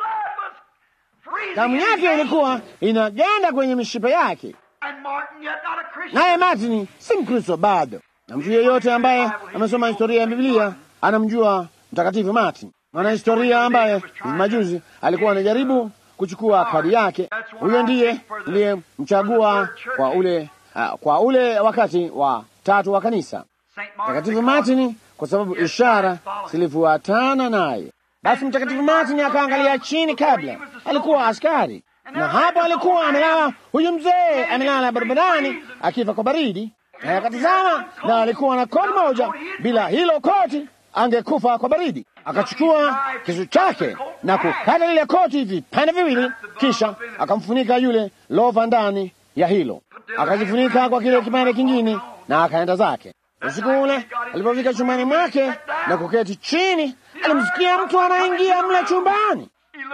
[SPEAKER 3] Damu yake ilikuwa inaganda kwenye mishipa yake. Naye Martin si Mkristo bado, na mtu yeyote ambaye amesoma historia ya Biblia anamjua mtakatifu Martin, mwanahistoria ambaye majuzi alikuwa anajaribu kuchukua kadi yake. Huyo ndiye mchagua kwa ule wakati wa tatu wa kanisa, mtakatifu Martin, kwa sababu ishara zilifuatana naye. Basi mtakatifu Martin akaangalia chini kabla, alikuwa askari, na hapo alikuwa amelala huyu mzee, amelala barabarani akifa kwa baridi, na akatazama, na alikuwa na koti moja, bila hilo koti angekufa kwa baridi. Akachukua kisu chake na kukata lile koti vipande viwili, kisha akamfunika yule lova ndani ya hilo, akajifunika kwa kile kipande kingine, na akaenda zake. Usiku ule alipofika chumbani mwake na kuketi chini, alimsikia mtu anaingia mle chumbani.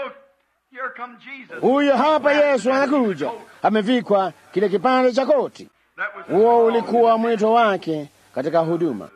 [SPEAKER 3] Huyo hapa Yesu anakuja, amevikwa kile kipande cha koti. Huo ulikuwa mwito wake katika huduma.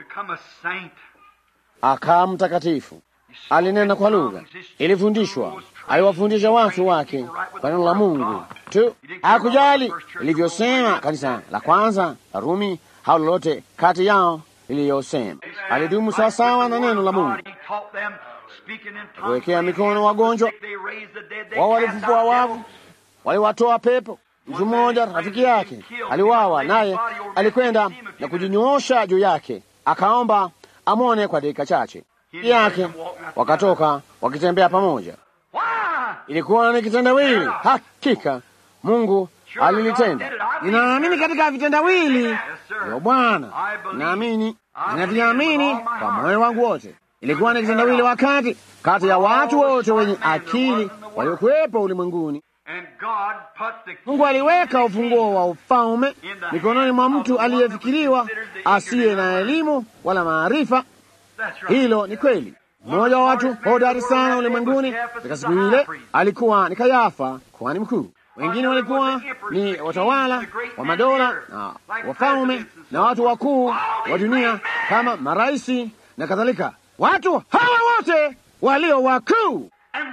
[SPEAKER 3] Akawa mtakatifu, alinena kwa lugha, ilifundishwa, aliwafundisha watu wake kwa neno la Mungu tu. Hakujali ilivyosema kanisa la kwanza la Rumi au lolote kati yao iliyosema. Alidumu sawasawa na neno la Mungu, kuwekea mikono wagonjwa, wao walifufua wafu, waliwatoa pepo. Mtu mmoja rafiki yake aliwawa, naye alikwenda na kujinyoosha juu yake, akaomba amwone kwa dakika chache yake. Wakatoka wakitembea pamoja. Ilikuwa ni kitendawili. Hakika Mungu alilitenda. Ninaamini katika vitendawili vya Bwana, ninaviamini kwa moyo wangu wote. Ilikuwa ni kitendawili wakati kati ya watu wote wenye akili waliokuwepo ulimwenguni. Mungu aliweka ufunguo wa ufalme mikononi mwa mtu aliyefikiriwa asiye na elimu wala maarifa. Hilo ni kweli. Mmoja wa watu hodari sana ulimwenguni katika siku ile alikuwa ni Kayafa, kuhani mkuu. Wengine walikuwa ni watawala wa madola na wafalme na watu wakuu wa dunia kama maraisi na kadhalika. Watu hawa wote walio wakuu.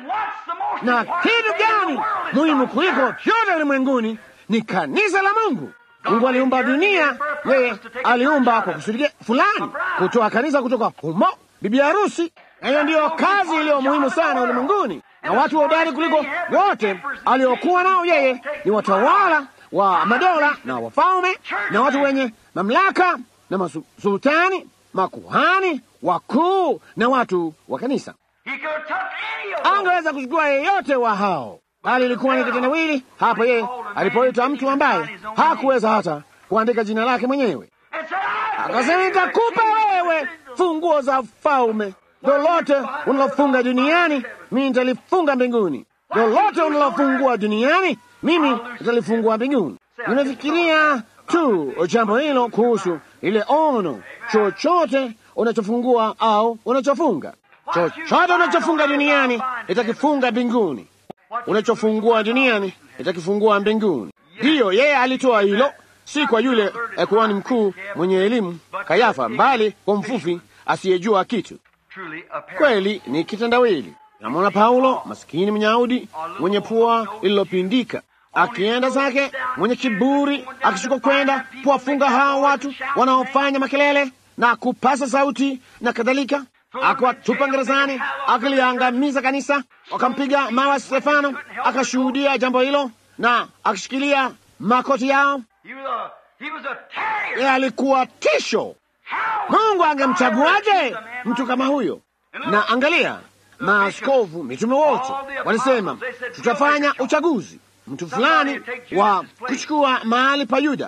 [SPEAKER 3] Na kitu gani muhimu kuliko vyote ulimwenguni? Ni kanisa la Mungu. Mungu aliumba dunia, yeye aliumba kwa kusudi fulani, kutoa kanisa kutoka humo, bibi harusi. Na hiyo ndiyo kazi iliyo muhimu sana ulimwenguni. Na watu hodari kuliko wote aliokuwa nao yeye ni watawala wa madola na wafalme na watu wenye mamlaka na masultani, makuhani wakuu na watu wa kanisa. Angeweza kuchukua yeyote wa hao, bali ilikuwa ni kitendawili hapo yeye alipoita mtu ambaye hakuweza hata kuandika jina lake mwenyewe. Akasema, nitakupa wewe funguo za falme. Lolote unalofunga duniani, mimi nitalifunga mbinguni. Lolote unalofungua duniani, mimi nitalifungua mbinguni. Nimefikiria tu jambo hilo kuhusu ile ono. Chochote unachofungua au unachofunga, chochote unachofunga duniani itakifunga mbinguni. Unachofungua duniani itakifungua mbinguni. Ndiyo, yeye alitoa hilo, si kwa yule kuhani mkuu mwenye elimu Kayafa, bali kwa mfufi asiyejua kitu. Kweli ni kitendawili. Namwona Paulo, maskini Myahudi mwenye pua lililopindika, akienda zake mwenye kiburi, akishuka kwenda kuwafunga hao watu wanaofanya makelele na kupasa sauti na kadhalika, akiwatupa gerezani, akiliangamiza kanisa. Wakampiga mawe Stefano, akashuhudia jambo hilo na akishikilia makoti yao. Yeye alikuwa tisho. Mungu angemchaguaje mtu kama huyo? Na angalia, maaskofu, mitume wote walisema tutafanya uchaguzi, mtu fulani wa kuchukua mahali pa Yuda.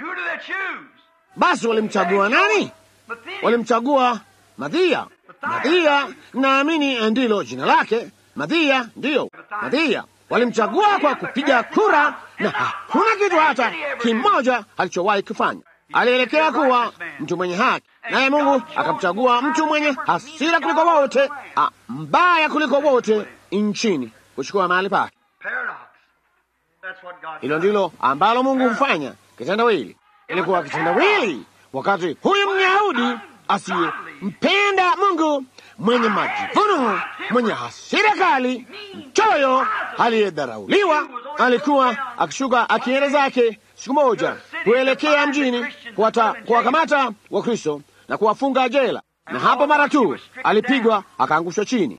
[SPEAKER 3] Basi walimchagua nani? Walimchagua Mathia. Mathia, naamini ndilo jina lake. Mathia, ndiyo Mathia. Walimchagua kwa kupiga kura, na hakuna kitu hata kimoja alichowahi kufanya. Alielekea kuwa mtu mwenye haki, naye Mungu akamchagua mtu mwenye hasira kuliko wote, mbaya kuliko wote nchini, kuchukua mahali pake. Hilo ndilo ambalo Mungu hufanya. Kitendawili ilikuwa kitendawili wakati huyu Myahudi asiyempenda Mungu, mwenye majivuno, mwenye hasira kali, mchoyo, aliyedharauliwa, alikuwa akishuka akienda zake siku moja kuelekea mjini kuwakamata Wakristo na kuwafunga jela, na hapo mara tu alipigwa akaangushwa chini.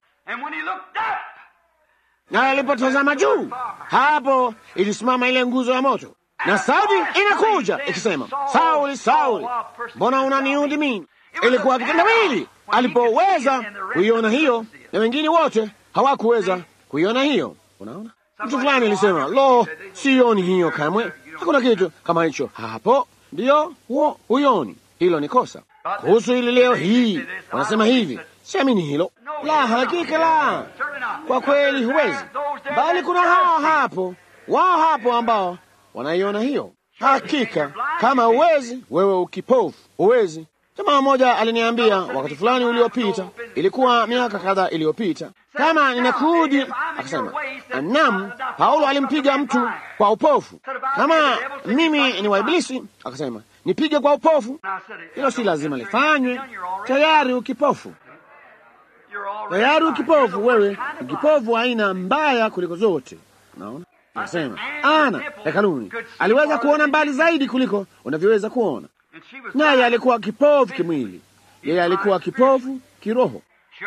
[SPEAKER 3] Na alipotazama juu, hapo ilisimama ile nguzo ya moto, na sauti inakuja ikisema, Sauli, Sauli, mbona unaniudhi mimi? Ilikuwa kitendawili. Alipoweza kuiona hiyo, na wengine wote hawakuweza kuiona hiyo. Unaona, mtu fulani alisema, lo, sioni hiyo kamwe. Hakuna kitu kama hicho hapo. Ndiyo, huyoni. Hilo ni kosa. Kuhusu hili leo hii wanasema hivi, siamini hilo. La, hakika la, kwa kweli huwezi. Bali kuna wao hapo ambao wanaiona hiyo. Hakika kama huwezi, wewe ukipofu, huwezi. Jamaa mmoja aliniambia wakati fulani uliopita, ilikuwa miaka kadhaa iliyopita, kama ninakudi, akasema, naam, Paulo alimpiga mtu kwa upofu. Kama mimi ni wa Ibilisi, akasema, nipige kwa upofu. Hilo si lazima lifanywe. Tayari ukipofu. Tayari ukipofu. Wewe ukipofu aina mbaya kuliko zote. Unaona? Akasema, Ana hekaluni aliweza kuona mbali zaidi kuliko unavyoweza kuona. Naye alikuwa kipofu kimwili, yeye alikuwa kipofu kiroho.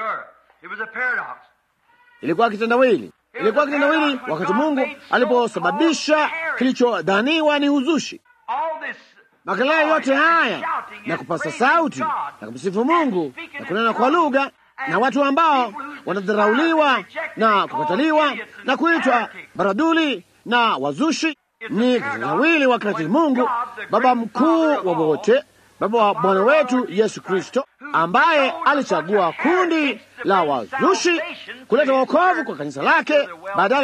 [SPEAKER 3] Ilikuwa kitendawili. Ilikuwa kitendawili wakati Mungu aliposababisha kilichodhaniwa ni uzushi. Makelele yote haya na kupasa sauti na kumsifu Mungu na kunena kwa lugha, na watu ambao wanadharauliwa na kukataliwa na kuitwa baraduli na wazushi, ni kitendawili wakati Mungu Baba mkuu wa wote, Baba wa Bwana wetu Yesu Kristo, ambaye alichagua kundi la wazushi kuleta wokovu kwa kanisa lake badala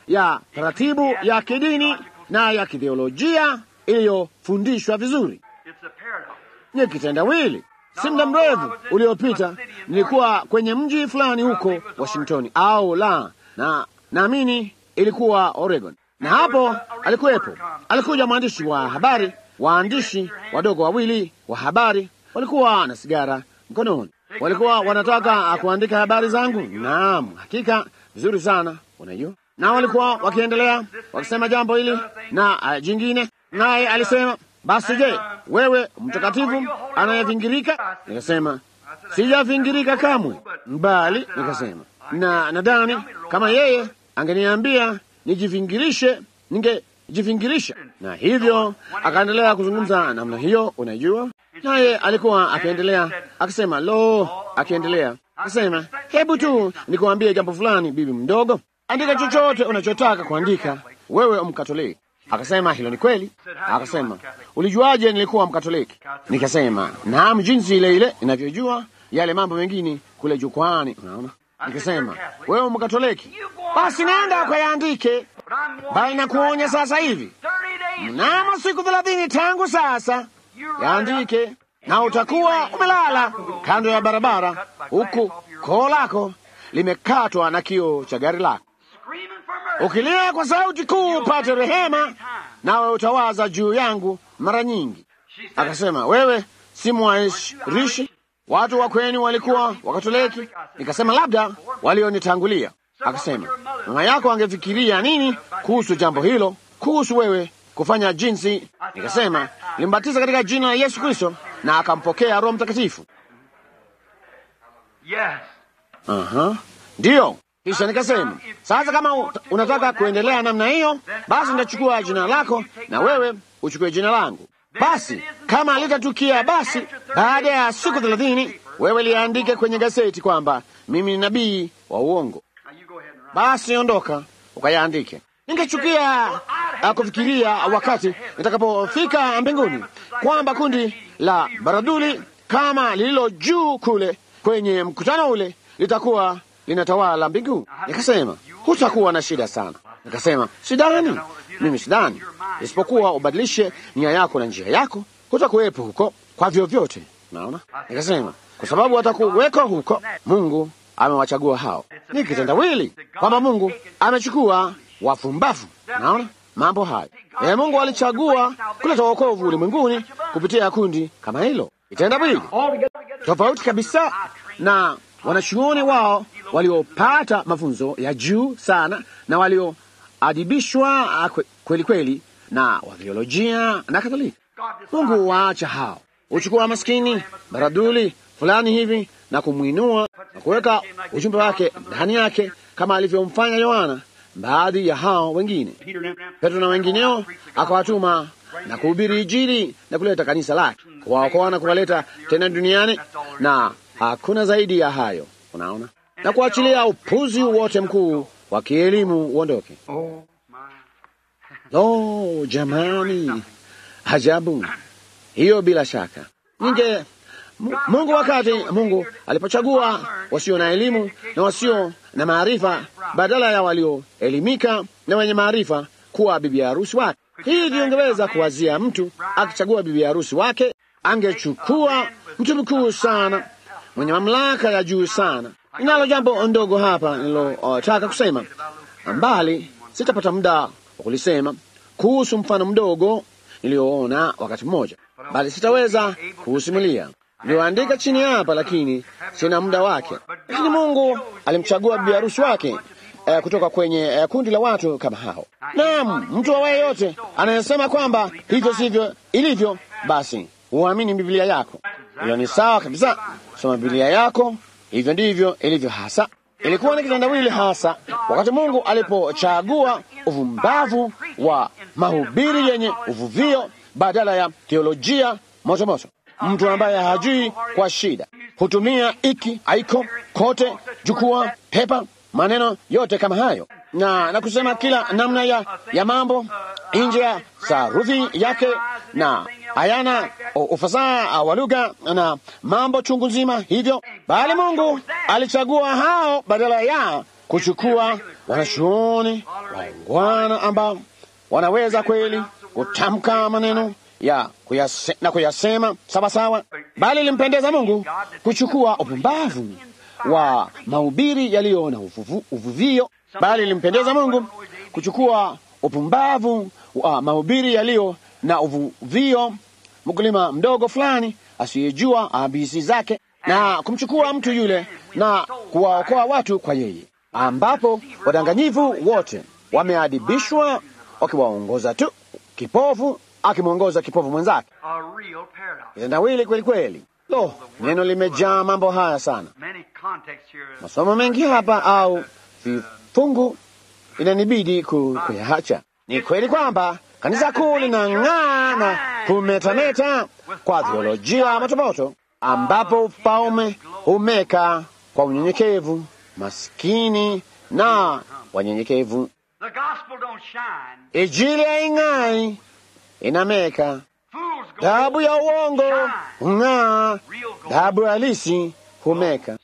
[SPEAKER 3] ya taratibu ya kidini na ya kitheolojia iliyofundishwa vizuri. Ni kitendawili. Si muda mrefu uliopita nilikuwa kwenye mji fulani huko Washington, au la, na naamini ilikuwa Oregon, na hapo alikuja mwandishi wa habari, waandishi wadogo wawili wa habari, walikuwa na sigara mkononi, walikuwa wanataka kuandika habari zangu. Naam, hakika vizuri sana, unajua. Na walikuwa wakiendelea wakisema jambo hili na jingine, naye alisema, basi je, wewe mtakatifu anayevingirika? Nikasema, sijavingirika kamwe, bali nikasema, na nadhani kama yeye angeniambia nijivingirishe, ningejivingirisha. Na hivyo akaendelea kuzungumza namna hiyo, unajua. Naye alikuwa akiendelea akisema, akiendelea akisema, hebu tu nikuambie jambo fulani, bibi mdogo, andika chochote unachotaka kuandika, wewe Mkatoliki. Akasema, hilo ni kweli. Akasema, ulijuaje nilikuwa Mkatoliki? Nikasema, naam, jinsi ile ile inavyojua yale mambo mengine kule jukwani, unaona. Nikasema, wewe Mkatoliki, basi nenda ukayaandike, bali nakuonya sasa hivi, mnamo siku 30 tangu sasa, yaandike, na utakuwa umelala kando ya barabara, huku koo lako limekatwa na kioo cha gari lako, ukilia kwa sauti kuu upate rehema, nawe utawaza juu yangu mara nyingi. Akasema, wewe si mwaishirishi? Watu wa kwenu walikuwa Wakatoliki? Nikasema, labda walionitangulia. Akasema, mama yako angefikiria nini kuhusu jambo hilo, kuhusu wewe kufanya jinsi? Nikasema, limbatiza katika jina la Yesu Kristo na akampokea Roho Mtakatifu. Ndiyo. Kisha nikasema, sasa kama unataka kuendelea namna hiyo, basi nitachukua jina lako na wewe uchukue jina langu. Basi kama litatukia, basi baada ya siku 30 wewe liandike kwenye gazeti kwamba mimi ni nabii wa uongo. Basi ondoka ukayaandike. Ningechukia kufikiria wakati nitakapofika mbinguni kwamba kundi la baraduli kama lililo juu kule kwenye mkutano ule litakuwa linatawala mbinguni. Nikasema, hutakuwa na shida sana. Nikasema, sidhani, mimi sidhani, isipokuwa ubadilishe nia yako na njia yako, hutakuwepo huko kwa vyovyote. Naona. Nikasema, kwa sababu watakuweko huko, Mungu amewachagua hao. Ni kitendawili kwamba Mungu amechukua wafumbavu. Naona mambo hayo. Mungu alichagua kuleta wokovu ulimwenguni kupitia kundi kama hilo. Kitendawili tofauti kabisa na wanachuoni wao waliopata mafunzo ya juu sana na walioadibishwa kweli kweli na wathiolojia na Katoliki. Mungu waacha hao, uchukua maskini baraduli fulani hivi na kumwinua na kuweka ujumbe wake ndani yake, kama alivyomfanya Yohana. Baadhi ya hao wengine, Petro na wengineo, akawatuma na kuhubiri Injili na kuleta kanisa lake, kuwaokoa na kuwaleta tena duniani, na hakuna zaidi ya hayo. Unaona, na kuachilia upuzi wote mkuu wa kielimu uondoke. Jamani, ajabu hiyo. Bila shaka Mungu, wakati Mungu alipochagua wasio na elimu na wasio na maarifa badala ya walioelimika na wenye maarifa kuwa bibi harusi wake, hivi ungeweza kuwazia mtu akichagua bibi harusi wake, angechukua mtu mkuu sana mwenye mamlaka ya juu sana. Ninalo jambo ndogo hapa nilotaka kusema, mbali sitapata muda wa kulisema, kuhusu mfano mdogo nilioona wakati mmoja, bali sitaweza kuusimulia. Niliandika chini hapa, lakini sina muda wake. Lakini Mungu alimchagua bibi harusi wake kutoka kwenye kundi la watu kama hao. Naam, mtu awaye yote anayesema kwamba hivyo sivyo ilivyo, basi uamini Biblia yako. Hilo ni sawa kabisa. Soma Biblia yako, hivyo ndivyo ilivyo hasa. Ilikuwa ni kitendawili hasa wakati Mungu alipochagua uvumbavu wa mahubiri yenye uvuvio badala ya teolojia motomoto. Mtu ambaye hajui kwa shida hutumia iki, aiko, kote, jukwaa, pepa, maneno yote kama hayo, na kusema kila namna ya mambo nje ya sarufi yake, na hayana ufasaha wa lugha na mambo chungu nzima hivyo. Bali Mungu alichagua hao badala ya kuchukua wanachuoni waungwana ambao wanaweza kweli kutamka maneno ya kuyasema sawasawa, bali ilimpendeza Mungu kuchukua upumbavu wa mahubiri yaliyo na uvuvio, bali ilimpendeza Mungu kuchukua upumbavu wa mahubiri yaliyo na uvuvio, mkulima mdogo fulani asiyejua ABC zake, na kumchukua mtu yule na kuwaokoa watu kwa yeye, ambapo wadanganyifu wote wameadibishwa, wakiwaongoza tu kipofu akimwongoza kipofu mwenzake. Kitendawili kweli kweli. Lo, neno limejaa mambo haya sana, masomo mengi hapa au vifungu inanibidi kuyaacha. Ni kweli kwamba kanisa kuu linang'aa na kumetameta kwa theolojia motomoto, ambapo ufalme umeka kwa unyenyekevu, maskini na wanyenyekevu. Injili haing'ai, inameka. Dhahabu ya uongo hung'aa, dhahabu halisi humeka.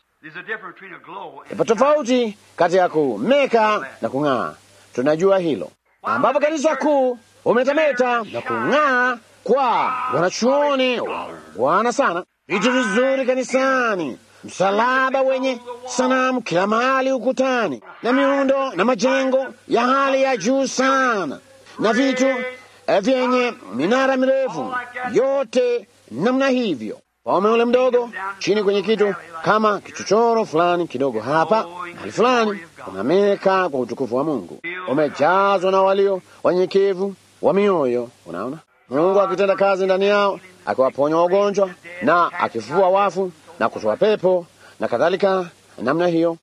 [SPEAKER 3] Ipo tofauti kati ya kumeka na kung'aa, tunajua hilo. Ambapo kanisa kuu umetameta na kung'aa kwa wanachuoni wana sana, vitu vizuri kanisani, msalaba wenye sanamu kila mahali ukutani, na miundo na majengo ya hali ya juu sana, na vitu vyenye minara mirefu, yote namna hivyo. Paume ule mdogo chini kwenye kitu kama kichochoro fulani kidogo hapa mahali fulani, unameka kwa utukufu wa Mungu, umejazwa na walio wanyenyekevu wa mioyo. Unaona Mungu akitenda kazi ndani yao, akiwaponya wagonjwa na akifufua wafu na kutoa pepo na kadhalika, namna hiyo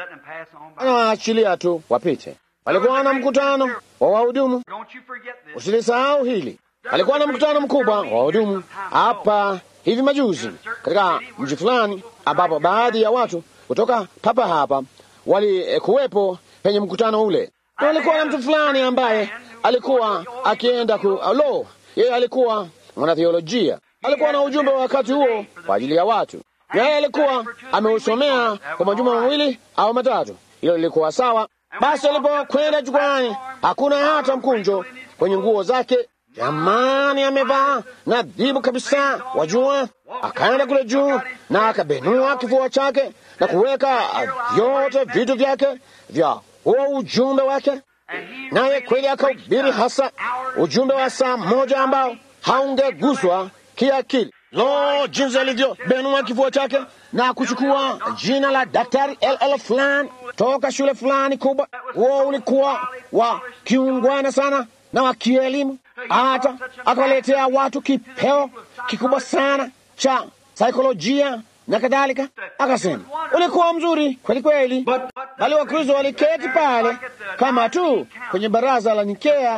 [SPEAKER 3] anawaachilia tu wapite. Walikuwa na mkutano wa wahudumu, usilisahau hili. Alikuwa na mkutano mkubwa wa wahudumu hapa hivi majuzi katika mji fulani, ambapo baadhi ya watu kutoka papa hapa walikuwepo penye mkutano ule. Na alikuwa na mtu fulani ambaye alikuwa akienda yeye alikuwa mwanatheolojia, alikuwa na ujumbe wa wakati huo kwa ajili ya watu, na yeye alikuwa ameusomea kwa majuma mawili au matatu. Hilo lilikuwa sawa. Basi alipokwenda jukwani, hakuna hata mkunjo kwenye nguo zake. Jamani, amevaa nadhibu kabisa, wajua. Akaenda kule juu na akabenua kifua chake na kuweka vyote vitu vyake vya huo ujumbe wake, naye kweli akahubiri hasa ujumbe wa saa moja ambao haungeguswa kiakili. Lo, jinsi alivyo benua kifua chake na kuchukua jina la daktari LL fulani toka shule fulani kubwa. Huo ulikuwa wa kiungwana sana na wa kielimu, hata akawaletea watu kipeo kikubwa sana cha saikolojia na kadhalika. Akasema ulikuwa mzuri kweli kweli, bali Wakristo waliketi pale kama tu kwenye baraza la Nikea,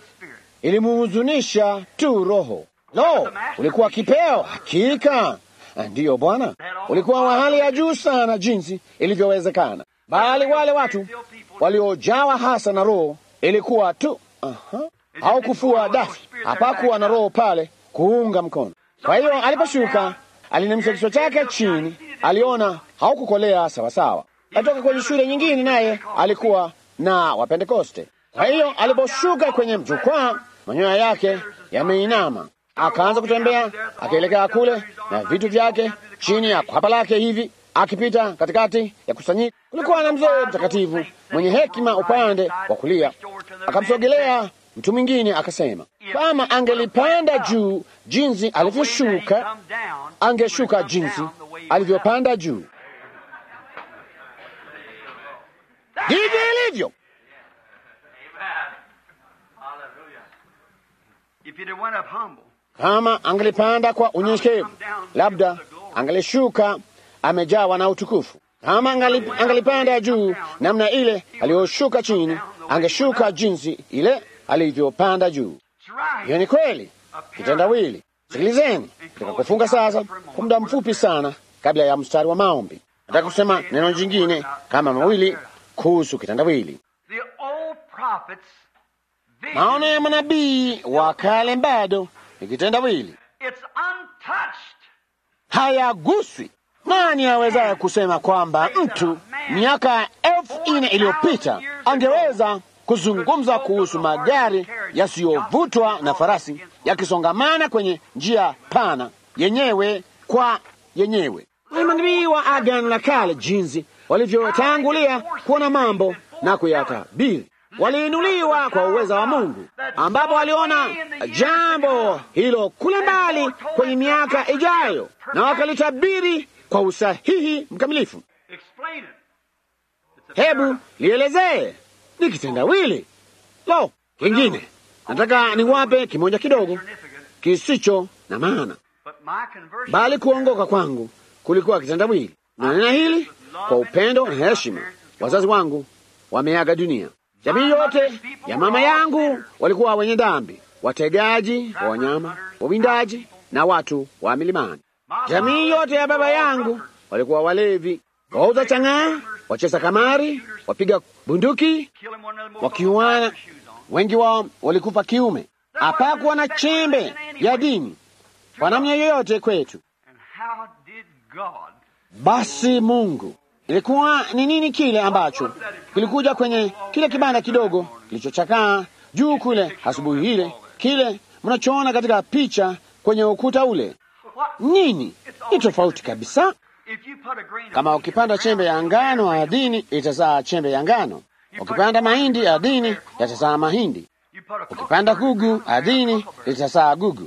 [SPEAKER 3] ilimuhuzunisha tu roho. Lo, ulikuwa kipeo hakika. Ndiyo Bwana, ulikuwa wa hali ya juu sana jinsi ilivyowezekana, bali wale watu waliojawa hasa na roho ilikuwa tu au kufua dafi, hapakuwa na roho pale kuunga mkono. Kwa hiyo aliposhuka, alinamisha kichwa chake chini, aliona haukukolea sawasawa. Atoka kwenye shule nyingine, naye alikuwa na Wapentekoste. Kwa hiyo aliposhuka kwenye jukwaa, manyoya yake yameinama, akaanza kutembea akielekea kule na vitu vyake chini ya kwapa lake hivi, akipita katikati ya kusanyika. Kulikuwa na mzee mtakatifu mwenye hekima upande wa kulia. Akamsogelea mtu mwingine akasema, kama angelipanda juu jinsi alivyoshuka, angeshuka jinsi alivyopanda juu. Ndivyo ilivyo. Kama angelipanda kwa unyenyekevu, labda angelishuka amejawa na utukufu. Kama angelipanda juu namna ile aliyoshuka chini, angeshuka jinsi ile alivyopanda juu. Hiyo ni kweli. Kitendawili. Sikilizeni, nataka kufunga sasa kwa muda mfupi sana kabla ya mstari wa maombi. Nataka kusema neno jingine kama mawili kuhusu kitendawili. Maono ya manabii wa kale bado ni kitendawili, hayaguswi. Nani awezaye kusema kwamba mtu miaka 4,000 iliyopita angeweza kuzungumza kuhusu magari yasiyovutwa na farasi yakisongamana kwenye njia pana yenyewe kwa yenyewe. Manabii wa Agano la Kale jinsi walivyotangulia kuona mambo na kuyatabiri, waliinuliwa kwa uweza wa Mungu, ambapo waliona jambo hilo kule mbali kwenye miaka ijayo, na wakalitabiri kwa usahihi mkamilifu. Hebu lielezee, ni kitendawili. Lo, kingine nataka niwape kimoja kidogo kisicho na maana, bali kuongoka kwangu kulikuwa kitendawili. Na nena hili kwa upendo na heshima. Wazazi wangu wameaga dunia. Jamii yote ya mama yangu walikuwa wenye dhambi, wategaji wa wanyama, wawindaji na watu wa milimani. Jamii yote ya baba yangu walikuwa walevi, wauza chang'aa, wacheza kamari, wapiga bunduki, wakiuana. Wengi wao walikufa kiume. Hapakuwa na chembe ya dini kwa namna yoyote kwetu. Basi Mungu, ilikuwa ni nini kile ambacho kilikuja kwenye kile kibanda kidogo kilichochakaa juu kule asubuhi ile, kile mnachoona katika picha kwenye ukuta ule? Nini? Ni tofauti kabisa. Kama ukipanda chembe ya ngano ardhini, itazaa chembe ya ngano. Ukipanda mahindi ardhini, yatazaa mahindi. Ukipanda gugu ardhini, itazaa gugu.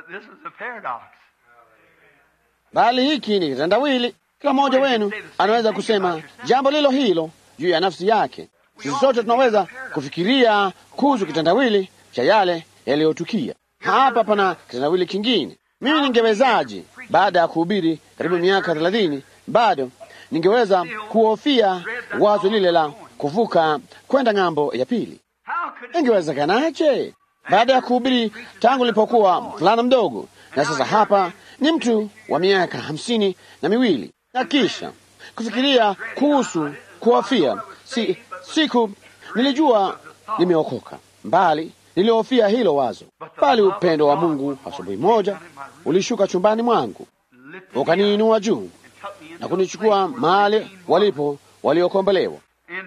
[SPEAKER 3] Bali hiki ni kitendawili. Kila mmoja wenu anaweza kusema jambo lilo hilo juu ya nafsi yake. Sisi sote tunaweza kufikiria kuhusu kitendawili cha yale yaliyotukia. Hapa pana kitendawili kingine. Mimi ningewezaje, baada ya kuhubiri karibu miaka 30, bado ningeweza kuhofia wazo lile la kuvuka kwenda ng'ambo ya pili? Ingewezekanaje baada ya kuhubiri tangu nilipokuwa mvulana mdogo, na sasa hapa ni mtu wa miaka 52, na kisha kufikiria kuhusu kuhofia? Siku nilijua nimeokoka, mbali nilihofia hilo wazo. Bali upendo wa Mungu asubuhi moja ulishuka chumbani mwangu, ukaniinua juu na kunichukua mahali walipo waliokombolewa.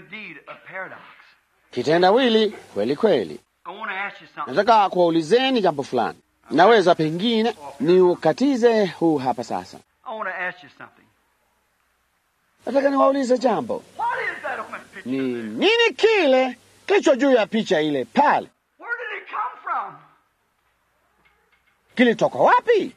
[SPEAKER 3] Kitendawili kweli kweli. Nataka kuwaulizeni jambo fulani. Naweza pengine niukatize huu hapa sasa. Nataka niwaulize jambo. Ni nini kile kilicho juu ya picha ile pale? Kilitoka wapi?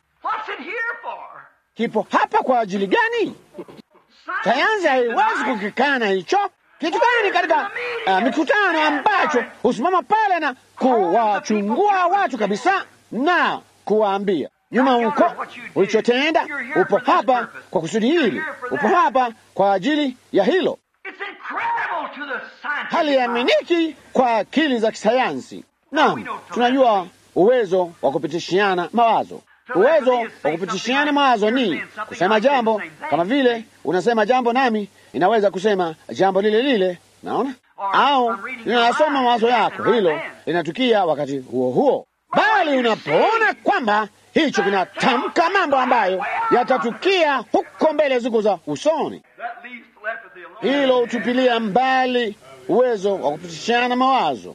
[SPEAKER 3] Kipo hapa kwa ajili gani? Sayansi haiwezi kukikana hicho. Kitu gani katika mikutano ambacho husimama pale na kuwachungua watu kabisa na kuwaambia, nyuma huko ulichotenda, upo hapa kwa kusudi hili, upo hapa kwa ajili ya hilo. Haliaminiki kwa akili za kisayansi. Naam, tunajua uwezo wa kupitishiana mawazo. Uwezo wa kupitishiana mawazo ni kusema jambo kama vile unasema jambo, nami inaweza kusema jambo lile lile, naona, au ninasoma mawazo yako, hilo linatukia wakati huo huo. Bali unapoona kwamba hicho kinatamka mambo ambayo yatatukia huko mbele siku za usoni, hilo utupilia mbali uwezo wa kupitishana mawazo.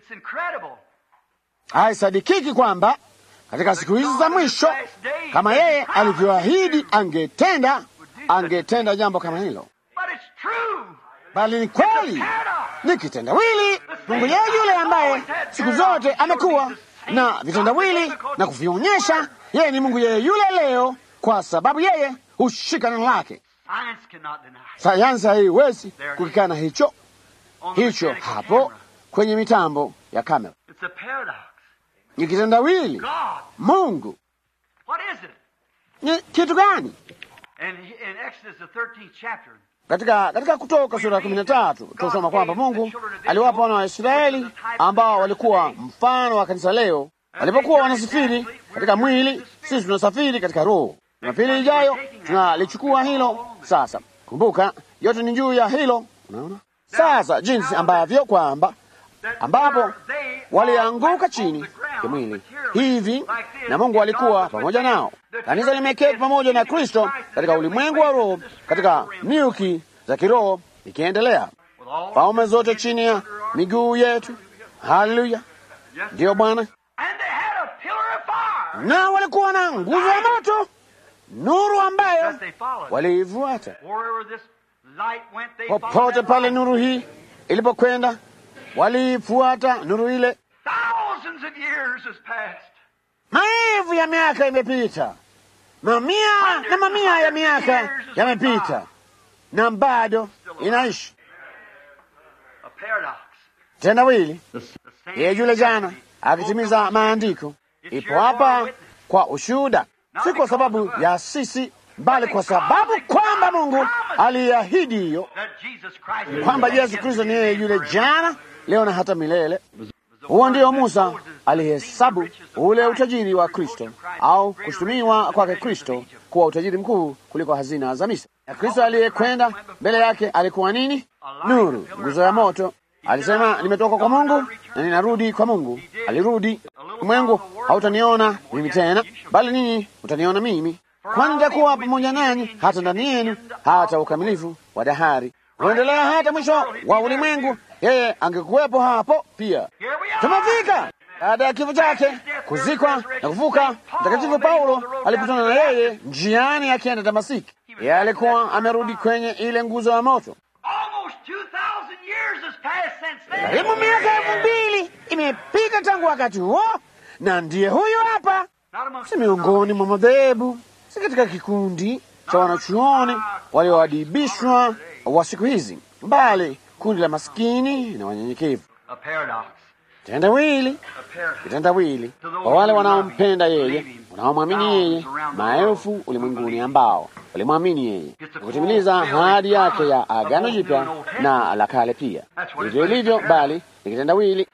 [SPEAKER 3] Haisadikiki kwamba katika siku hizi za mwisho, kama yeye alivyoahidi angetenda jambo kama hilo. Bali ni kweli, ni kitendawili. Mungu yeye yule ambaye siku zote amekuwa na vitendawili na kuvionyesha, yeye ni Mungu yeye yule leo, kwa sababu yeye hushika neno lake. Sayansi haiwezi kukikana hicho hapo kwenye mitambo ya kamera. Ni kitendawili. Mungu ni kitu gani? Katika Kutoka sura ya 13 tunasoma kwamba Mungu aliwapa wana wa Israeli ambao walikuwa mfano wa kanisa leo, walipokuwa wanasafiri katika mwili. Sisi tunasafiri katika roho. Jumapili ijayo tunalichukua hilo. Sasa kumbuka, yote ni juu ya hilo. Unaona sasa jinsi ambavyo ambapo walianguka chini kimwili hivi, na Mungu alikuwa pamoja nao. Kanisa limeketi pamoja na Kristo katika ulimwengu wa roho, katika milki za kiroho ikiendelea, falme zote chini ya miguu yetu. Haleluya! Ndiyo Bwana. Na walikuwa na nguzo ya moto, nuru ambayo waliifuata. Popote pale nuru hii ilipokwenda, waliifuata nuru ile. Maelfu ya miaka imepita, mamia na mamia ya miaka yamepita, na bado inaishi. Tendawili, yeye yule jana akitimiza maandiko, ipo hapa kwa ushuhuda, si kwa sababu ya sisi, bali kwa sababu kwamba Mungu aliahidi hiyo, kwamba Yesu Kristo ni yeye yule jana, leo na hata milele. Huo ndio Musa alihesabu ule utajiri wa Kristo, au kushtumiwa kwake Kristo kuwa utajiri mkuu kuliko hazina za Misri. Na Kristo aliyekwenda mbele yake alikuwa nini? Nuru, nguzo ya moto. Alisema, nimetoka kwa Mungu na ninarudi kwa Mungu. Alirudi. Ulimwengu hautaniona mimi tena, bali ninyi utaniona mimi, kwani nitakuwa pamoja nanyi hata ndani yenu, hata ukamilifu wa dahari, kuendelea hata mwisho wa ulimwengu. Yeye angekuwepo hapo pia. Tumefika. Baada ya kifo chake, kuzikwa na kufuka, Mtakatifu Paulo alikutana na yeye njiani akienda Damasiki. Yeye alikuwa amerudi kwenye ile nguzo ya moto. Karibu miaka 2000 imepita tangu wakati huo, na ndiye huyu hapa. Si miongoni mwa madhehebu, si katika kikundi cha wanachuoni walioadibishwa wa siku hizi, bali kundi la maskini na wanyenyekevu. Kitendawili, kitendawili kwa wale wanaompenda yeye, wanaomwamini yeye, maelfu ulimwenguni ambao walimwamini yeye na kutimiliza ahadi yake ya Agano Jipya na la Kale pia. Ndivyo ilivyo, bali ni kitendawili.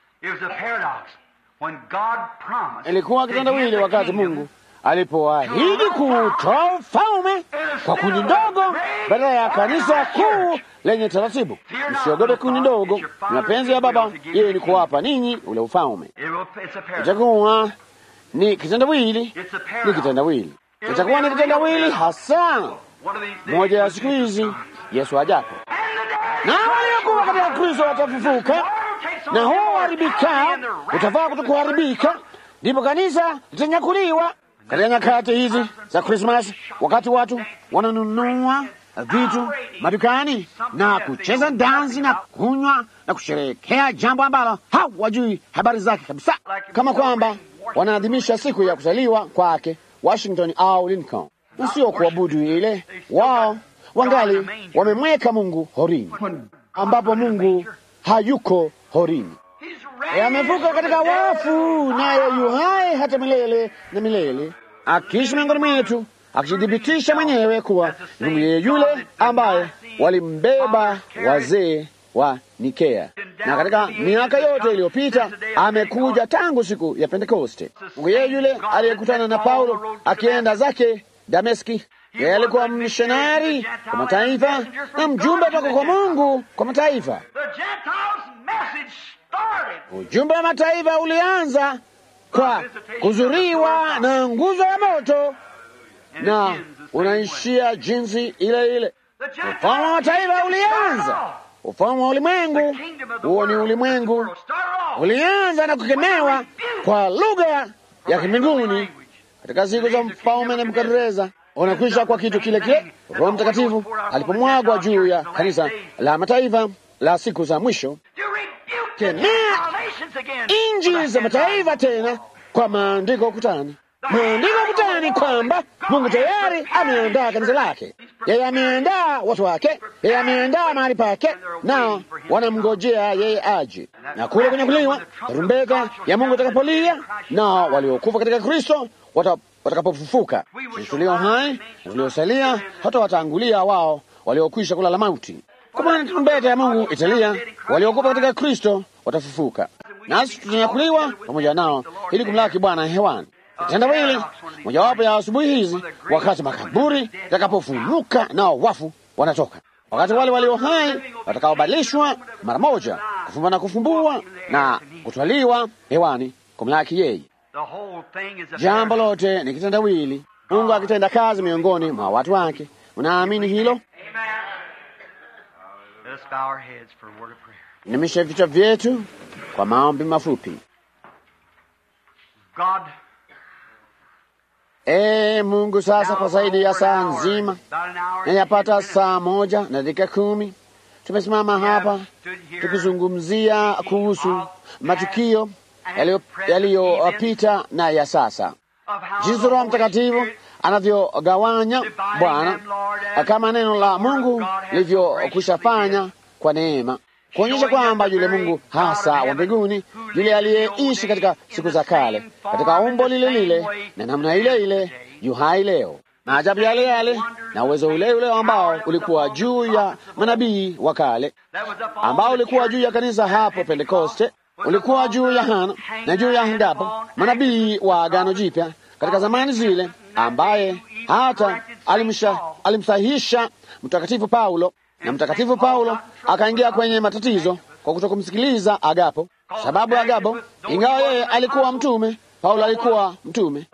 [SPEAKER 3] Ilikuwa kitendawili wakati Mungu alipoahidi kutoa ufalme kwa kundi ndogo badala ya kanisa kuu lenye taratibu. Msiogope kundi ndogo, ni mapenzi ya Baba yeye ni kuwapa ninyi ule ufalme. Itakuwa ni kitendawili, ni kitendawili. Itakuwa ni kitendawili hasa moja ya siku hizi Yesu ajapo. Na waliokuwa katika Kristo watafufuka, na huo haribika utafaa kutokuharibika, ndipo kanisa litanyakuliwa. Katika nyakati hizi za Krismasi, wakati watu wananunua vitu madukani na kucheza dansi na kunywa na kusherehekea jambo ambalo hawajui habari zake kabisa, kama kwamba wanaadhimisha siku ya kuzaliwa kwake Washington au Lincoln, na sio kuabudu ile. Wao wangali wamemweka Mungu horini, ambapo Mungu hayuko horini. Amefuka katika wafu, naye yu hai hata milele na milele, akiishi miongoni mwetu, akijidhibitisha mwenyewe kuwa ni yule ambaye walimbeba wazee wa Nikea. Na katika miaka yote iliyopita amekuja tangu siku ya Pentekoste. Yeye yule aliyekutana na Paulo akienda zake Dameski. Yeye alikuwa mishonari kwa mataifa na mjumbe toka kwa Mungu kwa mataifa. Ujumbe wa mataifa ulianza kwa kuzuriwa na nguzo ya moto na unaishia jinsi ile ile. Ufalme wa mataifa ulianza, ufalme wa ulimwengu, huo ni ulimwengu, ulianza na kukemewa kwa lugha ya kimbinguni katika siku za mfalme Nebukadreza. Unakwisha kwa kitu kile kile Roho Mtakatifu alipomwagwa juu ya kanisa la mataifa la siku za mwisho, kemea inji za mataifa tena kwa maandiko ukutani. Maandiko ukutani kwamba Mungu tayari ameandaa kanisa lake. Yeye ameandaa watu wake, yeye ameandaa mahali pake, na wanamngojea yeye aje. Na kule kunyakuliwa, tarumbeta ya Mungu itakapolia, na waliokufa katika Kristo watakapofufuka. Sisi tulio hai na tuliosalia hata wataangulia wao waliokwisha kulala mauti. Kwa maana tarumbeta ya Mungu italia, waliokufa katika Kristo watafufuka, nasi tutanyakuliwa pamoja nao ili kumlaki Bwana hewani. Kitendawili mojawapo ya asubuhi hizi, wakati makaburi yatakapofunuka nao wafu wanatoka, wakati wale walio hai watakaobadilishwa mara moja, kufumba na kufumbua na kutwaliwa hewani kumlaki yeye. Jambo lote ni kitendawili, Mungu akitenda kazi miongoni mwa watu wake. Unaamini hilo?
[SPEAKER 2] Let us bow our heads for a word of prayer.
[SPEAKER 3] Inamisha vichwa vyetu kwa maombi mafupi.
[SPEAKER 2] God,
[SPEAKER 3] Mungu, sasa kwa zaidi ya saa nzima na yapata saa 1 na dakika 10 tumesimama hapa tukizungumzia kuhusu matukio yaliyopita na ya sasa, jinsi Roho Mtakatifu anavyogawanya Bwana kama neno la Mungu lilivyokushafanya kwa neema, kuonyesha kwamba yule Mungu hasa wa mbinguni, yule aliyeishi katika siku za kale katika umbo lile lile na namna ile ile, yu hai leo, na ajabu yale yale na uwezo ule ule ambao ulikuwa juu ya manabii wa kale, ambao ulikuwa juu ya kanisa hapo Pentekoste, ulikuwa juu ya Hana na juu ya Ndapo, manabii wa Agano Jipya katika zamani zile, ambaye hata alimsahihisha Mtakatifu Paulo, na Mtakatifu Paulo akaingia kwenye matatizo kwa kutokumsikiliza Agapo. Sababu Agapo, ingawa yeye alikuwa mtume, Paulo alikuwa mtume,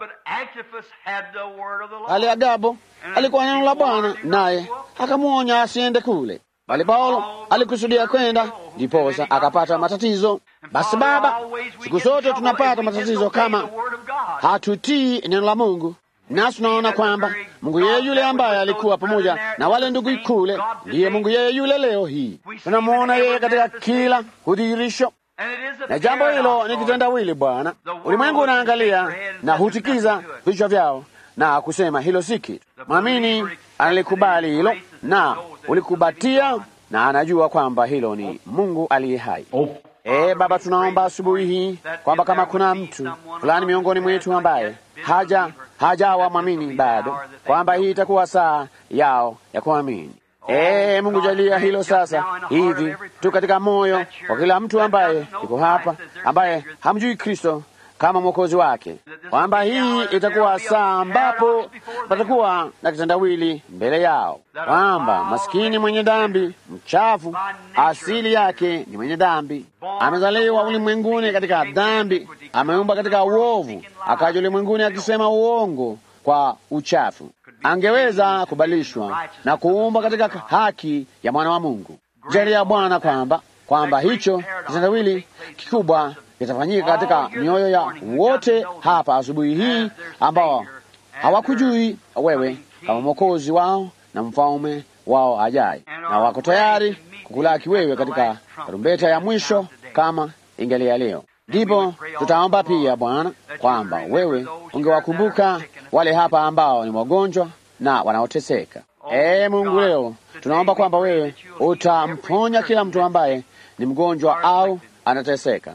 [SPEAKER 3] bali Agapo alikuwa neno la Bwana, naye akamuonya asiende kule, bali Paulo alikusudia kwenda, ndiposa akapata matatizo. Basi Baba, siku zote tunapata matatizo kama hatutii neno la Mungu. Nasi tunaona kwamba Mungu yeye yule ambaye alikuwa pamoja na wale ndugu kule, ndiye Mungu yeye yule leo hii. Tunamuona yeye katika kila udhihirisho, na jambo hilo ni kitendawili. Bwana, ulimwengu unaangalia na hutikiza vichwa vyao na kusema hilo si kitu. Mwamini analikubali hilo na ulikubatia, na anajua kwamba hilo ni Mungu aliye hai. Baba, tunaomba asubuhi hii kwamba kama kuna mtu fulani miongoni mwetu ambaye hajawa mwamini bado, kwamba hii itakuwa saa yao ya kuamini. Mungu, jalia hilo sasa hivi tu katika moyo wa kila mtu ambaye yuko hapa, ambaye hamjui Kristo kama mwokozi wake, kwamba hii itakuwa saa ambapo patakuwa na kitendawili mbele yao, kwamba maskini mwenye dhambi mchafu, asili yake ni mwenye dhambi, amezaliwa ulimwenguni katika dhambi, ameumba katika uovu, akaja ulimwenguni akisema uongo kwa uchafu, angeweza kubadilishwa na kuumba katika haki ya mwana wa Mungu. Jalia Bwana kwamba hicho kitendawili kikubwa kitafanyika katika mioyo ya wote hapa asubuhi hii ambao hawakujui wewe kama mwokozi wao na mfalme wao ajaye, na wako tayari kukulaki wewe katika tarumbeta ya mwisho kama ingelia leo. Ndipo tutaomba pia Bwana kwamba wewe ungewakumbuka wale hapa ambao ni wagonjwa na wanaoteseka. Mungu, leo tunaomba kwamba wewe utamponya kila mtu ambaye ni mgonjwa au anateseka.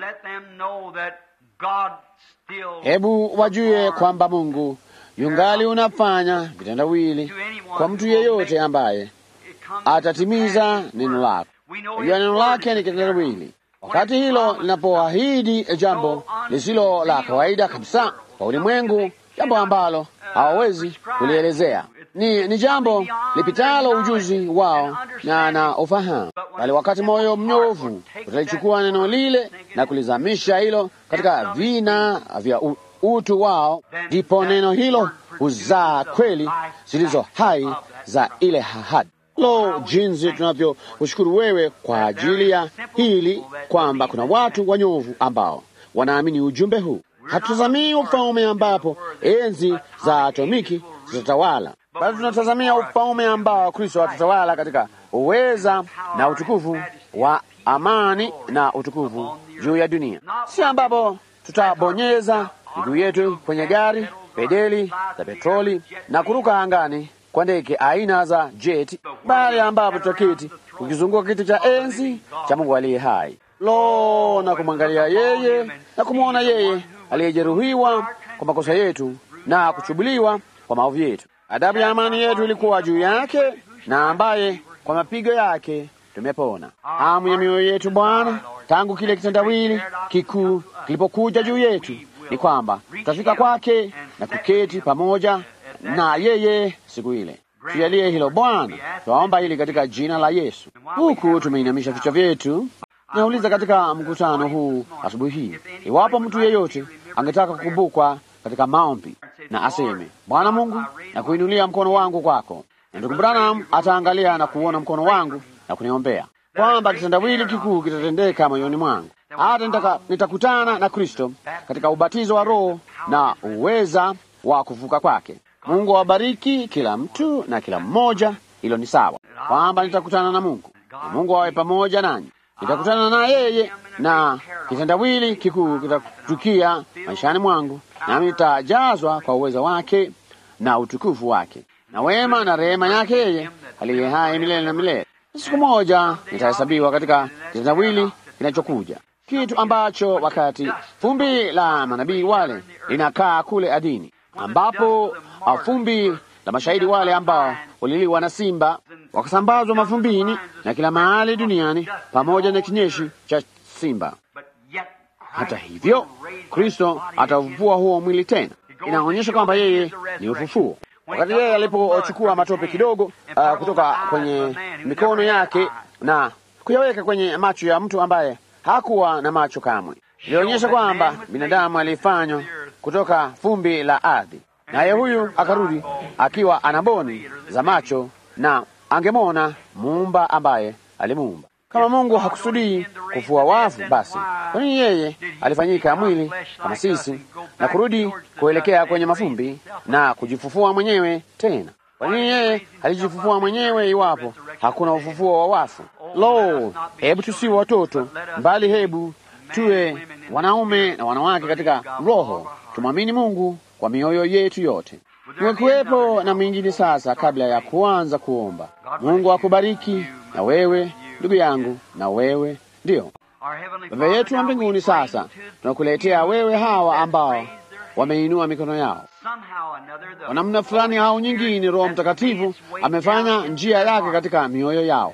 [SPEAKER 3] Hebu wajue kwamba Mungu yungali unafanya vitendawili kwa mtu yeyote ambaye atatimiza neno lako. Unajua neno lake ni kitendawili. Wakati hilo linapoahidi jambo lisilo la kawaida kabisa kwa ulimwengu, jambo ambalo hawawezi kulielezea, ni jambo lipitalo ujuzi wao na ufahamu, bali wakati moyo mnyofu utalichukua neno lile na kulizamisha hilo katika vina vya utu wao, ndipo neno hilo huzaa kweli zilizo hai za ile ahadi. Lo, jinsi tunavyokushukuru wewe kwa ajili ya hili, kwamba kuna watu wanyovu ambao wanaamini ujumbe huu. Hatutazamii ufalme ambapo enzi za atomiki zitatawala, bali tunatazamia ufalme ambao Kristo atatawala katika uweza na utukufu wa amani na utukufu juu ya dunia, si ambapo tutabonyeza miguu yetu kwenye gari, pedeli za petroli na kuruka angani kwa ndege aina za jeti, bali ambapo tutaketi tukizunguka kiti cha enzi cha Mungu aliye hai. Lo, na kumwangalia yeye na kumwona yeye aliyejeruhiwa kwa makosa yetu na kuchubuliwa kwa maovu yetu. Adabu ya amani yetu ilikuwa juu yake, na ambaye kwa mapigo yake tumepona. Hamu ya mioyo yetu Bwana, tangu kile kitendawili kikuu kilipokuja juu yetu, ni kwamba tutafika kwake na kuketi pamoja na yeye siku ile. Tujalie hilo Bwana, twaomba hili katika jina la Yesu. Huku tumeinamisha vichwa vyetu, nauliza katika mkutano huu asubuhi hii, iwapo mtu yeyote angetaka kukumbukwa katika maombi na aseme, Bwana Mungu, na kuinulia mkono wangu kwako. Na ndugu Branham ataangalia na kuona mkono wangu na kuniombea kwamba kitendawili kikuu kitatendeka moyoni mwangu, hata nitakutana na Kristo katika ubatizo wa Roho na uweza wa kuvuka kwake. Mungu awabariki kila mtu na kila mmoja. Hilo ni sawa, kwamba nitakutana na Mungu na Mungu awe pamoja nanyi. Nitakutana na yeye na kitendawili kikuu kitatukia maishani mwangu, nami nitajazwa kwa uwezo wake na utukufu wake na wema na rehema yake yeye aliye hai milele na milele. Siku moja nitahesabiwa katika kitendawili kinachokuja, kitu ambacho wakati fumbi la manabii wale linakaa kule adini, ambapo fumbi la mashahidi wale ambao waliliwa na simba wakasambazwa mafumbini na kila mahali duniani pamoja na kinyeshi cha simba. Hata hivyo Kristo ataufufua huo mwili tena. Inaonyesha kwamba yeye ni ufufuo. Wakati yeye alipochukua matope kidogo kutoka kwenye mikono yake na kuyaweka kwenye macho ya mtu ambaye hakuwa na macho kamwe, ilionyesha kwamba binadamu alifanywa kutoka fumbi la ardhi, naye huyu akarudi akiwa ana boni za macho na angemwona muumba ambaye alimuumba. Kama Mungu hakusudii kufua wafu, basi kwa nini yeye alifanyika mwili kama sisi na kurudi kuelekea kwenye mafumbi na kujifufua mwenyewe tena? Kwa nini yeye alijifufua mwenyewe iwapo hakuna ufufuo wa wafu? Lo, hebu tusiwe watoto, bali hebu tuwe wanaume na wanawake katika roho, tumwamini Mungu kwa mioyo yetu yote. Niwekuwepo na mwingine sasa kabla ya kuanza kuomba. Mungu akubariki na wewe ndugu yangu, na wewe ndiyo Baba yetu wa mbinguni. Sasa tunakuletea wewe hawa ambao wameinua mikono yao. Kwa namna fulani au nyingine, Roho Mtakatifu amefanya njia yake katika mioyo yao,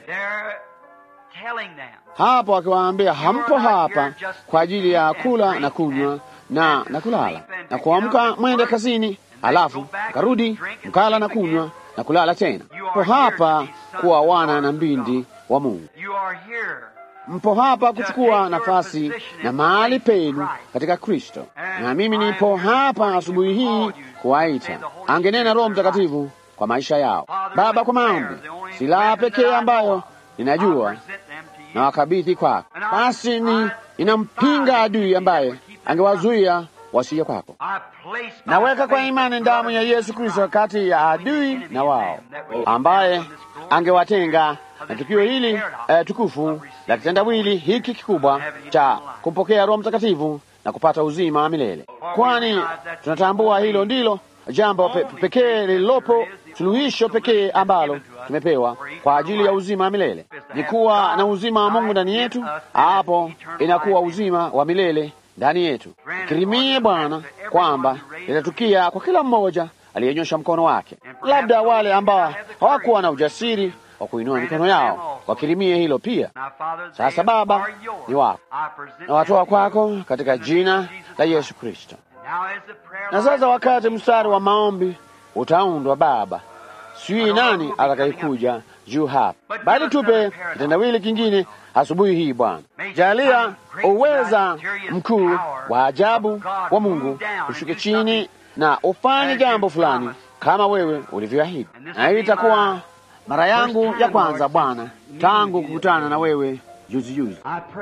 [SPEAKER 3] hapo akiwaambia hampo hapa kwa ajili ya kula na kunywa na kulala na kuamka mwende kazini, alafu karudi mkala na kunywa na kulala tena. Mpo hapa kuwa wana na mbindi wa Mungu. Mpo hapa kuchukua nafasi na mahali penu katika Kristo, na mimi nipo hapa asubuhi hii kuwaita. Angenena Roho Mtakatifu kwa maisha yao. Baba, kwa maombi, silaha pekee ambayo ninajua na wakabidhi kwako. Basi inampinga adui ambaye angewazuia wasije kwako. Naweka kwa imani damu ya Yesu Kristo kati ya adui na wao, ambaye angewatenga na tukio hili tukufu la kitendawili hiki kikubwa cha kumpokea Roho Mtakatifu na kupata uzima wa milele, kwani tunatambua hilo ndilo jambo pekee lililopo, suluhisho pekee ambalo tumepewa kwa ajili ya uzima wa milele, ni kuwa na uzima wa Mungu ndani yetu. Hapo inakuwa uzima wa milele ndani yetu. Kirimie Bwana kwamba litatukia kwa kila mmoja aliyenyosha mkono wake, labda wale ambao hawakuwa na ujasiri wa kuinua mikono yao, wakirimie hilo pia. Sasa Baba, ni wako na watoa kwako katika jina la Yesu Kristo. Na sasa wakati mstari wa maombi utaundwa, Baba, sijui nani atakayekuja juu hapa, bali tupe kitendawili kingine asubuhi hii. Bwana, jalia uweza mkuu wa ajabu wa Mungu ushuke chini na ufanye jambo fulani kama wewe ulivyoahidi. Na hii itakuwa mara yangu ya kwanza, Bwana, tangu kukutana na wewe juzi.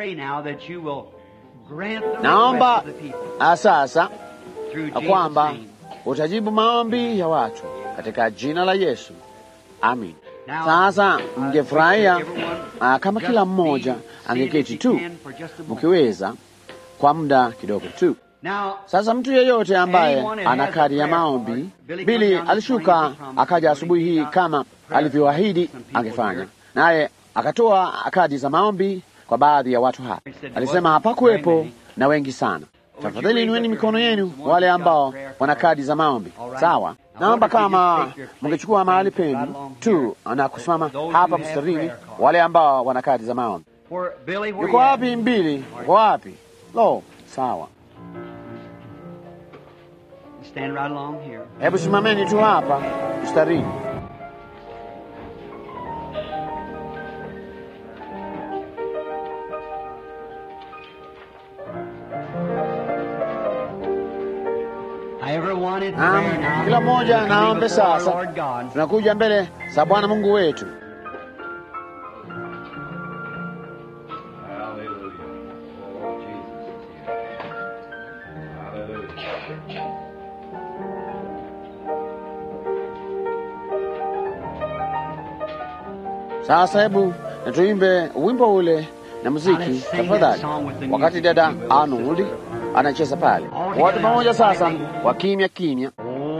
[SPEAKER 3] Naomba sasa kwamba utajibu maombi ya watu katika jina la Yesu. Amin. Sasa mngefurahia kama kila mmoja angeketi tu mkiweza kwa muda kidogo tu. Sasa mtu yeyote ambaye ana kadi ya maombi, Bili alishuka akaja asubuhi hii kama alivyoahidi angefanya, naye akatoa kadi za maombi kwa baadhi ya watu hapa. Alisema hapakuwepo na wengi sana. Tafadhali inueni mikono yenu wale ambao wana kadi za maombi. Sawa, naomba kama mngechukua mahali penu tu na kusimama hapa mstarini, wale ambao wana kadi za maombi. Yuko wapi Mbili? Yuko wapi? Lo, sawa. Hebu simameni tu hapa mstarini. Kila mmoja naombe sasa. Tunakuja mbele za Bwana Mungu wetu. Sasa hebu na tuimbe wimbo ule na muziki tafadhali, wakati dada Arnold anacheza pale. Watu pamoja sasa, wa kimya kimya.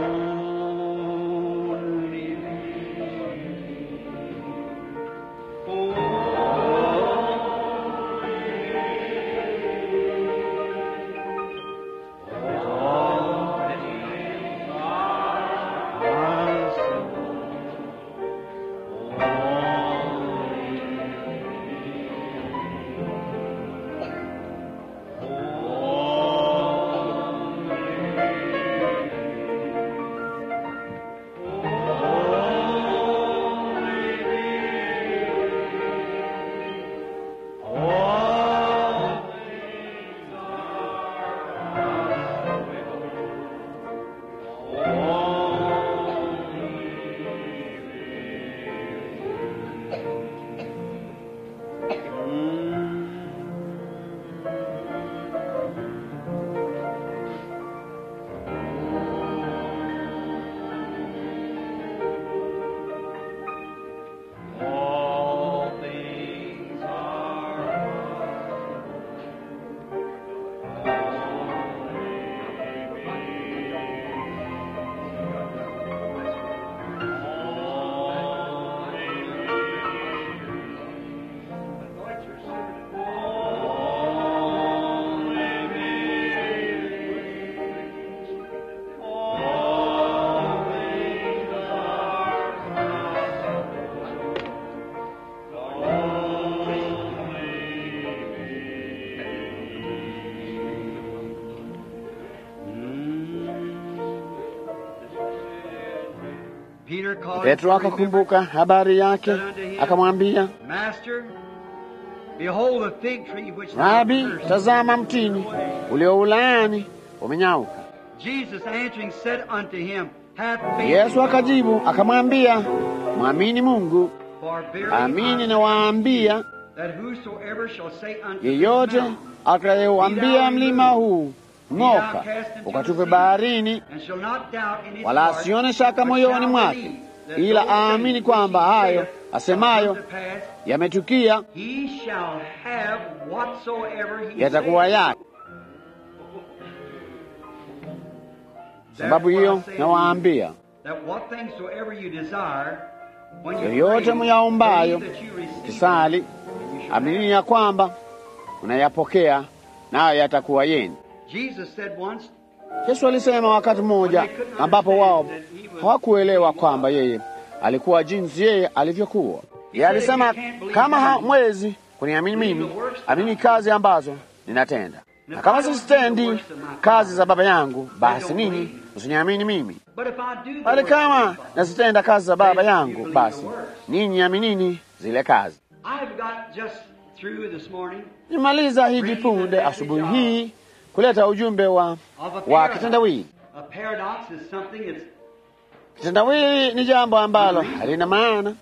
[SPEAKER 3] Petro akakumbuka habari yake, akamwambia, Rabi, tazama mtini ulioulaani umenyauka. Yesu akajibu akamwambia, mwamini Mungu. Amini nawaambia, yeyote atakayeuambia mlima huu, ng'oka ukatupe baharini, wala asione shaka moyoni mwake, ila aamini kwamba hayo asemayo yametukia, yatakuwa yake. Sababu hiyo nawaambia, yoyote myaombayo kisali, amini ya kwamba unayapokea, nayo yatakuwa yenu. Yesu alisema wakati mmoja ambapo wao hawakuelewa kwamba yeye alikuwa jinsi yeye alivyokuwa. Yeye alisema, kama hamwezi kuniamini mimi, amini kazi ambazo ninatenda, na kama sizitendi kazi za Baba yangu, basi ninyi msiniamini mimi. Bali kama nazitenda kazi za Baba yangu, basi ninyi aminini zile kazi. Nimaliza hivi punde asubuhi hii kuleta ujumbe wa kitendawili. Kitendawili ni jambo ambalo halina maana,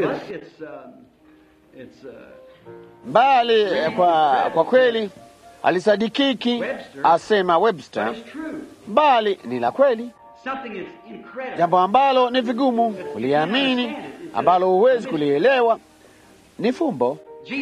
[SPEAKER 3] bali kwa kweli alisadikiki, asema Webster, bali ni la kweli. Jambo ambalo ni vigumu kuliamini, ambalo huwezi kulielewa, ni fumbo.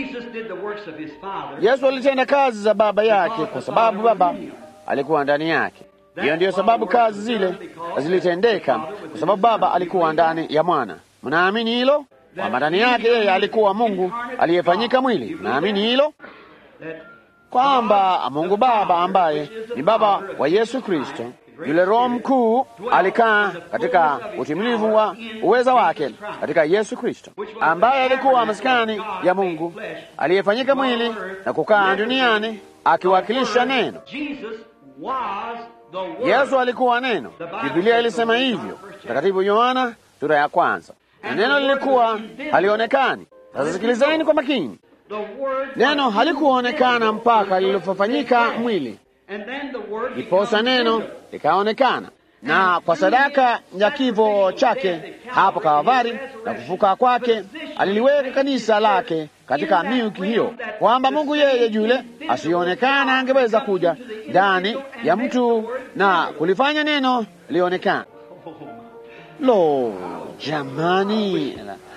[SPEAKER 3] Yesu alitenda kazi za Baba yake kwa sababu Baba alikuwa ndani yake. Hiyo ndiyo sababu kazi zile zilitendeka, kwa sababu Baba alikuwa ndani ya Mwana. Mnaamini hilo? Kwamba ndani yake yeye alikuwa Mungu aliyefanyika mwili. Mnaamini hilo? Kwamba Mungu Baba ambaye ni Baba wa Yesu Kristo, yule Roho mkuu, alikaa katika utimilivu wa uweza wake katika Yesu Kristo, ambaye alikuwa maskani ya Mungu aliyefanyika mwili na kukaa duniani akiwakilisha neno. Yesu alikuwa neno. Biblia ilisema hivyo, Mtakatifu Yohana sura ya 1. Na neno lilikuwa halionekani. Sasa sikilizeni kwa makini. Neno halikuonekana mpaka lilipofanyika mwili, iposa neno likaonekana. Na kwa sadaka ya kifo chake hapo Kalvari na kufuka kwake, aliliweka kanisa lake katika milki hiyo, kwamba Mungu yeye yule asionekana angeweza kuja ndani ya mtu na kulifanya neno lionekana. Lo, jamani,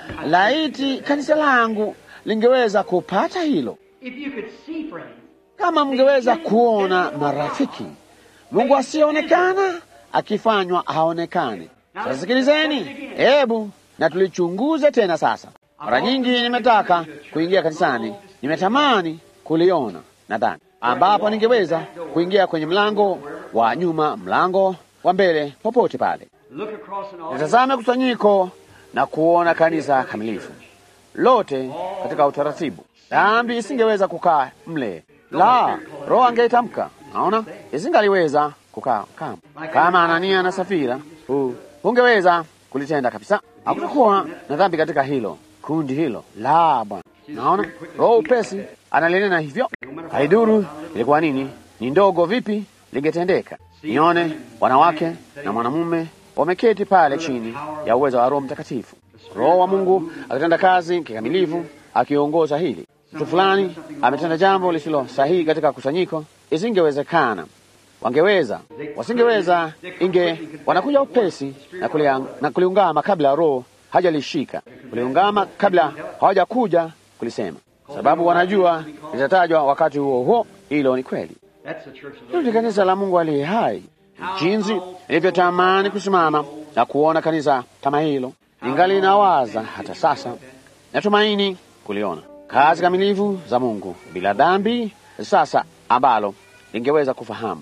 [SPEAKER 3] laiti kanisa langu lingeweza kupata hilo. Kama mngeweza kuona marafiki, Mungu asiyeonekana akifanywa aonekane. Sasa sikilizeni, hebu na tulichunguze tena sasa. Mara nyingi nimetaka kuingia kanisani, nimetamani kuliona, nadhani ambapo ningeweza kuingia kwenye mlango wa nyuma, mlango wa mbele, popote pale, nitazame kusanyiko na kuona kanisa kamilifu lote katika utaratibu. Dhambi isingeweza kukaa mle, la Roho angeitamka. Naona isingaliweza kukaa kama Anania na Safira, ungeweza kulitenda kabisa. Hakutakuwa na dhambi katika hilo kundi hilo, la Bwana. Naona Roho upesi analinena hivyo. Haiduru ilikuwa nini, ni ndogo vipi, lingetendeka. Nione wanawake na mwanamume wameketi pale chini ya uwezo wa Roho Mtakatifu, Roho wa Mungu akitenda kazi kikamilifu, akiongoza hili. Mtu fulani ametenda jambo lisilo sahihi katika kusanyiko, isingewezekana. Wangeweza, wasingeweza, wanakuja upesi na kuliungama kabla Roho hajalishika, kuliungama kabla hawajakuja kulisema, sababu wanajua litatajwa wakati huo huo. Hilo ni kweli. Hilo ni kanisa la Mungu aliye hai. Jinsi nilivyotamani kusimama na kuona kanisa kama hilo, ningali nawaza hata sasa, natumaini kuliona kazi kamilifu za Mungu bila dhambi sasa, ambalo lingeweza kufahamu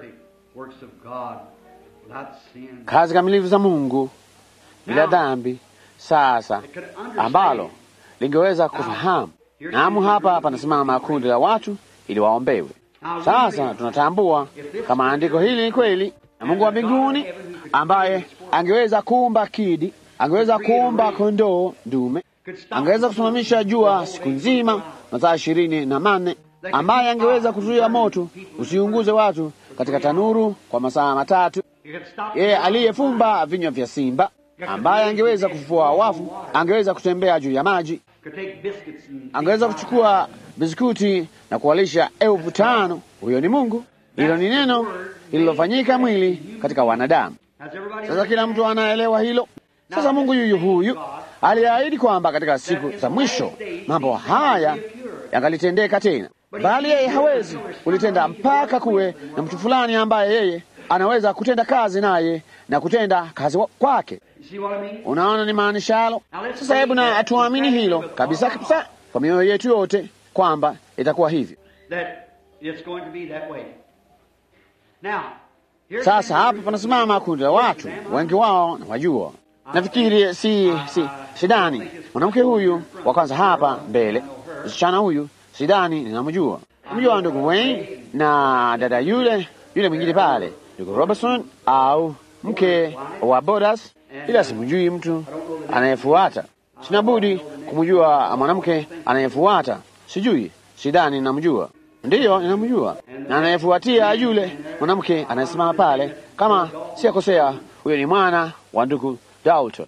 [SPEAKER 3] kazi kamilifu za Mungu bila dhambi sasa, ambalo lingeweza kufahamu. Naam, hapa panasimama kundi la watu ili waombewe. Sasa tunatambua kama andiko hili ni kweli, na Mungu wa mbinguni ambaye angeweza kuumba kidi, angeweza kuumba kondoo dume, angeweza kusimamisha jua siku nzima masaa 24, ambaye angeweza kuzuia moto usiunguze watu katika tanuru kwa masaa 3, yeye aliyefumba vinywa vya simba, ambaye angeweza kufufua wafu, angeweza kutembea juu ya maji, angeweza kuchukua biskuti na kuwalisha 5,000. Huyo ni Mungu. Hilo ni neno lililofanyika mwili katika wanadamu. Sasa kila mtu anaelewa hilo. Sasa Mungu yuyu huyu aliahidi kwamba katika siku za mwisho mambo haya yangalitendeka tena, bali yeye hawezi kulitenda mpaka kuwe na mtu fulani ambaye yeye anaweza kutenda kazi naye na kutenda kazi kwake. Unaona ni maanishalo? Sasa hebu na atuamini hilo kabisa kabisa kwa mioyo yetu yote kwamba itakuwa hivyo. Sasa hapa panasimama kundi la watu, wengi wao na wajua. Nafikiri sidani mwanamke huyu wa kwanza hapa mbele, msichana huyu sidani ninamjua. Mjua ndugu Wayne na dada yule mwingine pale, ndugu Robertson au mke wa Bodas, ila simjui mtu anayefuata. Sina budi kumjua mwanamke anayefuata. Sijui, sidhani namjua. Ndiyo, ninamjua. Na anayefuatia yule mwanamke anayesimama pale, kama siakosea, huyo ni mwana wa ndugu Dalton.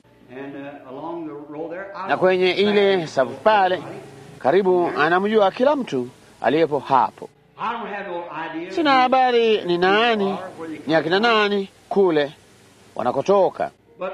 [SPEAKER 3] Na kwenye ile safu pale karibu anamjua kila mtu aliyepo hapo. Sina habari ni nani, ni akina nani kule wanakotoka.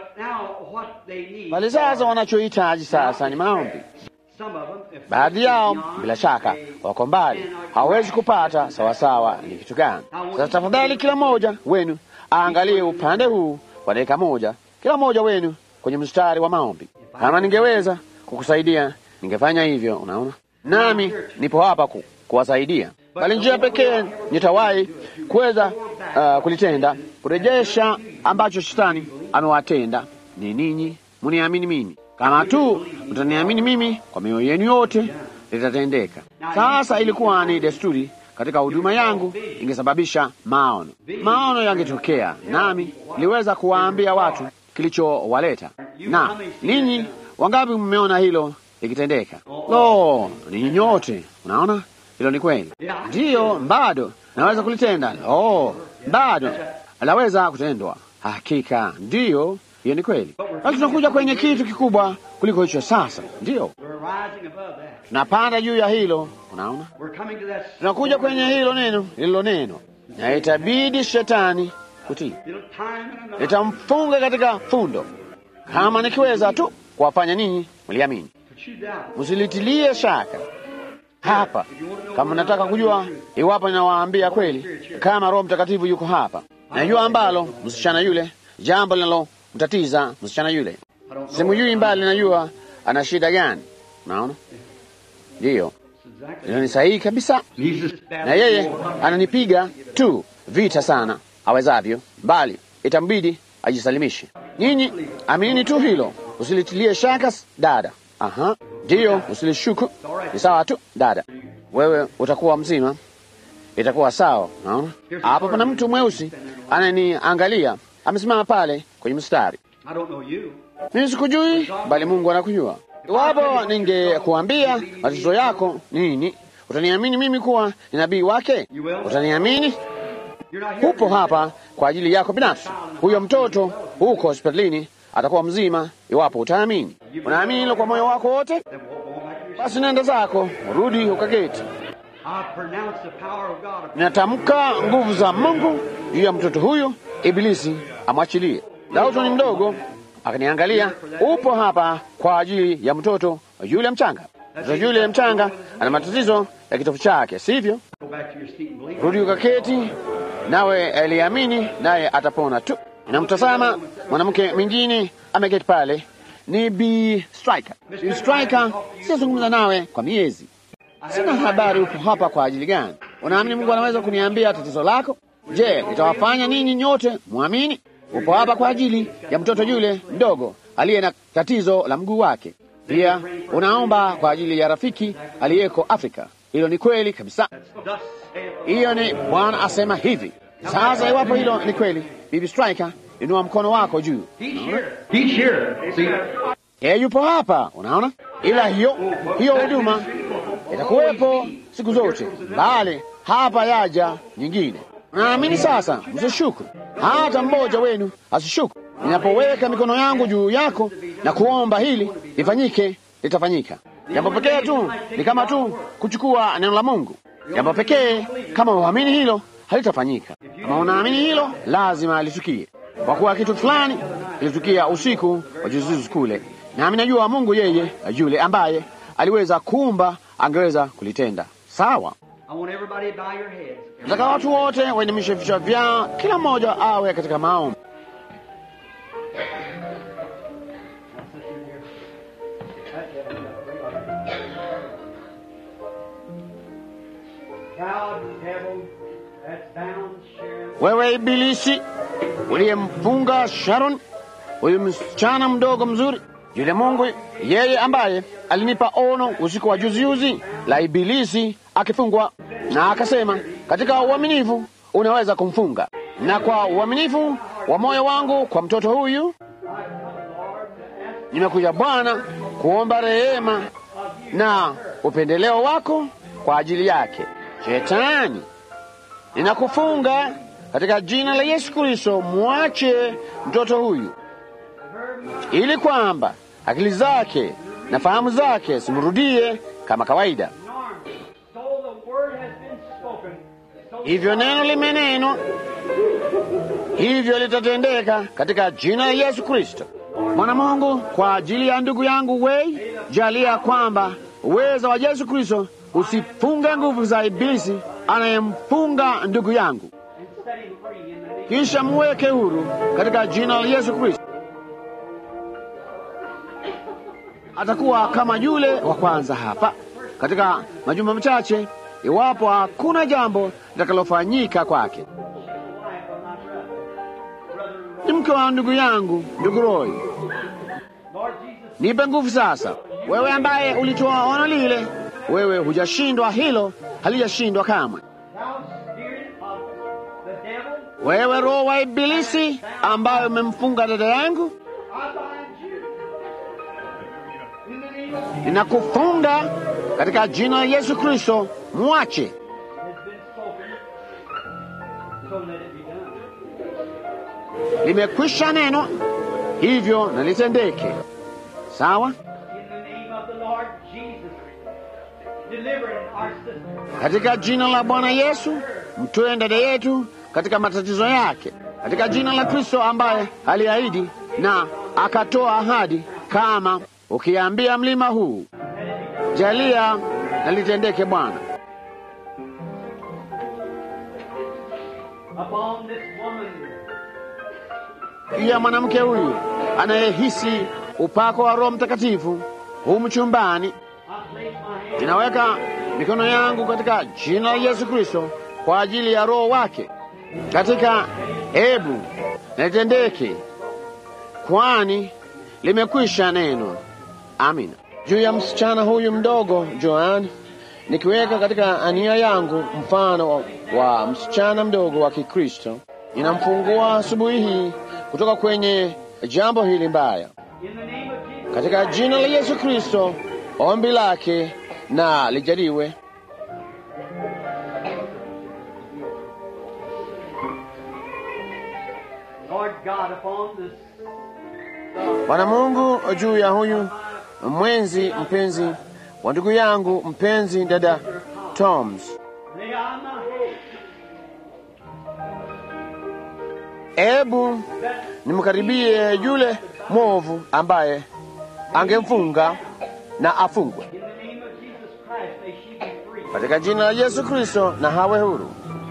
[SPEAKER 3] Bali sasa wanachohitaji sasa ni maombi. Baadhi yao bila shaka wako mbali, hawezi kupata sawasawa ni kitu gani. Sasa tafadhali, kila mmoja wenu aangalie upande huu kwa dakika moja, kila mmoja wenu kwenye mstari wa maombi. Kama ningeweza kukusaidia ningefanya hivyo, unaona, nami nipo hapa kuwasaidia. Bali njia pekee nitawahi kuweza kulitenda, kurejesha ambacho shetani amewatenda, ni ninyi muniamini mimi. Kama tu mtaniamini mimi kwa mioyo yenu yote, litatendeka. Sasa ilikuwa ni desturi katika huduma yangu, ingesababisha maono yangetokea, nami niliweza kuwaambia watu kilichowaleta. Na ninyi wangapi mmeona hilo likitendeka? Lo, ninyi nyote. Unaona, hilo ni kweli. Ndiyo, bado naweza kulitenda. Bado laweza kutendwa. Hakika, ndiyo, hiyo ni kweli. Basi tunakuja kwenye kitu kikubwa kuliko hicho sasa. Ndiyo, tunapanda juu ya hilo. Unaona, tunakuja kwenye hilo neno, na itabidi shetani kutii. Nitamfunga katika fundo. Kama nikiweza tu kuwafanya ninyi mliamini. Msilitilie shaka hapa. Kama nataka kujua iwapo ninawaambia kweli, kama Roho Mtakatifu yuko hapa, najua ambalo msichana yule, jambo linalomtatiza msichana yule, simjui mbali, najua ana shida gani. Naona ndiyo, hilo ni sahihi kabisa, na yeye ananipiga tu vita sana awezavyo, bali itambidi ajisalimishe. Nyinyi aminini tu hilo, usilitilie shaka dada. Aha, ndiyo, usilishuku. Ni sawa tu dada, wewe utakuwa mzima, itakuwa sawa. Naona hapo pana mtu mweusi ananiangalia, amesimama pale kwenye mstari. Mimi sikujui, bali Mungu anakujua. Iwapo ningekuambia matatizo yako nini, utaniamini mimi kuwa ni nabii wake? Utaniamini? Upo hapa kwa ajili yako binafsi. Huyo mtoto huko hospitalini atakuwa mzima iwapo utaamini. Unaamini hilo kwa moyo wako wote? Basi nenda zako, rudi ukaketi. Ninatamka nguvu za Mungu juu ya mtoto huyu, Ibilisi amwachilie. Daudi ni mdogo, akaniangalia. Upo hapa kwa ajili ya mtoto yule mchanga. Mtoto yule mchanga ana matatizo ya kitofu chake, sivyo? Rudi ukaketi, nawe aliamini, naye atapona tu. Namtazama mwanamke mwingine ameketi pale, ni Bi Striker. Bi Striker, sijazungumza nawe kwa miezi, sina habari upo hapa kwa ajili gani. Unaamini Mungu anaweza kuniambia tatizo lako? Je, nitawafanya ninyi nyote muamini? Upo hapa kwa ajili ya mtoto yule mdogo aliye na tatizo la mguu wake. Pia unaomba kwa ajili ya rafiki aliyeko Afrika. Hilo ni kweli kabisa. Hiyo ni Bwana asema hivi. Sasa iwapo hilo ni kweli, Bibi Striker, inua mkono wako juu. Yeye yupo hapa, unaona? Ila hiyo huduma itakuwepo siku zote, bali hapa yaja nyingine. Naamini sasa, msishuku. Hata mmoja wenu asishuku. Ninapoweka mikono yangu juu yako na kuomba hili lifanyike, litafanyika. Jambo pekee tu ni kama tu kuchukua neno la Mungu. Jambo pekee, kama uamini hilo, halitafanyika. Kama unaamini hilo, lazima litukie. Kwa kuwa kitu fulani kilitukia usiku wa juzi kule, nami najua Mungu yeye yule ambaye aliweza kuumba angeweza kulitenda. Sawa? Nataka watu wote wainamishe vichwa vyao, kila mmoja awe katika maombi. Wewe Ibilisi uliyemfunga Sharon, huyu msichana mdogo mzuri, yule Mungu yeye ambaye alinipa ono usiku wa juzi la Ibilisi akifungwa, na akasema katika uaminifu unaweza kumfunga. Na kwa uaminifu wa moyo wangu kwa mtoto huyu, nimekuja Bwana kuomba rehema na upendeleo wako kwa ajili yake. Shetani, ninakufunga katika jina la Yesu Kristo, muache mtoto huyu, ili kwamba akili zake na fahamu zake simrudie kama kawaida. Hivyo neno limenenwa, hivyo litatendeka katika jina la Yesu Kristo. Mwana Mungu, kwa ajili ya ndugu yangu Wei, jalia kwamba uwezo wa Yesu Kristo usifunge nguvu za Ibilisi anayemfunga ndugu yangu, kisha muweke huru katika jina la Yesu Kristo. Atakuwa kama yule wa kwanza hapa katika majuma machache, iwapo hakuna jambo litakalofanyika kwake. Ni mke wa ndugu yangu, ndugu Roy. Nipe nguvu sasa. Wewe ambaye ulitoa ono lile, wewe hujashindwa, hilo halijashindwa kamwe. Wewe roho wa Ibilisi ambaye umemfunga dada yangu, ninakufunga katika jina la Yesu Kristo, muache. Limekwisha neno, hivyo na litendeke. Sawa? Katika jina la Bwana Yesu, mtoe dada yetu katika matatizo yake, katika jina la Kristo ambaye aliahidi na akatoa ahadi kama ukiambia mlima huu, jalia na litendeke, Bwana. Pia mwanamke huyu anayehisi upako wa Roho Mtakatifu humu chumbani, ninaweka mikono yangu katika jina la Yesu Kristo kwa ajili ya Roho wake katika hebu na litendeke, kwani limekwisha neno. Amina. Juu ya msichana huyu mdogo Joan, nikiweka katika ania yangu mfano wa msichana mdogo wa Kikristo, ninamfungua asubuhi hii kutoka kwenye jambo hili mbaya katika jina la Yesu Kristo. Ombi lake na lijaliwe. Bwana Mungu, juu ya huyu mwenzi mpenzi wa ndugu yangu mpenzi dada Toms, ebu nimkaribie yule mwovu ambaye angemfunga na afungwe katika jina la Yesu Kristo, na hawe huru.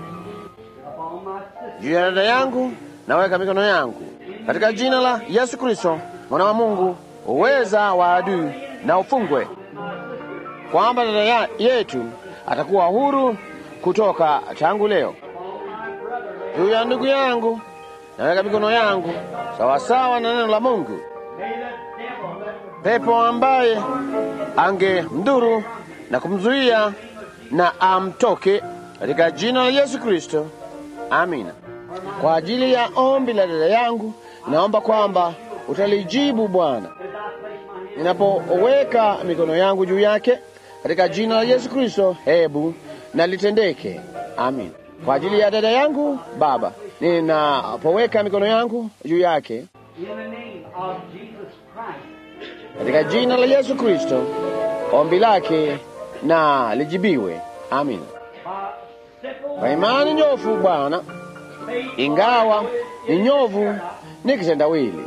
[SPEAKER 3] Juu ya dada yangu naweka mikono yangu katika jina la Yesu Kristo, mwana wa Mungu, uweza wa adui na ufungwe, kwamba dada yetu atakuwa huru kutoka tangu leo. Juu ya ndugu yangu naweka mikono yangu sawasawa na neno la Mungu. Pepo ambaye angemdhuru na kumzuia na amtoke katika jina la Yesu Kristo. Amina. Kwa ajili ya ombi la dada yangu, naomba kwamba utalijibu Bwana ninapoweka mikono yangu juu yake katika jina la Yesu Kristo. Hebu na litendeke. Amina. Kwa ajili ya dada yangu Baba, ninapoweka mikono yangu juu yake katika jina la Yesu Kristo, ombi lake na lijibiwe. Amina. Kwa imani nyofu Bwana, ingawa ni nyovu ni kitendawili,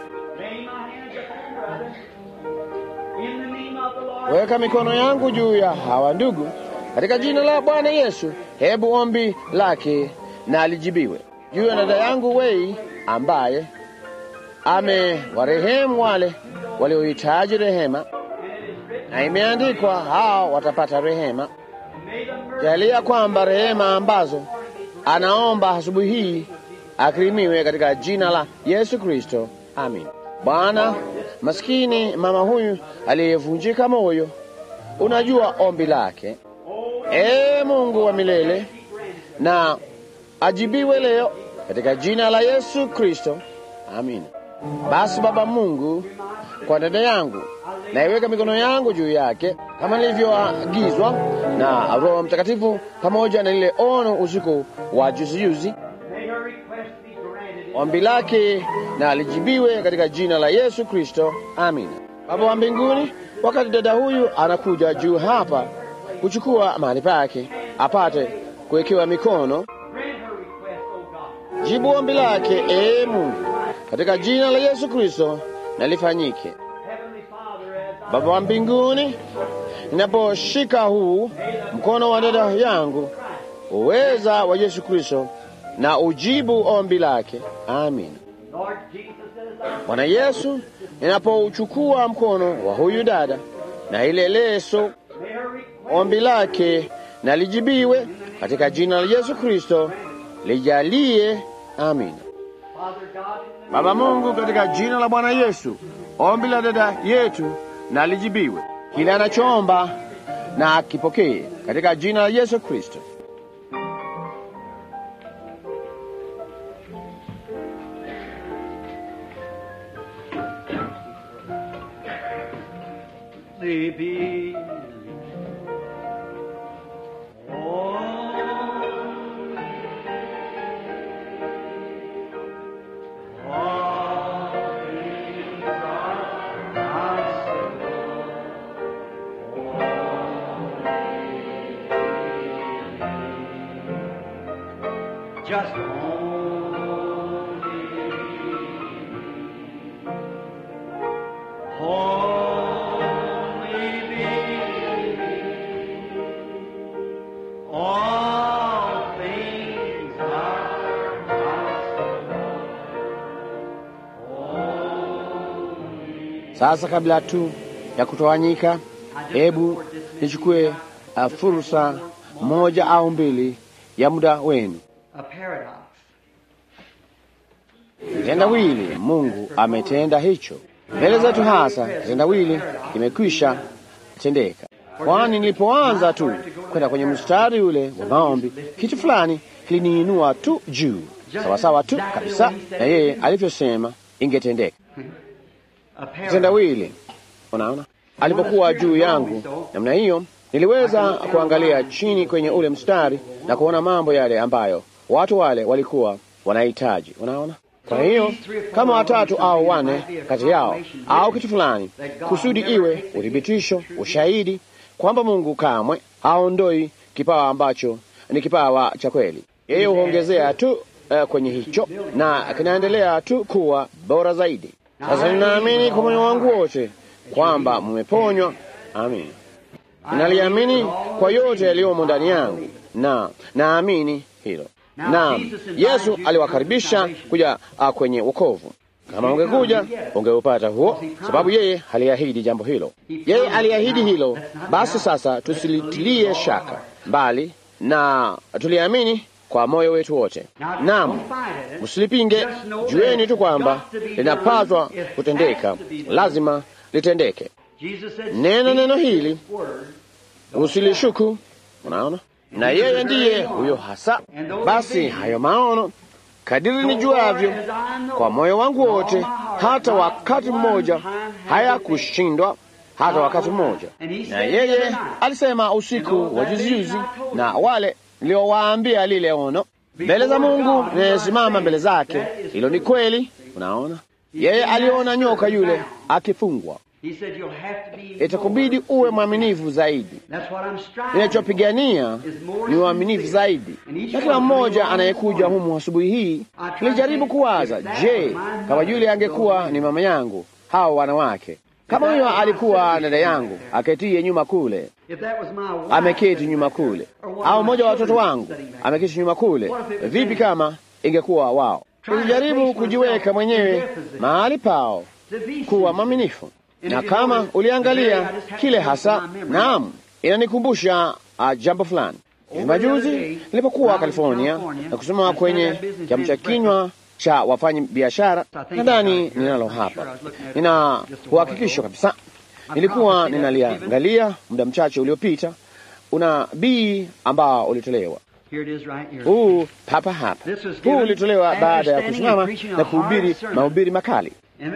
[SPEAKER 3] weka mikono yangu juu ya hawa ndugu katika jina la Bwana Yesu. Hebu ombi lake na lijibiwe. Juu ya dada yangu Wei ambaye amewarehemu wale waliohitaji rehema, na imeandikwa hao watapata rehema. Jalia kwamba rehema ambazo anaomba asubuhi hii akirimiwe katika jina la Yesu Kristo. Amin. Bwana, maskini mama huyu aliyevunjika moyo, unajua ombi lake. Mungu wa milele, na ajibiwe leo katika jina la Yesu Kristo. Amin. Basi Baba Mungu, kwa dada yangu naiweka mikono yangu juu yake kama nilivyoagizwa na Roho Mtakatifu, pamoja na lile ono usiku wa juzi. Ombi lake na lijibiwe katika jina la Yesu Kristo. Amina. Baba wa mbinguni, wakati dada huyu anakuja juu hapa kuchukua mahali pake apate kuwekewa mikono, jibu ombi lake, Mungu, katika jina la Yesu Kristo na lifanyike. Baba wa mbinguni, ninaposhika huu mkono wa dada yangu, uweza wa Yesu Kristo na ujibu ombi lake. Amina. Bwana Yesu, ninapouchukua mkono wa huyu dada na ile leso, ombi lake na lijibiwe katika jina la Yesu Kristo, lijalie. Amina. Baba Mungu, katika jina la Bwana Yesu, ombi la dada yetu na lijibiwe. Kila anachoomba na akipokee katika jina la Yesu Kristo.
[SPEAKER 2] Just only
[SPEAKER 3] Sasa kabla tu ya kutawanyika, hebu nichukue fursa moja au mbili ya muda wenu. Kitendawili, Mungu ametenda hicho mbele zetu, hasa kitendawili kimekwisha tendeka. Kwani nilipoanza tu kwenda kwenye mstari ule wa maombi, kitu fulani kiliniinua tu juu, sawasawa tu kabisa na yeye alivyosema ingetendeka. Kitendawili, unaona, alipokuwa juu yangu namna hiyo, niliweza kuangalia chini kwenye ule mstari na kuona mambo yale ambayo watu wale walikuwa wanahitaji. Unaona, kwa hiyo kama watatu au wane kati yao au kitu fulani, kusudi iwe uthibitisho, ushahidi kwamba Mungu kamwe haondoi kipawa ambacho ni kipawa cha kweli. Yeye huongezea tu kwenye hicho na kinaendelea tu kuwa bora zaidi. Sasa ninaamini kwa moyo wangu wote kwamba mmeponywa. Amin. Ninaliamini kwa yote yaliyomo ndani yangu, na naamini hilo. Naam, Yesu aliwakaribisha kuja kwenye wokovu. Kama ungekuja ungeupata huo, sababu yeye aliahidi jambo hilo. Yeye aliahidi hilo, basi sasa tusilitilie shaka, bali na tuliamini kwa moyo wetu wote. Naam, msilipinge. Jueni tu kwamba linapaswa kutendeka, lazima litendeke. Neno hili usilishuku. Unaona, na yeye ndiye huyo hasa. Basi hayo maono, kadiri nijuavyo kwa moyo wangu wote, hata wakati mmoja hayakushindwa, hata wakati mmoja. Na yeye alisema usiku wa juzi, na wale niliowaambia lile ono mbele za Mungu, nasimama mbele zake. Hilo ni kweli. Unaona, yeye aliona nyoka yule akifungwa. Itakubidi uwe mwaminifu zaidi. Ninachopigania ni uaminifu zaidi. Na kila mmoja anayekuja humu asubuhi hii, nilijaribu kuwaza, je, kama yule angekuwa ni mama yangu, hao wanawake, kama huyo alikuwa dada yangu aketie nyuma kule, ameketi nyuma kule, au mmoja wa watoto wangu ameketi nyuma kule, vipi kama ingekuwa wao? Nilijaribu kujiweka mwenyewe mahali pao, kuwa mwaminifu. Na kama uliangalia kile hasa, naam, inanikumbusha jambo fulani. Majuzi nilipokuwa California na kusoma kwenye kiamsha kinywa cha wafanya biashara, nadhani ninalo hapa, nina uhakikisho kabisa, nilikuwa ninaliangalia muda mchache uliopita, unabii ambao ulitolewa. Huu papa hapa, huu ulitolewa baada ya kusimama na kuhubiri mahubiri makali.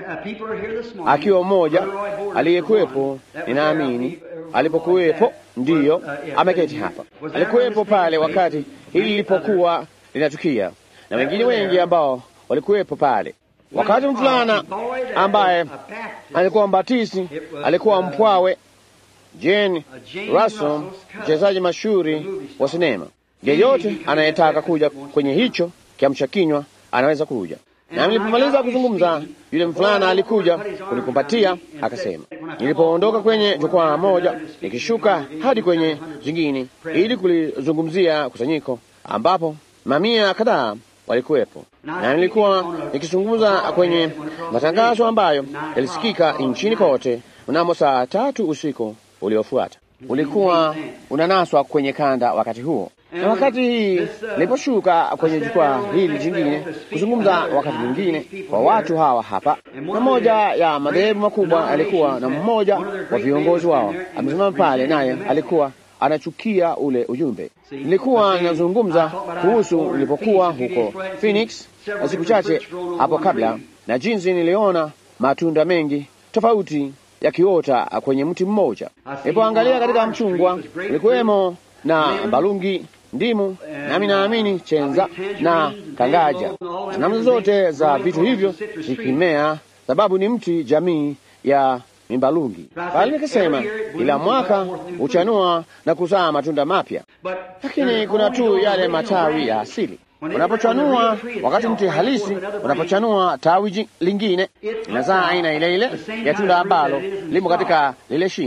[SPEAKER 3] Akiwa mmoja aliyekuwepo, ninaamini alipokuwepo, ndiyo ameketi hapa, alikuwepo pale wakati hili lilipokuwa linatukia, na wengine wengi ambao walikuwepo pale. Wakati mfulana ambaye alikuwa mbatisi, alikuwa mpwawe, Jane Russell, mchezaji mashuhuri wa sinema. Yeyote anayetaka kuja kwenye hicho kiamsha kinywa anaweza kuja. Na nilipomaliza kuzungumza, yule mfulana alikuja kunikumbatia, akasema, nilipoondoka kwenye jukwaa moja nikishuka hadi kwenye jingine ili kulizungumzia kusanyiko ambapo mamia kadhaa walikuwepo, na nilikuwa nikizungumza kwenye matangazo ambayo yalisikika nchini kote mnamo saa 3 usiku uliofuata. Ulikuwa unanaswa kwenye kanda wakati huo. Na wakati hii niliposhuka kwenye jukwaa hili jingine kuzungumza wakati mwingine kwa watu hawa hapa, na moja ya madhehebu makubwa alikuwa na mmoja wa viongozi wao amesimama pale, naye alikuwa anachukia ule ujumbe. Nilikuwa ninazungumza kuhusu nilipokuwa huko Phoenix siku chache hapo kabla, na jinsi niliona matunda mengi tofauti yakiota kwenye mti mmoja. Nilipoangalia katika mchungwa ulikuwemo na balungi, ndimu, nami naamini chenza na kangaja, na namna zote za vitu hivyo zikimea, sababu ni mti jamii ya mimbalungi. Bali nikasema kila mwaka huchanua na kuzaa matunda mapya, lakini kuna tu yale matawi ya asili. Unapochanua wakati mti halisi unapochanua tawi lingine, inazaa aina ile ile ya tunda ambalo limo katika lile shina.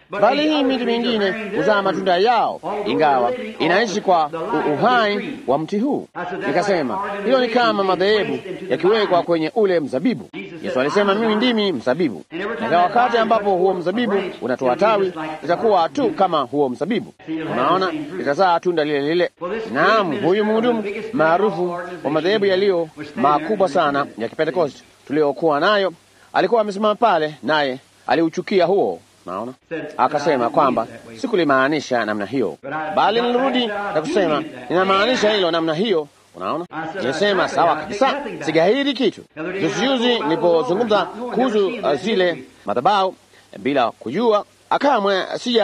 [SPEAKER 3] bali hii miti mingine huzaa matunda yao, ingawa inaishi kwa uhai wa mti huu. Nikasema hilo ni kama madhehebu yakiwekwa kwenye ule mzabibu. Yesu alisema, mimi ndimi mzabibu, na wakati ambapo huo mzabibu unatoa tawi, itakuwa tu kama huo mzabibu. Unaona, itazaa tunda lile lile. Naam, huyu mhudumu maarufu wa madhehebu yaliyo makubwa sana ya Kipentekoste tuliokuwa nayo alikuwa amesimama pale, naye aliuchukia huo. Naona, akasema kwamba sikulimaanisha namna hiyo, bali nilirudi na kusema ninamaanisha hilo namna hiyo. Unaona, nilisema sawa kabisa, sigahiri kitu. Juzi nilipozungumza kuhusu zile madhabahu bila kujua, akamwe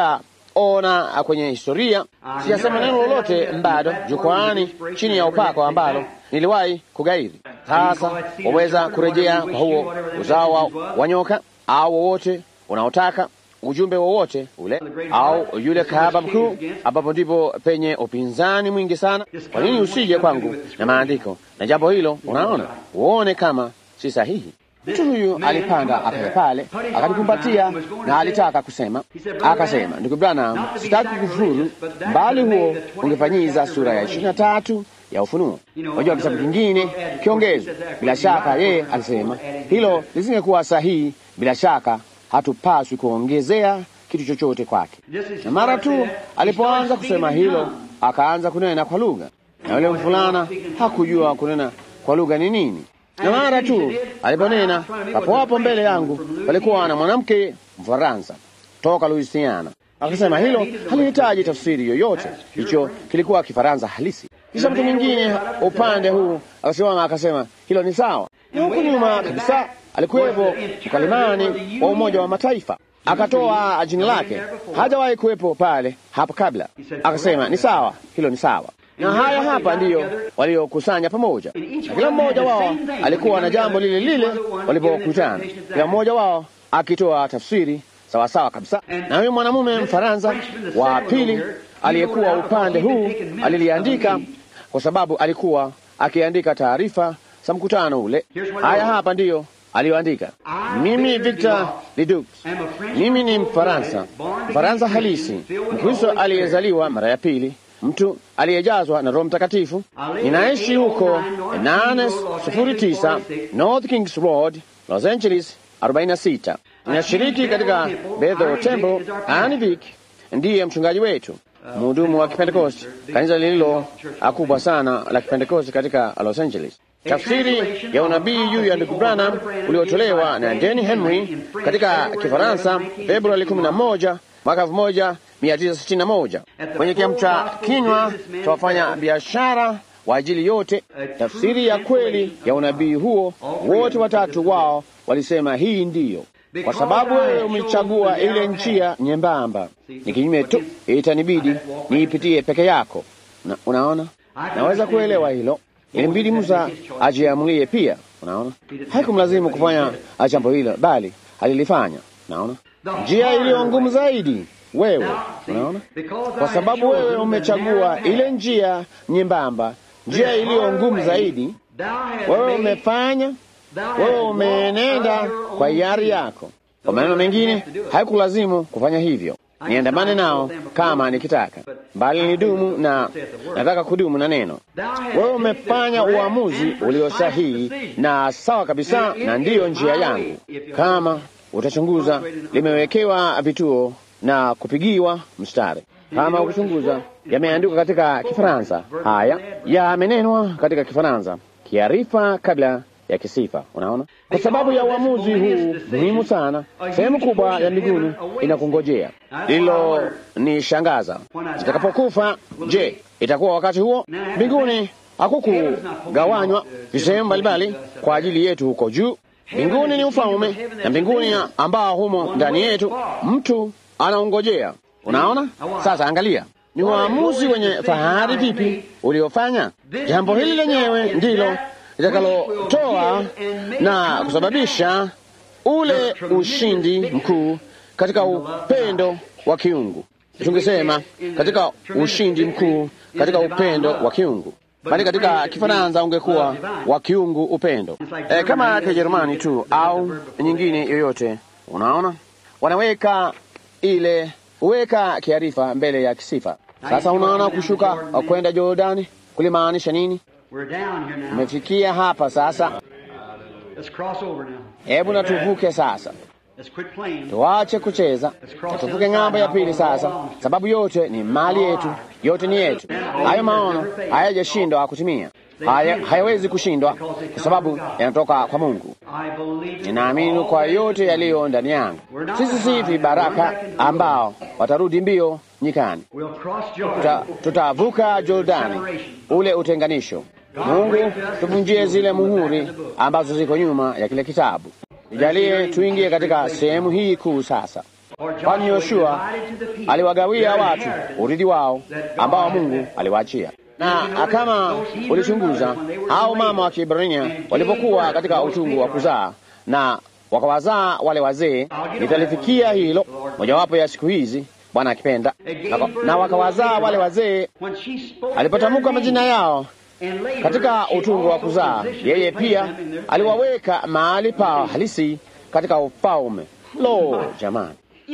[SPEAKER 3] sijaona kwenye historia, sijasema neno lolote bado jukwaani chini ya upako ambalo niliwahi kugairi. Sasa waweza kurejea kwa huo uzao wa nyoka au wowote unaotaka, ujumbe wowote ule, au yule kahaba mkuu, ambapo ndipo penye upinzani mwingi sana. Kwa nini usije kwangu na maandiko na jambo hilo, unaona, uone kama si sahihi? Mtu huyu alipanda akaja pale akanikumbatia na alitaka kusema, akasema, ndugu Branham, sitaki kufuru, bali huo ungefanyiza sura ya 23 ya Ufunuo. Unajua kitabu kingine kiongezo. Bila shaka yeye alisema hilo lisingekuwa sahihi. Bila shaka hatupaswi kuongezea kitu chochote kwake. Na mara tu alipoanza kusema hilo, akaanza kunena kwa lugha, na yule mvulana hakujua kunena kwa lugha ni nini. Na mara tu aliponena, hapo hapo mbele yangu palikuwa na mwanamke Mfaransa toka Louisiana. Akasema hilo halihitaji tafsiri yoyote, hicho kilikuwa Kifaransa halisi. Kisha mtu mwingine upande huu akasimama akasema hilo ni sawa. Na huku nyuma kabisa alikuwepo mkalimani wa Umoja wa Mataifa, akatoa jina lake, hajawahi kuwepo pale hapo kabla. Akasema ni sawa, hilo ni sawa. Na haya hapa ndiyo waliokusanya pamoja, na kila mmoja wao alikuwa na jambo lile lile walipokutana, kila mmoja wao akitoa tafsiri sawa sawa kabisa. Na huyu mwanamume Mfaransa wa pili aliyekuwa upande huu aliliandika, kwa sababu alikuwa akiandika taarifa za mkutano ule. Haya hapa ndiyo aliyoandika: mimi Victor Ledoux, mimi ni Mfaransa halisi, Mkristo aliyezaliwa mara ya pili, mtu aliyejazwa na Roho Mtakatifu. Ninaishi huko 809 North Kings Road, Los Angeles 46. Ninashiriki katika Bethel Temple. Annie Vick ndiye mchungaji wetu, mhudumu wa Kipentekoste, kanisa lililo kubwa sana la Kipentekoste katika Los Angeles. Tafsiri ya unabii juu ya ndugu Branham uliotolewa na Denny Henry katika Kifaransa Februari 11 mwaka 1961 kwenye kiamsha kinywa cha wafanya biashara wa ajili yote. Tafsiri ya kweli ya unabii huo, wote watatu wao walisema hii ndiyo, kwa sababu wewe umechagua ile njia nyembamba, ni kinyume tu, itanibidi niipitie peke yako. Na unaona, naweza kuelewa hilo. Ilimbidi Musa ajiamulie pia. Unaona, haikumlazimu kufanya jambo hilo, bali alilifanya. Unaona, njia iliyo ngumu zaidi wewe. Unaona, kwa sababu wewe umechagua ile njia nyembamba, njia iliyo ngumu zaidi, wewe umefanya, wewe umeenenda kwa hiari yako. Kwa maneno mengine, haikulazimu kufanya hivyo. Niandamane nao kama nikitaka, bali nidumu na nataka kudumu na neno. Wewe umefanya uamuzi ulio sahihi na sawa kabisa, na ndiyo njia yangu. Kama utachunguza, limewekewa vituo na kupigiwa mstari. Kama ukichunguza, yameandikwa katika Kifaransa. Haya yamenenwa katika Kifaransa, kiarifa kabla ya kisifa. Unaona, kwa sababu ya uamuzi huu muhimu sana, sehemu kubwa ya mbinguni inakungojea. Lilo ni shangaza, zitakapokufa, je, itakuwa wakati huo? Mbinguni hakukugawanywa visehemu mbalimbali kwa ajili yetu huko juu. Mbinguni ni ufalme, na mbinguni ambao humo ndani yetu mtu anaungojea. Unaona, sasa angalia ni uamuzi wenye fahari vipi uliofanya. Jambo hili lenyewe ndilo litakalotoa na kusababisha ule ushindi mkuu katika upendo wa kiungu. Tungesema katika ushindi mkuu katika upendo wa kiungu, bali katika Kifaransa ungekuwa wa kiungu upendo. Kama Kijerumani tu au nyingine yoyote. Unaona, wanaweka ile huweka kiarifa mbele ya kisifa. Sasa unaona kushuka kwenda Jordani kulimaanisha nini? Umefikia hapa sasa. Hebu na tuvuke sasa. Tuache kucheza, tuvuke ng'ambo ya pili sasa, sababu yote ni mali yetu, yote ni yetu. Hayo maono hayajashindwa kutimia, hayawezi kushindwa kwa sababu yanatoka kwa Mungu. Ninaamini kwa yote yaliyo ndani yangu. Sisi si vibaraka ambao watarudi mbio nyikani. Tutavuka Jordani, ule utenganisho. Mungu, tuvunjie zile muhuri ambazo ziko nyuma ya kile kitabu. Nijalie tuingie katika sehemu hii kuu sasa. Kwani Yoshua aliwagawia watu urithi wao ambao Mungu aliwaachia. Na kama ulichunguza, au mama wa Kiebrania walipokuwa katika utungu wa kuzaa na wakawazaa wale wazee, nitalifikia hilo mojawapo ya siku hizi, Bwana akipenda, na wakawazaa wale wazee. Alipotamka majina yao katika utungu wa kuzaa, yeye pia aliwaweka mahali pao halisi katika ufalme. Lo, jamani,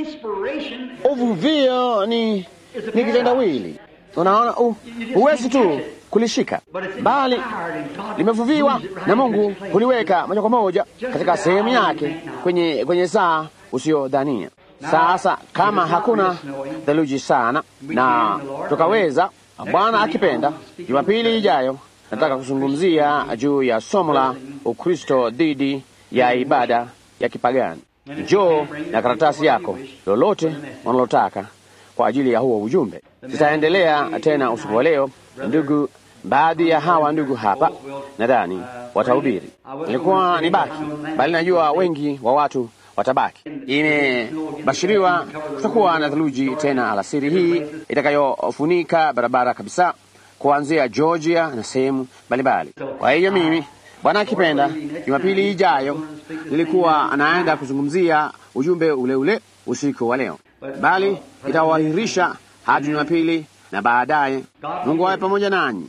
[SPEAKER 3] uvuvio ni kitendawili. Unaona, huwezi tu kulishika, bali limevuviwa na Mungu kuliweka moja kwa moja katika sehemu yake kwenye saa usiyodhania. Sasa kama hakuna theluji sana na tukaweza, Bwana akipenda, Jumapili ijayo nataka kuzungumzia juu ya somo la Ukristo dhidi ya ibada ya kipagani. Njoo na karatasi yako, lolote unalotaka kwa ajili ya huo ujumbe. Tutaendelea tena usiku wa leo. Ndugu, baadhi ya hawa ndugu hapa nadhani watahubiri. Nilikuwa ni baki, bali najua wengi wa watu watabaki. Imebashiriwa kutakuwa na theluji tena alasiri hii itakayofunika barabara kabisa kuanzia Georgia na sehemu mbalimbali. Kwa hiyo mimi, Bwana akipenda, Jumapili ijayo nilikuwa anaenda kuzungumzia ujumbe ule ule usiku wa leo, bali itawahirisha hadi Jumapili na baadaye. Mungu awe pamoja nanyi.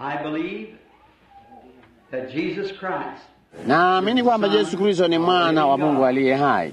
[SPEAKER 3] Naamini kwamba Yesu Kristo ni mwana wa Mungu aliye hai,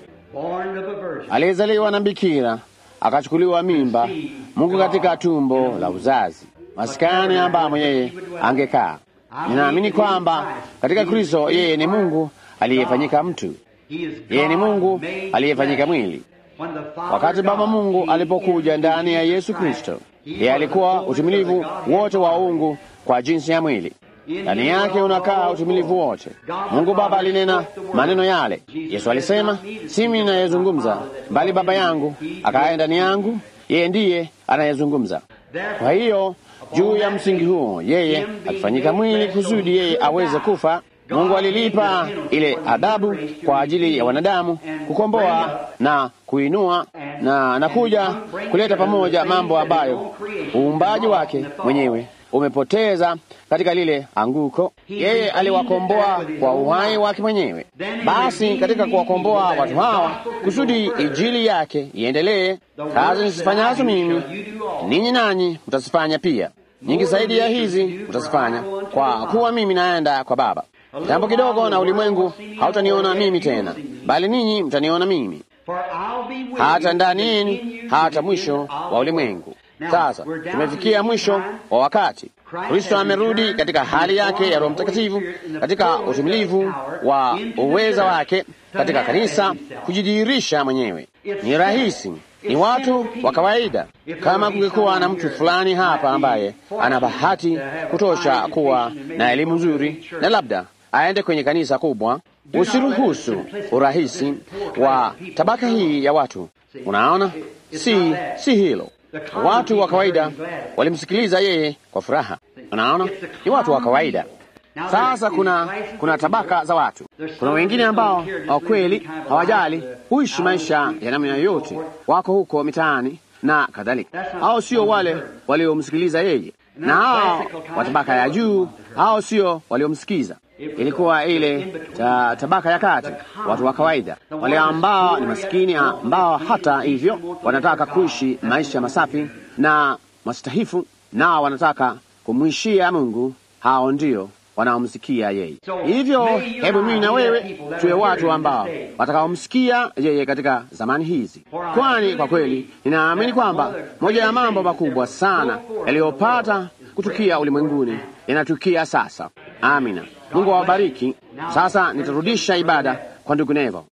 [SPEAKER 3] aliyezaliwa na bikira, akachukuliwa mimba, Mungu katika tumbo la uzazi, maskani ambamo yeye angekaa. Ninaamini kwamba katika Kristo yeye ni Mungu aliyefanyika mtu, yeye ni Mungu aliyefanyika mwili. Wakati Baba Mungu alipokuja ndani ya Yesu Kristo, yeye alikuwa utimilivu wote wa uungu kwa jinsi ya mwili. Ndani yake unakaa utimilivu wote. Mungu Baba alinena maneno yale. Yesu alisema, si mimi ninayezungumza, bali Baba yangu akaye ndani yangu, yeye ndiye anayezungumza. Kwa hiyo juu ya msingi huo, yeye akifanyika mwili kusudi yeye aweze kufa, Mungu alilipa ile adhabu kwa ajili ya wanadamu, kukomboa na kuinua na kuja kuleta pamoja mambo ambayo uumbaji wake mwenyewe umepoteza katika lile anguko. Yeye aliwakomboa kwa uhai wake mwenyewe. Basi katika kuwakomboa watu hawa, kusudi injili yake iendelee, kazi nisifanyazo mimi, ninyi nanyi mtazifanya pia. Nyingi zaidi ya hizi mtazifanya, kwa kuwa mimi naenda kwa Baba. Jambo kidogo na ulimwengu hautaniona mimi tena, bali ninyi mtaniona mimi, hata ndani yenu, hata mwisho wa ulimwengu. Sasa tumefikia mwisho wa wakati. Kristo amerudi katika hali yake ya Roho Mtakatifu, katika utimilivu wa uweza wake katika kanisa, kujidhihirisha mwenyewe. Ni rahisi, ni watu wa kawaida. Kama kungekuwa na mtu fulani hapa ambaye ana bahati kutosha kuwa na elimu nzuri na labda aende kwenye kanisa kubwa, usiruhusu urahisi wa tabaka hii ya watu. Unaona, si hilo. Watu wa kawaida walimsikiliza yeye kwa furaha. Unaona, ni watu wa kawaida. Sasa kuna tabaka za watu. Kuna wengine ambao kweli hawajali, huishi maisha ya namna yoyote, wako huko mitaani na kadhalika. Hao sio wale waliomsikiliza yeye, na hao wa tabaka ya juu, hao sio waliomsikiza. Ilikuwa ile tabaka ya kati, watu wa kawaida, wale ambao ni maskini, ambao hata hivyo wanataka kuishi maisha masafi na mastahifu, na wanataka kumwishia Mungu. Hao ndio
[SPEAKER 1] wanaomsikia yeye. Hivyo hebu mimi na wewe tuwe watu ambao watakaomsikia yeye katika zamani hizi, kwani kwa kweli ninaamini kwamba moja ya mambo makubwa sana yaliyopata kutukia ulimwenguni yanatukia sasa. Amina. Mungu awabariki. Sasa nitarudisha ibada kwa ndugu Nevo.